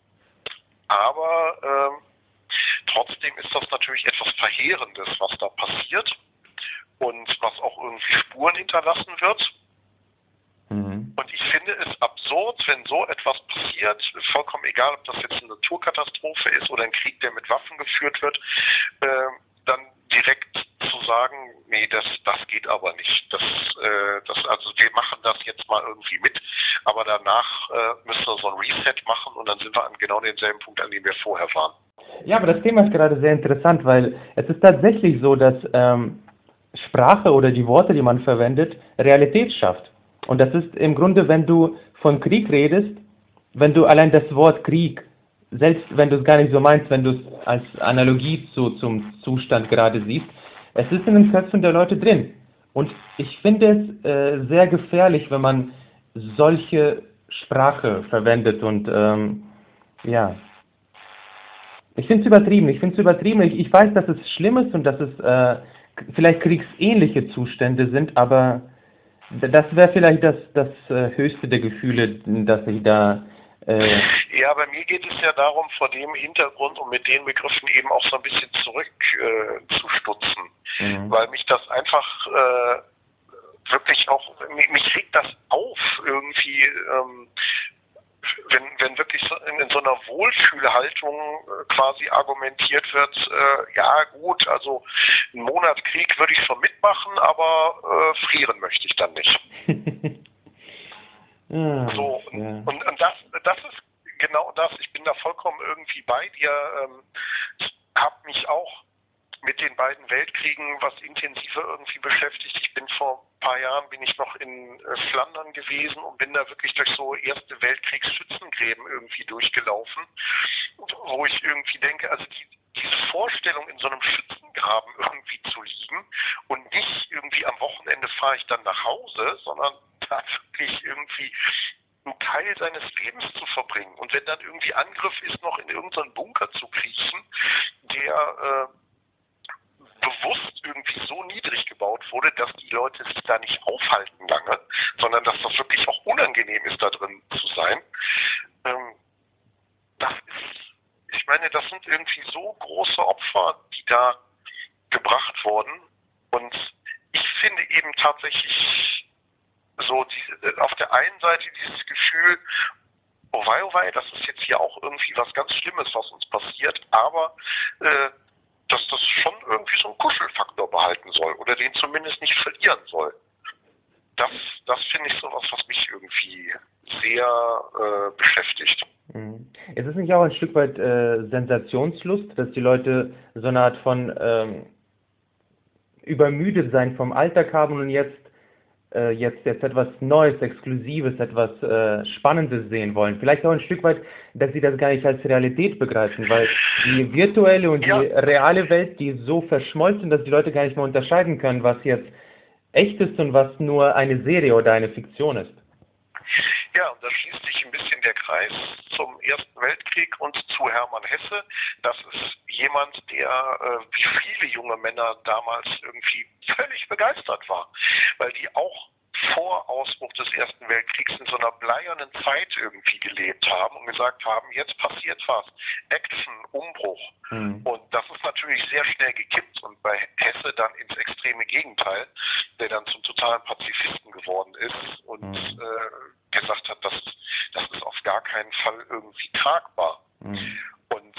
Aber trotzdem ist das natürlich etwas Verheerendes, was da passiert und was auch irgendwie Spuren hinterlassen wird. Und ich finde es absurd, wenn so etwas passiert, vollkommen egal, ob das jetzt eine Naturkatastrophe ist oder ein Krieg, der mit Waffen geführt wird, dann direkt zu sagen, nee, das geht aber nicht. Also wir machen das jetzt mal irgendwie mit, aber danach müssen wir so ein Reset machen und dann sind wir an genau denselben Punkt, an dem wir vorher waren. Ja, aber das Thema ist gerade sehr interessant, weil es ist tatsächlich so, dass Sprache oder die Worte, die man verwendet, Realität schafft. Und das ist im Grunde, wenn du von Krieg redest, wenn du allein das Wort Krieg, selbst wenn du es gar nicht so meinst, wenn du es als Analogie zum Zustand gerade siehst, es ist in den Köpfen der Leute drin. Und ich finde es sehr gefährlich, wenn man solche Sprache verwendet. Und ja, ich finde es übertrieben. Ich weiß, dass es schlimm ist und dass es vielleicht kriegsähnliche Zustände sind, aber das wäre vielleicht das höchste der Gefühle, dass ich da... Ja, bei mir geht es ja darum, vor dem Hintergrund und mit den Begriffen eben auch so ein bisschen zurück zu stutzen, weil mich das einfach wirklich auch, mich regt das auf irgendwie, wenn wirklich so in so einer Wohlfühlhaltung quasi argumentiert wird, ja gut, also einen Monat Krieg würde ich schon mitmachen, aber frieren möchte ich dann nicht. So, ja. Und das ist genau das, ich bin da vollkommen irgendwie bei dir, habe mich auch mit den beiden Weltkriegen was intensiver irgendwie beschäftigt. Ich bin vor ein paar Jahren noch in Flandern gewesen und bin da wirklich durch so Erste Weltkriegsschützengräben irgendwie durchgelaufen, wo ich irgendwie denke, also diese Vorstellung, in so einem Schützengraben irgendwie zu liegen und nicht irgendwie am Wochenende fahre ich dann nach Hause, sondern da wirklich irgendwie einen Teil seines Lebens zu verbringen. Und wenn dann irgendwie Angriff ist, noch in irgendeinen Bunker zu kriechen, der bewusst irgendwie so niedrig gebaut wurde, dass die Leute sich da nicht aufhalten lange, sondern dass das wirklich auch unangenehm ist, da drin zu sein. Ich meine, das sind irgendwie so große Opfer, die da gebracht wurden. Und ich finde eben tatsächlich so auf der einen Seite dieses Gefühl, oh wei, das ist jetzt hier auch irgendwie was ganz Schlimmes, was uns passiert, aber dass das schon irgendwie so einen Kuschelfaktor behalten soll oder den zumindest nicht verlieren soll. Das finde ich sowas, was mich irgendwie sehr beschäftigt. Es ist nicht auch ein Stück weit Sensationslust, dass die Leute so eine Art von übermüdet sein vom Alltag haben und jetzt etwas Neues, Exklusives, etwas Spannendes sehen wollen. Vielleicht auch ein Stück weit, dass sie das gar nicht als Realität begreifen, weil die virtuelle und die reale Welt, die ist so verschmolzen, dass die Leute gar nicht mehr unterscheiden können, was jetzt echt ist und was nur eine Serie oder eine Fiktion ist. Ja, und da schließt sich ein bisschen der Kreis zum Ersten Weltkrieg und zu Hermann Hesse. Das ist jemand, der wie viele junge Männer damals irgendwie völlig begeistert war, weil die auch vor Ausbruch des Ersten Weltkriegs in so einer bleiernen Zeit irgendwie gelebt haben und gesagt haben, jetzt passiert was, Action, Umbruch. Und das ist natürlich sehr schnell gekippt und bei Hesse dann ins extreme Gegenteil, der dann zum totalen Pazifisten geworden ist und gesagt hat, das ist auf gar keinen Fall irgendwie tragbar. Und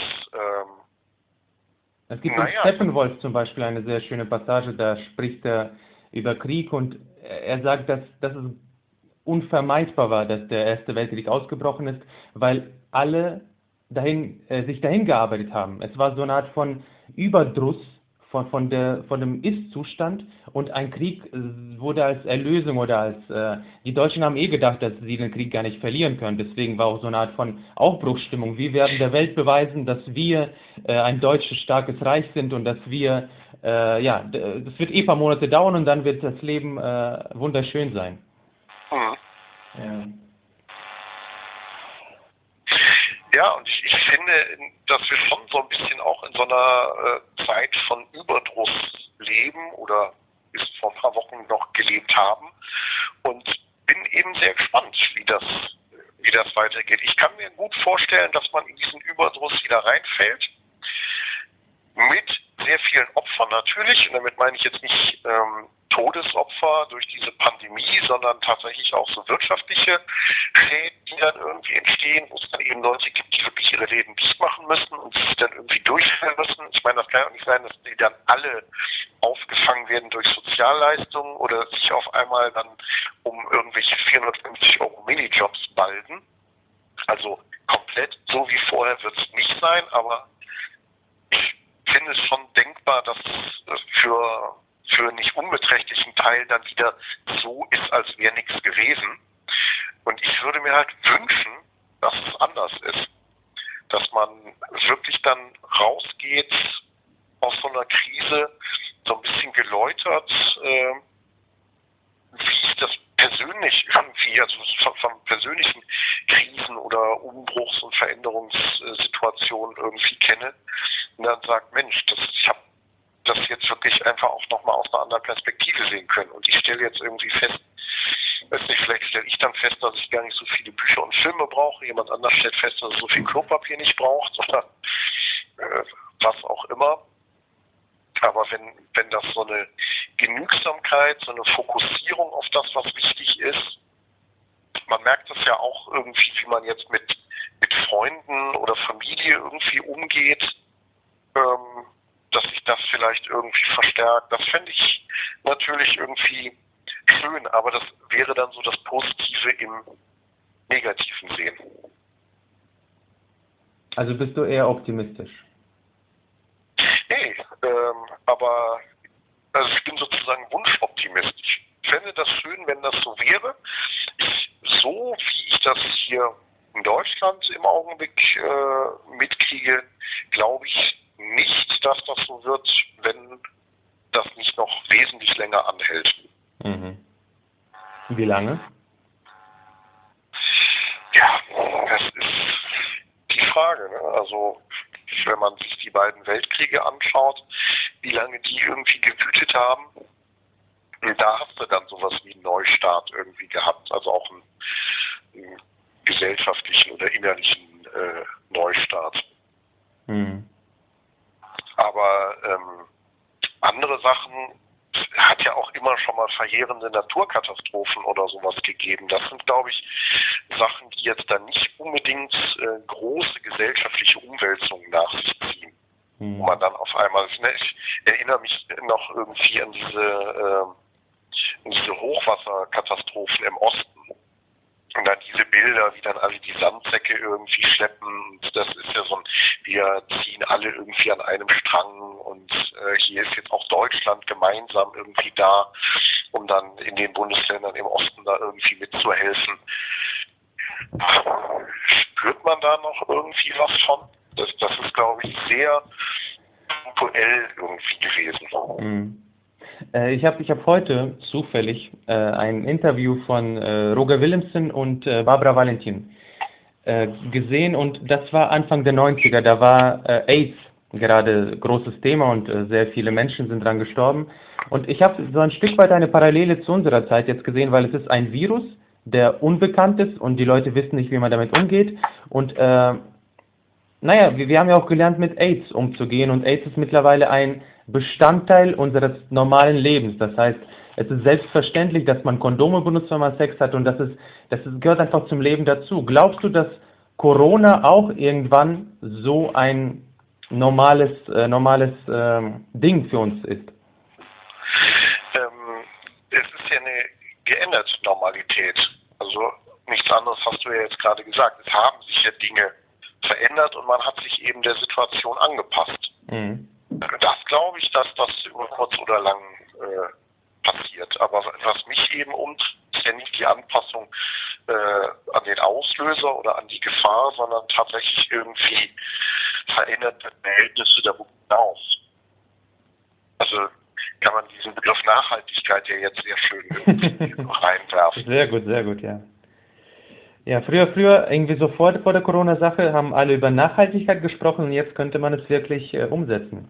es gibt in Steppenwolf zum Beispiel eine sehr schöne Passage, da spricht er über Krieg und er sagt, dass es unvermeidbar war, dass der Erste Weltkrieg ausgebrochen ist, weil alle sich dahin gearbeitet haben. Es war so eine Art von Überdruss von dem Ist-Zustand und ein Krieg wurde als Erlösung oder als die Deutschen haben gedacht, dass sie den Krieg gar nicht verlieren können. Deswegen war auch so eine Art von Aufbruchsstimmung. Wir werden der Welt beweisen, dass wir ein deutsches starkes Reich sind und dass wir das wird ein paar Monate dauern und dann wird das Leben wunderschön sein. Ja, und ich finde, dass wir schon so ein bisschen auch in so einer Zeit von Überdruss leben oder bis vor ein paar Wochen noch gelebt haben und bin eben sehr gespannt, wie das weitergeht. Ich kann mir gut vorstellen, dass man in diesen Überdruss wieder reinfällt, mit sehr vielen Opfern natürlich, und damit meine ich jetzt nicht Todesopfer durch diese Pandemie, sondern tatsächlich auch so wirtschaftliche Schäden, die dann irgendwie entstehen, wo es dann eben Leute gibt, die wirklich ihre Läden dicht machen müssen und sich dann irgendwie durchführen müssen. Ich Ich meine, das kann ja auch nicht sein, dass die dann alle aufgefangen werden durch Sozialleistungen oder sich auf einmal dann um irgendwelche 450 Euro Minijobs balgen. Also komplett so wie vorher wird es nicht sein, aber ich finde es schon denkbar, dass es für einen nicht unbeträchtlichen Teil dann wieder so ist, als wäre nichts gewesen. Und ich würde mir halt wünschen, dass es anders ist. Dass man wirklich dann rausgeht aus so einer Krise, so ein bisschen geläutert, wie ich das persönlich irgendwie, also von persönlichen Krisen oder Umbruchs- und Veränderungssituationen irgendwie kenne. Und dann sagt, Mensch, ich habe das jetzt wirklich einfach auch nochmal aus einer anderen Perspektive sehen können. Und ich stelle jetzt irgendwie fest, weiß nicht, vielleicht stelle ich dann fest, dass ich gar nicht so viele Bücher und Filme brauche. Jemand anders stellt fest, dass er so viel Klopapier nicht braucht oder was auch immer. Aber wenn das so eine Genügsamkeit, so eine Fokussierung auf das, was wichtig ist, man merkt das ja auch irgendwie, wie man jetzt mit Freunden oder Familie irgendwie umgeht, dass sich das vielleicht irgendwie verstärkt. Das fände ich natürlich irgendwie schön, aber das wäre dann so das Positive im Negativen sehen. Also bist du eher optimistisch? Nee, aber also ich bin sozusagen wunschoptimistisch. Ich fände das schön, wenn das so wäre. So wie ich das hier in Deutschland im Augenblick mitkriege, glaube ich nicht, dass das so wird, wenn das nicht noch wesentlich länger anhält. Mhm. Wie lange? Ja, das ist die Frage. Ne? Also wenn man sich die beiden Weltkriege anschaut, wie lange die irgendwie gewütet haben, da hast du dann sowas wie einen Neustart irgendwie gehabt. Also auch einen gesellschaftlichen oder innerlichen Neustart. Mhm. Aber andere Sachen hat ja auch immer schon mal verheerende Naturkatastrophen oder sowas gegeben. Das sind, glaube ich, Sachen, die jetzt dann nicht unbedingt große gesellschaftliche Umwälzungen nach sich ziehen. Wo man dann auf einmal, ich erinnere mich noch irgendwie an diese Hochwasserkatastrophen im Osten. Und dann diese Bilder, wie dann alle die Sandsäcke irgendwie schleppen. Und das ist ja so ein, wir ziehen alle irgendwie an einem Strang. Und hier ist jetzt auch Deutschland gemeinsam irgendwie da, um dann in den Bundesländern im Osten da irgendwie mitzuhelfen. Spürt man da noch irgendwie was von? Das ist, glaube ich, sehr punktuell irgendwie gewesen. Mhm. Ich hab heute zufällig ein Interview von Roger Willemsen und Barbara Valentin gesehen und das war Anfang der 90er, da war AIDS gerade großes Thema und sehr viele Menschen sind dran gestorben und ich habe so ein Stück weit eine Parallele zu unserer Zeit jetzt gesehen, weil es ist ein Virus, der unbekannt ist und die Leute wissen nicht, wie man damit umgeht und naja, wir haben ja auch gelernt, mit AIDS umzugehen und AIDS ist mittlerweile ein Bestandteil unseres normalen Lebens. Das heißt, es ist selbstverständlich, dass man Kondome benutzt, wenn man Sex hat und gehört einfach zum Leben dazu. Glaubst du, dass Corona auch irgendwann so ein normales Ding für uns ist? Es ist ja eine geänderte Normalität. Also nichts anderes hast du ja jetzt gerade gesagt. Es haben sich ja Dinge verändert und man hat sich eben der Situation angepasst. Mhm. Das glaube ich, dass das über kurz oder lang passiert. Aber was mich eben ist ja nicht die Anpassung an den Auslöser oder an die Gefahr, sondern tatsächlich irgendwie veränderte Verhältnisse darüber hinaus. Also kann man diesen Begriff Nachhaltigkeit ja jetzt sehr schön irgendwie reinwerfen. Sehr gut, ja. Ja, früher, irgendwie sofort vor der Corona-Sache haben alle über Nachhaltigkeit gesprochen und jetzt könnte man es wirklich umsetzen.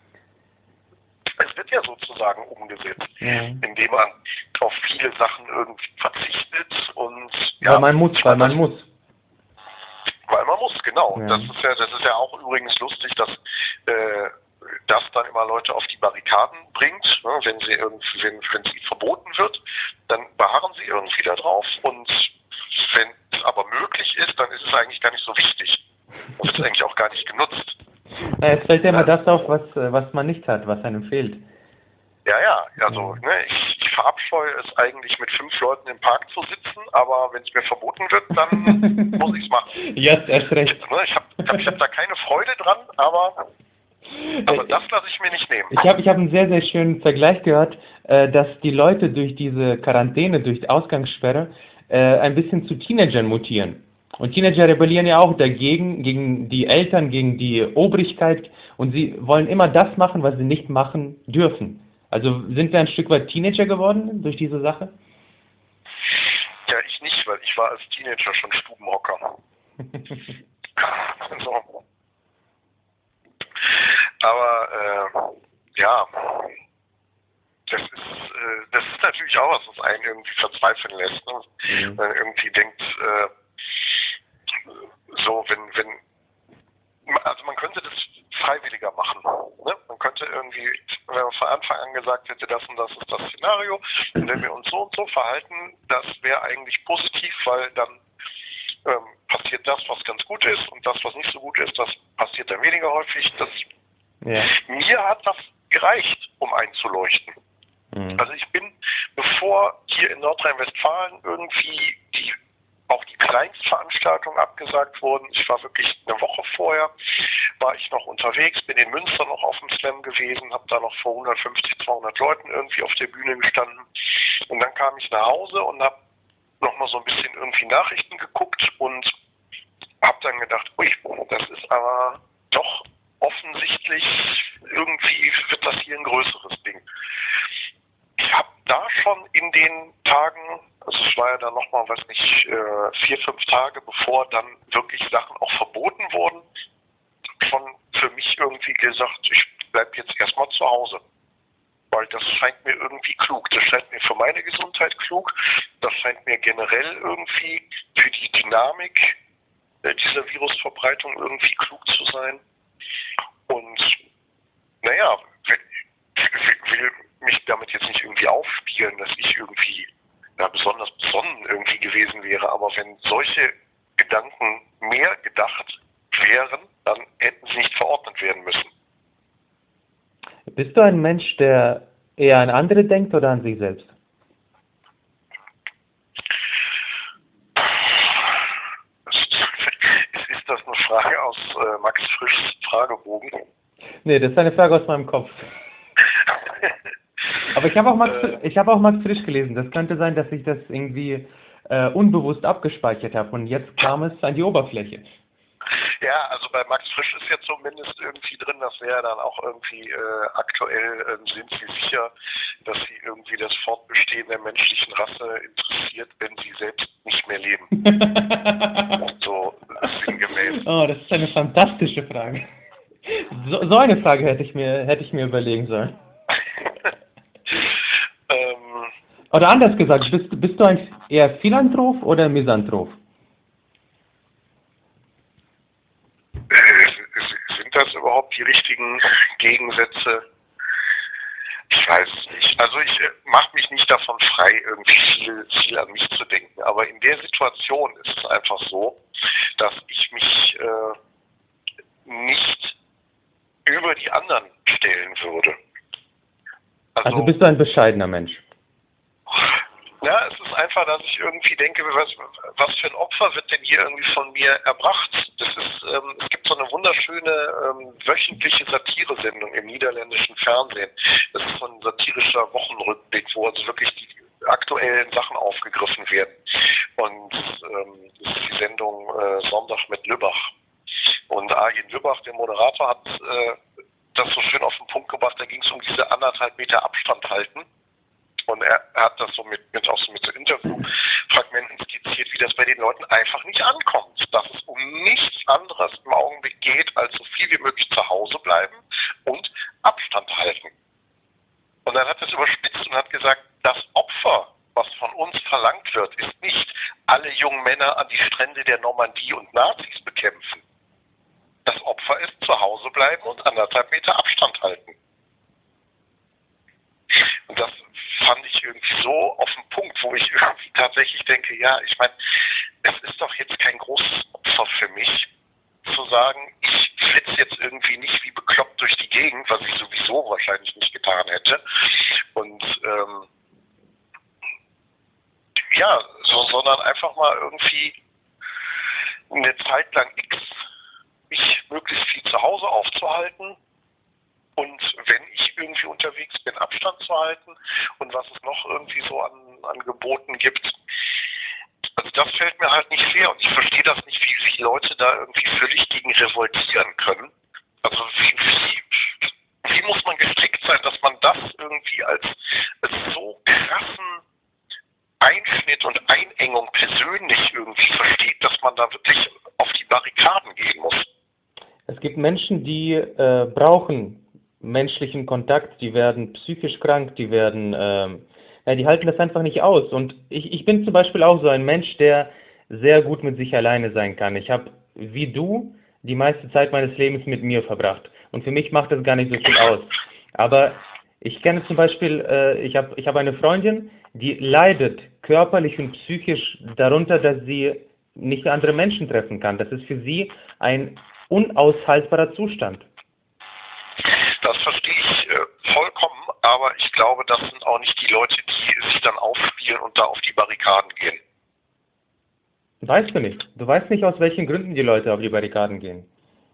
Es wird ja sozusagen umgesetzt, indem man auf viele Sachen irgendwie verzichtet und ja. Weil man muss. Weil man muss, genau. Ja. Das ist ja auch übrigens lustig, dass das dann immer Leute auf die Barrikaden bringt, ne? Wenn sie verboten wird, dann beharren sie irgendwie da drauf und wenn es aber möglich ist, dann ist es eigentlich gar nicht so wichtig. Und wird eigentlich auch gar nicht genutzt. Na, es fällt ja immer das auf, was man nicht hat, was einem fehlt. Ja, also ich verabscheue es eigentlich, mit 5 Leuten im Park zu sitzen, aber wenn es mir verboten wird, dann muss ich es machen. Jetzt erst recht. Ich hab da keine Freude dran, aber das lasse ich mir nicht nehmen. Ich hab einen sehr, sehr schönen Vergleich gehört, dass die Leute durch diese Quarantäne, durch die Ausgangssperre, ein bisschen zu Teenagern mutieren. Und Teenager rebellieren ja auch dagegen, gegen die Eltern, gegen die Obrigkeit, und sie wollen immer das machen, was sie nicht machen dürfen. Also sind wir ein Stück weit Teenager geworden durch diese Sache? Ja, ich nicht, weil ich war als Teenager schon Stubenhocker. So. Aber ja, das ist natürlich auch was, was einen irgendwie verzweifeln lässt. Ne? Wenn man irgendwie denkt, also man könnte das freiwilliger machen. Ne? Man könnte irgendwie, wenn man von Anfang an gesagt hätte, das und das ist das Szenario, und wenn wir uns so und so verhalten, das wäre eigentlich positiv, weil dann passiert das, was ganz gut ist, und das, was nicht so gut ist, das passiert dann weniger häufig. Mir hat das gereicht, um einzuleuchten. Also ich bin, bevor hier in Nordrhein-Westfalen irgendwie auch die Kleinstveranstaltungen abgesagt wurden. Ich war wirklich eine Woche vorher, war ich noch unterwegs, bin in Münster noch auf dem Slam gewesen, habe da noch vor 150, 200 Leuten irgendwie auf der Bühne gestanden. Und dann kam ich nach Hause und habe nochmal so ein bisschen irgendwie Nachrichten geguckt und habe dann gedacht, ui, das ist aber doch offensichtlich, irgendwie wird das hier ein größeres Ding. Ich habe da schon in den Tagen, also es war ja dann nochmal, 4, 5 Tage, bevor dann wirklich Sachen auch verboten wurden, schon für mich irgendwie gesagt, ich bleibe jetzt erstmal zu Hause. Weil das scheint mir irgendwie klug. Das scheint mir für meine Gesundheit klug. Das scheint mir generell irgendwie für die Dynamik dieser Virusverbreitung irgendwie klug zu sein. Und naja, ich will mich damit jetzt nicht irgendwie aufspielen, dass ich irgendwie besonders besonnen irgendwie gewesen wäre, aber wenn solche Gedanken mehr gedacht wären, dann hätten sie nicht verordnet werden müssen. Bist du ein Mensch, der eher an andere denkt oder an sich selbst? Ist das eine Frage aus Max Frischs Fragebogen? Nee, das ist eine Frage aus meinem Kopf. Aber ich habe auch Max Frisch gelesen. Das könnte sein, dass ich das irgendwie unbewusst abgespeichert habe und jetzt kam es an die Oberfläche. Ja, also bei Max Frisch ist ja zumindest irgendwie drin, das wäre dann auch irgendwie aktuell, sind Sie sicher, dass Sie irgendwie das Fortbestehen der menschlichen Rasse interessiert, wenn Sie selbst nicht mehr leben? So sinngemäß. Oh, das ist eine fantastische Frage. So eine Frage hätte ich mir überlegen sollen. Oder anders gesagt, bist du ein eher Philanthrop oder Misanthrop? Sind das überhaupt die richtigen Gegensätze? Ich weiß es nicht. Also ich mache mich nicht davon frei, irgendwie viel an mich zu denken. Aber in der Situation ist es einfach so, dass ich mich nicht über die anderen stellen würde. Also bist du ein bescheidener Mensch? Ja, es ist einfach, dass ich irgendwie denke, was für ein Opfer wird denn hier irgendwie von mir erbracht? Es gibt so eine wunderschöne wöchentliche Satiresendung im niederländischen Fernsehen. Das ist so ein satirischer Wochenrückblick, wo also wirklich die aktuellen Sachen aufgegriffen werden. Und das ist die Sendung Sonntag mit Lübbach. Und Arjen Lübbach, der Moderator, hat das so schön auf den Punkt gebracht, da ging es um diese 1,5 Meter Abstand halten. Und er hat das so mit so Interviewfragmenten skizziert, wie das bei den Leuten einfach nicht ankommt. Dass es um nichts anderes im Augenblick geht, als so viel wie möglich zu Hause bleiben und Abstand halten. Und dann hat er es überspitzt und hat gesagt, das Opfer, was von uns verlangt wird, ist nicht, alle jungen Männer an die Strände der Normandie und Nazis bekämpfen. Das Opfer ist, zu Hause bleiben und 1,5 Meter Abstand halten. Und das fand ich irgendwie so auf den Punkt, wo ich irgendwie tatsächlich denke, ja, ich meine, es ist doch jetzt kein großes Opfer für mich, zu sagen, ich flitze jetzt irgendwie nicht wie bekloppt durch die Gegend, was ich sowieso wahrscheinlich nicht getan hätte. Und sondern einfach mal irgendwie eine Zeit lang mich möglichst viel zu Hause aufzuhalten und wenn ich irgendwie unterwegs bin, Abstand zu halten und was es noch irgendwie so an Geboten gibt. Also das fällt mir halt nicht schwer und ich verstehe das nicht, wie sich Leute da irgendwie völlig gegen revoltieren können. Also wie muss man gestrickt sein, dass man das irgendwie als so krassen Einschnitt und Einengung persönlich irgendwie versteht, dass man da wirklich auf die Barrikaden gehen muss. Es gibt Menschen, die brauchen menschlichen Kontakt, die werden psychisch krank, die halten das einfach nicht aus. Und ich bin zum Beispiel auch so ein Mensch, der sehr gut mit sich alleine sein kann. Ich habe, wie du, die meiste Zeit meines Lebens mit mir verbracht. Und für mich macht das gar nicht so viel aus. Aber ich kenne zum Beispiel, ich hab eine Freundin, die leidet körperlich und psychisch darunter, dass sie nicht andere Menschen treffen kann. Das ist für sie ein unaushaltbarer Zustand. Das verstehe ich vollkommen, aber ich glaube, das sind auch nicht die Leute, die sich dann aufspielen und da auf die Barrikaden gehen. Weißt du nicht. Du weißt nicht, aus welchen Gründen die Leute auf die Barrikaden gehen.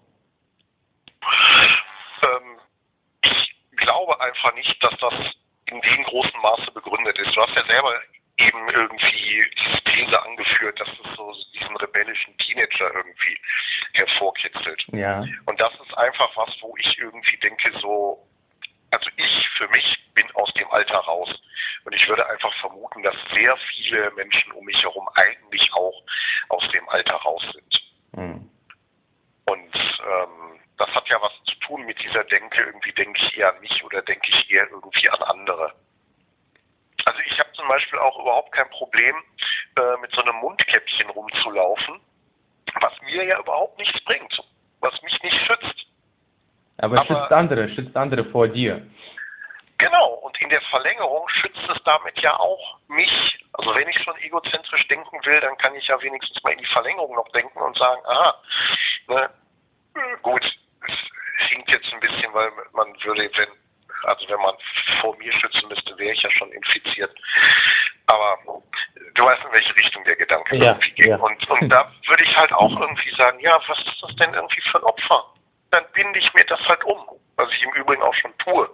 Ich glaube einfach nicht, dass das in dem großen Maße begründet ist. Du hast ja selber eben irgendwie diese These angeführt, dass es so diesen rebellischen Teenager irgendwie hervorkitzelt. Ja. Und das ist einfach was, wo ich irgendwie denke, also ich für mich bin aus dem Alter raus. Und ich würde einfach vermuten, dass sehr viele Menschen um mich herum eigentlich auch aus dem Alter raus sind. Mhm. Und das hat ja was zu tun mit dieser Denke, irgendwie denke ich eher an mich oder denke ich eher irgendwie an andere. Also ich habe zum Beispiel auch überhaupt kein Problem, mit so einem Mundkäppchen rumzulaufen, was mir ja überhaupt nichts bringt, was mich nicht schützt. Aber schützt andere vor dir. Genau, und in der Verlängerung schützt es damit ja auch mich. Also wenn ich schon egozentrisch denken will, dann kann ich ja wenigstens mal in die Verlängerung noch denken und sagen, aha, ne, gut, es hinkt jetzt ein bisschen, weil man würde, wenn man vor mir schützen müsste, wäre ich ja schon infiziert. Aber du weißt, in welche Richtung der Gedanke irgendwie geht. Ja. Und da würde ich halt auch irgendwie sagen, ja, was ist das denn irgendwie für ein Opfer? Dann binde ich mir das halt um, was ich im Übrigen auch schon tue.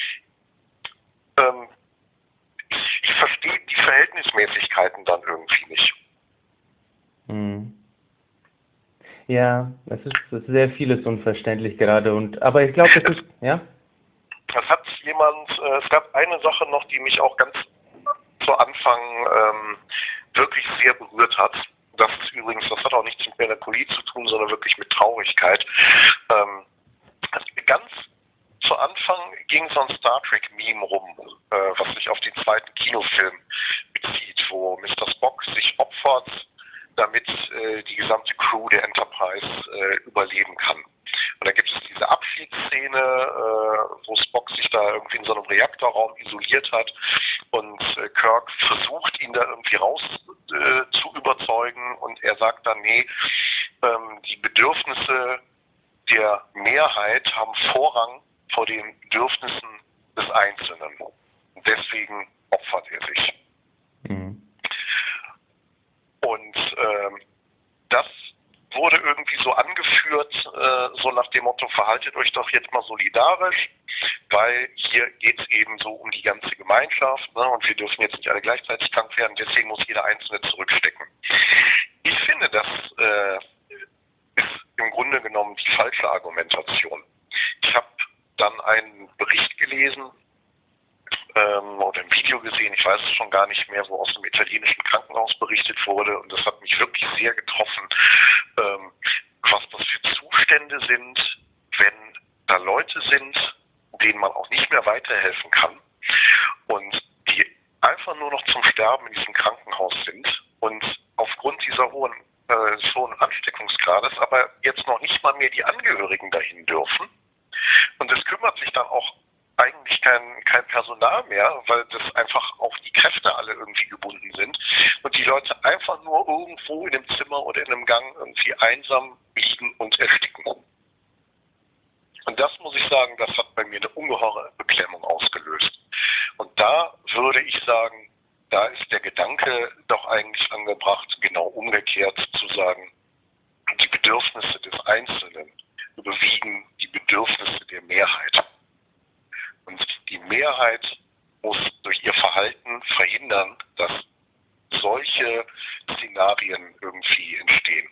Ich verstehe die Verhältnismäßigkeiten dann irgendwie nicht. Hm. Ja, es ist sehr vieles unverständlich gerade. Aber ich glaube, das ist, ja? Es gab eine Sache noch, die mich auch ganz zu Anfang wirklich sehr berührt hat. Das hat auch nichts mit Melancholie zu tun, sondern wirklich mit Traurigkeit. Ganz zu Anfang ging so ein Star Trek-Meme rum, was sich auf den zweiten Kinofilm bezieht, wo Mr. Spock sich opfert, damit die gesamte Crew der Enterprise überleben kann. Und dann gibt es diese Abschiedsszene, wo Spock sich da irgendwie in so einem Reaktorraum isoliert hat und Kirk versucht, ihn da irgendwie raus zu überzeugen und er sagt dann, nee, die Bedürfnisse der Mehrheit haben Vorrang vor den Bedürfnissen des Einzelnen. Und deswegen opfert er sich. Mhm. Und das wurde irgendwie so angeführt, so nach dem Motto, verhaltet euch doch jetzt mal solidarisch, weil hier geht es eben so um die ganze Gemeinschaft, ne, und wir dürfen jetzt nicht alle gleichzeitig krank werden, deswegen muss jeder Einzelne zurückstecken. Ich finde, das ist im Grunde genommen die falsche Argumentation. Ich habe dann einen Bericht gelesen oder ein Video gesehen, ich weiß es schon gar nicht mehr, wo aus einem italienischen Krankenhaus berichtet wurde und das hat mich wirklich sehr getroffen, was das für Zustände sind, wenn da Leute sind, denen man auch nicht mehr weiterhelfen kann und die einfach nur noch zum Sterben in diesem Krankenhaus sind und aufgrund des hohen Ansteckungsgrades aber jetzt noch nicht mal mehr die Angehörigen dahin dürfen. Und es kümmert sich dann auch eigentlich kein Personal mehr, weil das einfach auch die Kräfte alle irgendwie gebunden sind und die Leute einfach nur irgendwo in einem Zimmer oder in einem Gang irgendwie einsam liegen und ersticken. Und das muss ich sagen, das hat bei mir eine ungeheure Beklemmung ausgelöst. Und da würde ich sagen, da ist der Gedanke doch eigentlich angebracht, genau umgekehrt zu sagen, die Bedürfnisse des Einzelnen überwiegen die Bedürfnisse der Mehrheit. Und die Mehrheit muss durch ihr Verhalten verhindern, dass solche Szenarien irgendwie entstehen.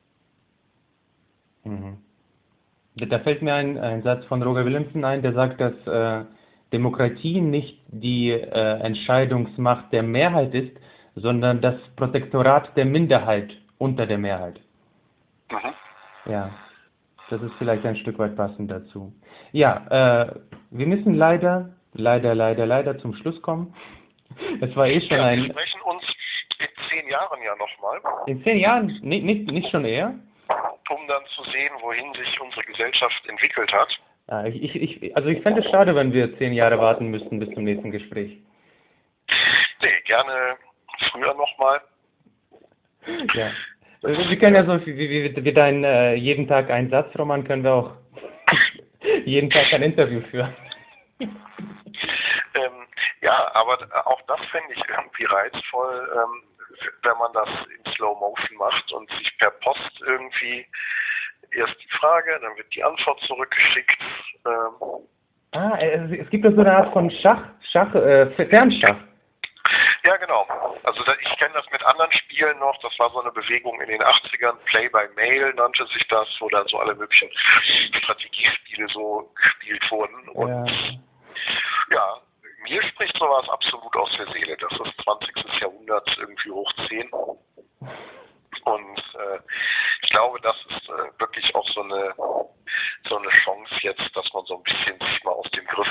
Mhm. Da fällt mir ein Satz von Roger Willemsen ein, der sagt, dass Demokratie nicht die Entscheidungsmacht der Mehrheit ist, sondern das Protektorat der Minderheit unter der Mehrheit. Mhm. Ja, das ist vielleicht ein Stück weit passend dazu. Ja, wir müssen leider zum Schluss kommen. Es war eh schon Wir sprechen uns in 10 Jahren ja nochmal. In 10 Jahren? Nicht schon eher? Um dann zu sehen, wohin sich unsere Gesellschaft entwickelt hat. Ja, also ich fände es schade, wenn wir 10 Jahre warten müssten bis zum nächsten Gespräch. Nee, gerne früher nochmal. Ja. Wir können ja so wie dein jeden Tag ein Satzroman, können wir auch jeden Tag ein Interview führen. Ja, aber auch das fände ich irgendwie reizvoll, wenn man das in Slow Motion macht und sich per Post irgendwie erst die Frage, dann wird die Antwort zurückgeschickt. Es gibt doch so eine Art von Fernschach. Ja, genau. Also ich kenne das mit anderen Spielen noch. Das war so eine Bewegung in den 80ern. Play by Mail nannte sich das, wo dann so alle möglichen Strategiespiele so gespielt wurden. Und ja, mir spricht sowas absolut aus der Seele. Das ist 20. Jahrhundert irgendwie hoch 10. Und ich glaube, das ist wirklich auch so eine Chance jetzt, dass man so ein bisschen sich mal aus dem Griff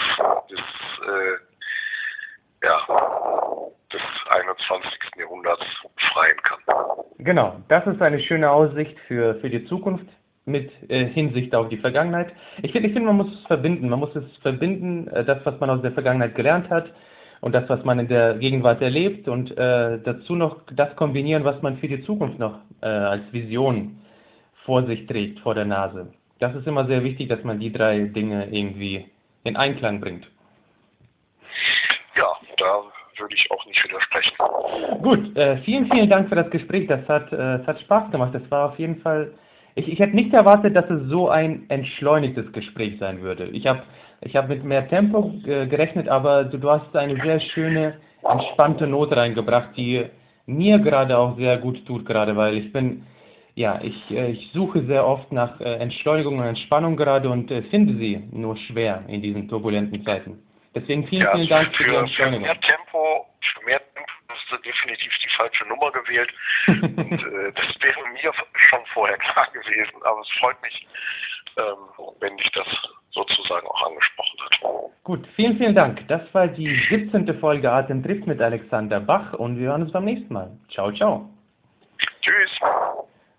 des 21. Jahrhunderts befreien kann. Genau, das ist eine schöne Aussicht für die Zukunft mit Hinsicht auf die Vergangenheit. Ich finde, man muss es verbinden. Man muss es verbinden, das, was man aus der Vergangenheit gelernt hat und das, was man in der Gegenwart erlebt und dazu noch das kombinieren, was man für die Zukunft noch als Vision vor sich trägt, vor der Nase. Das ist immer sehr wichtig, dass man die 3 Dinge irgendwie in Einklang bringt. Ja, da würde ich auch nicht widersprechen. Gut, vielen Dank für das Gespräch. Das hat Spaß gemacht. Das war auf jeden Fall. Ich hätte nicht erwartet, dass es so ein entschleunigtes Gespräch sein würde. Ich hab mit mehr Tempo gerechnet, aber du hast eine sehr schöne, entspannte Note reingebracht, die mir gerade auch sehr gut tut, gerade weil ich suche sehr oft nach Entschleunigung und Entspannung gerade und finde sie nur schwer in diesen turbulenten Zeiten. Deswegen vielen Dank für die Entschleunigung. Für mehr Tempo hast du definitiv die falsche Nummer gewählt. Und das wäre mir schon vorher klar gewesen. Aber es freut mich, wenn dich das sozusagen auch angesprochen hat. Gut, vielen Dank. Das war die 17. Folge Atem trifft mit Alexander Bach und wir hören uns beim nächsten Mal. Ciao, ciao. Tschüss.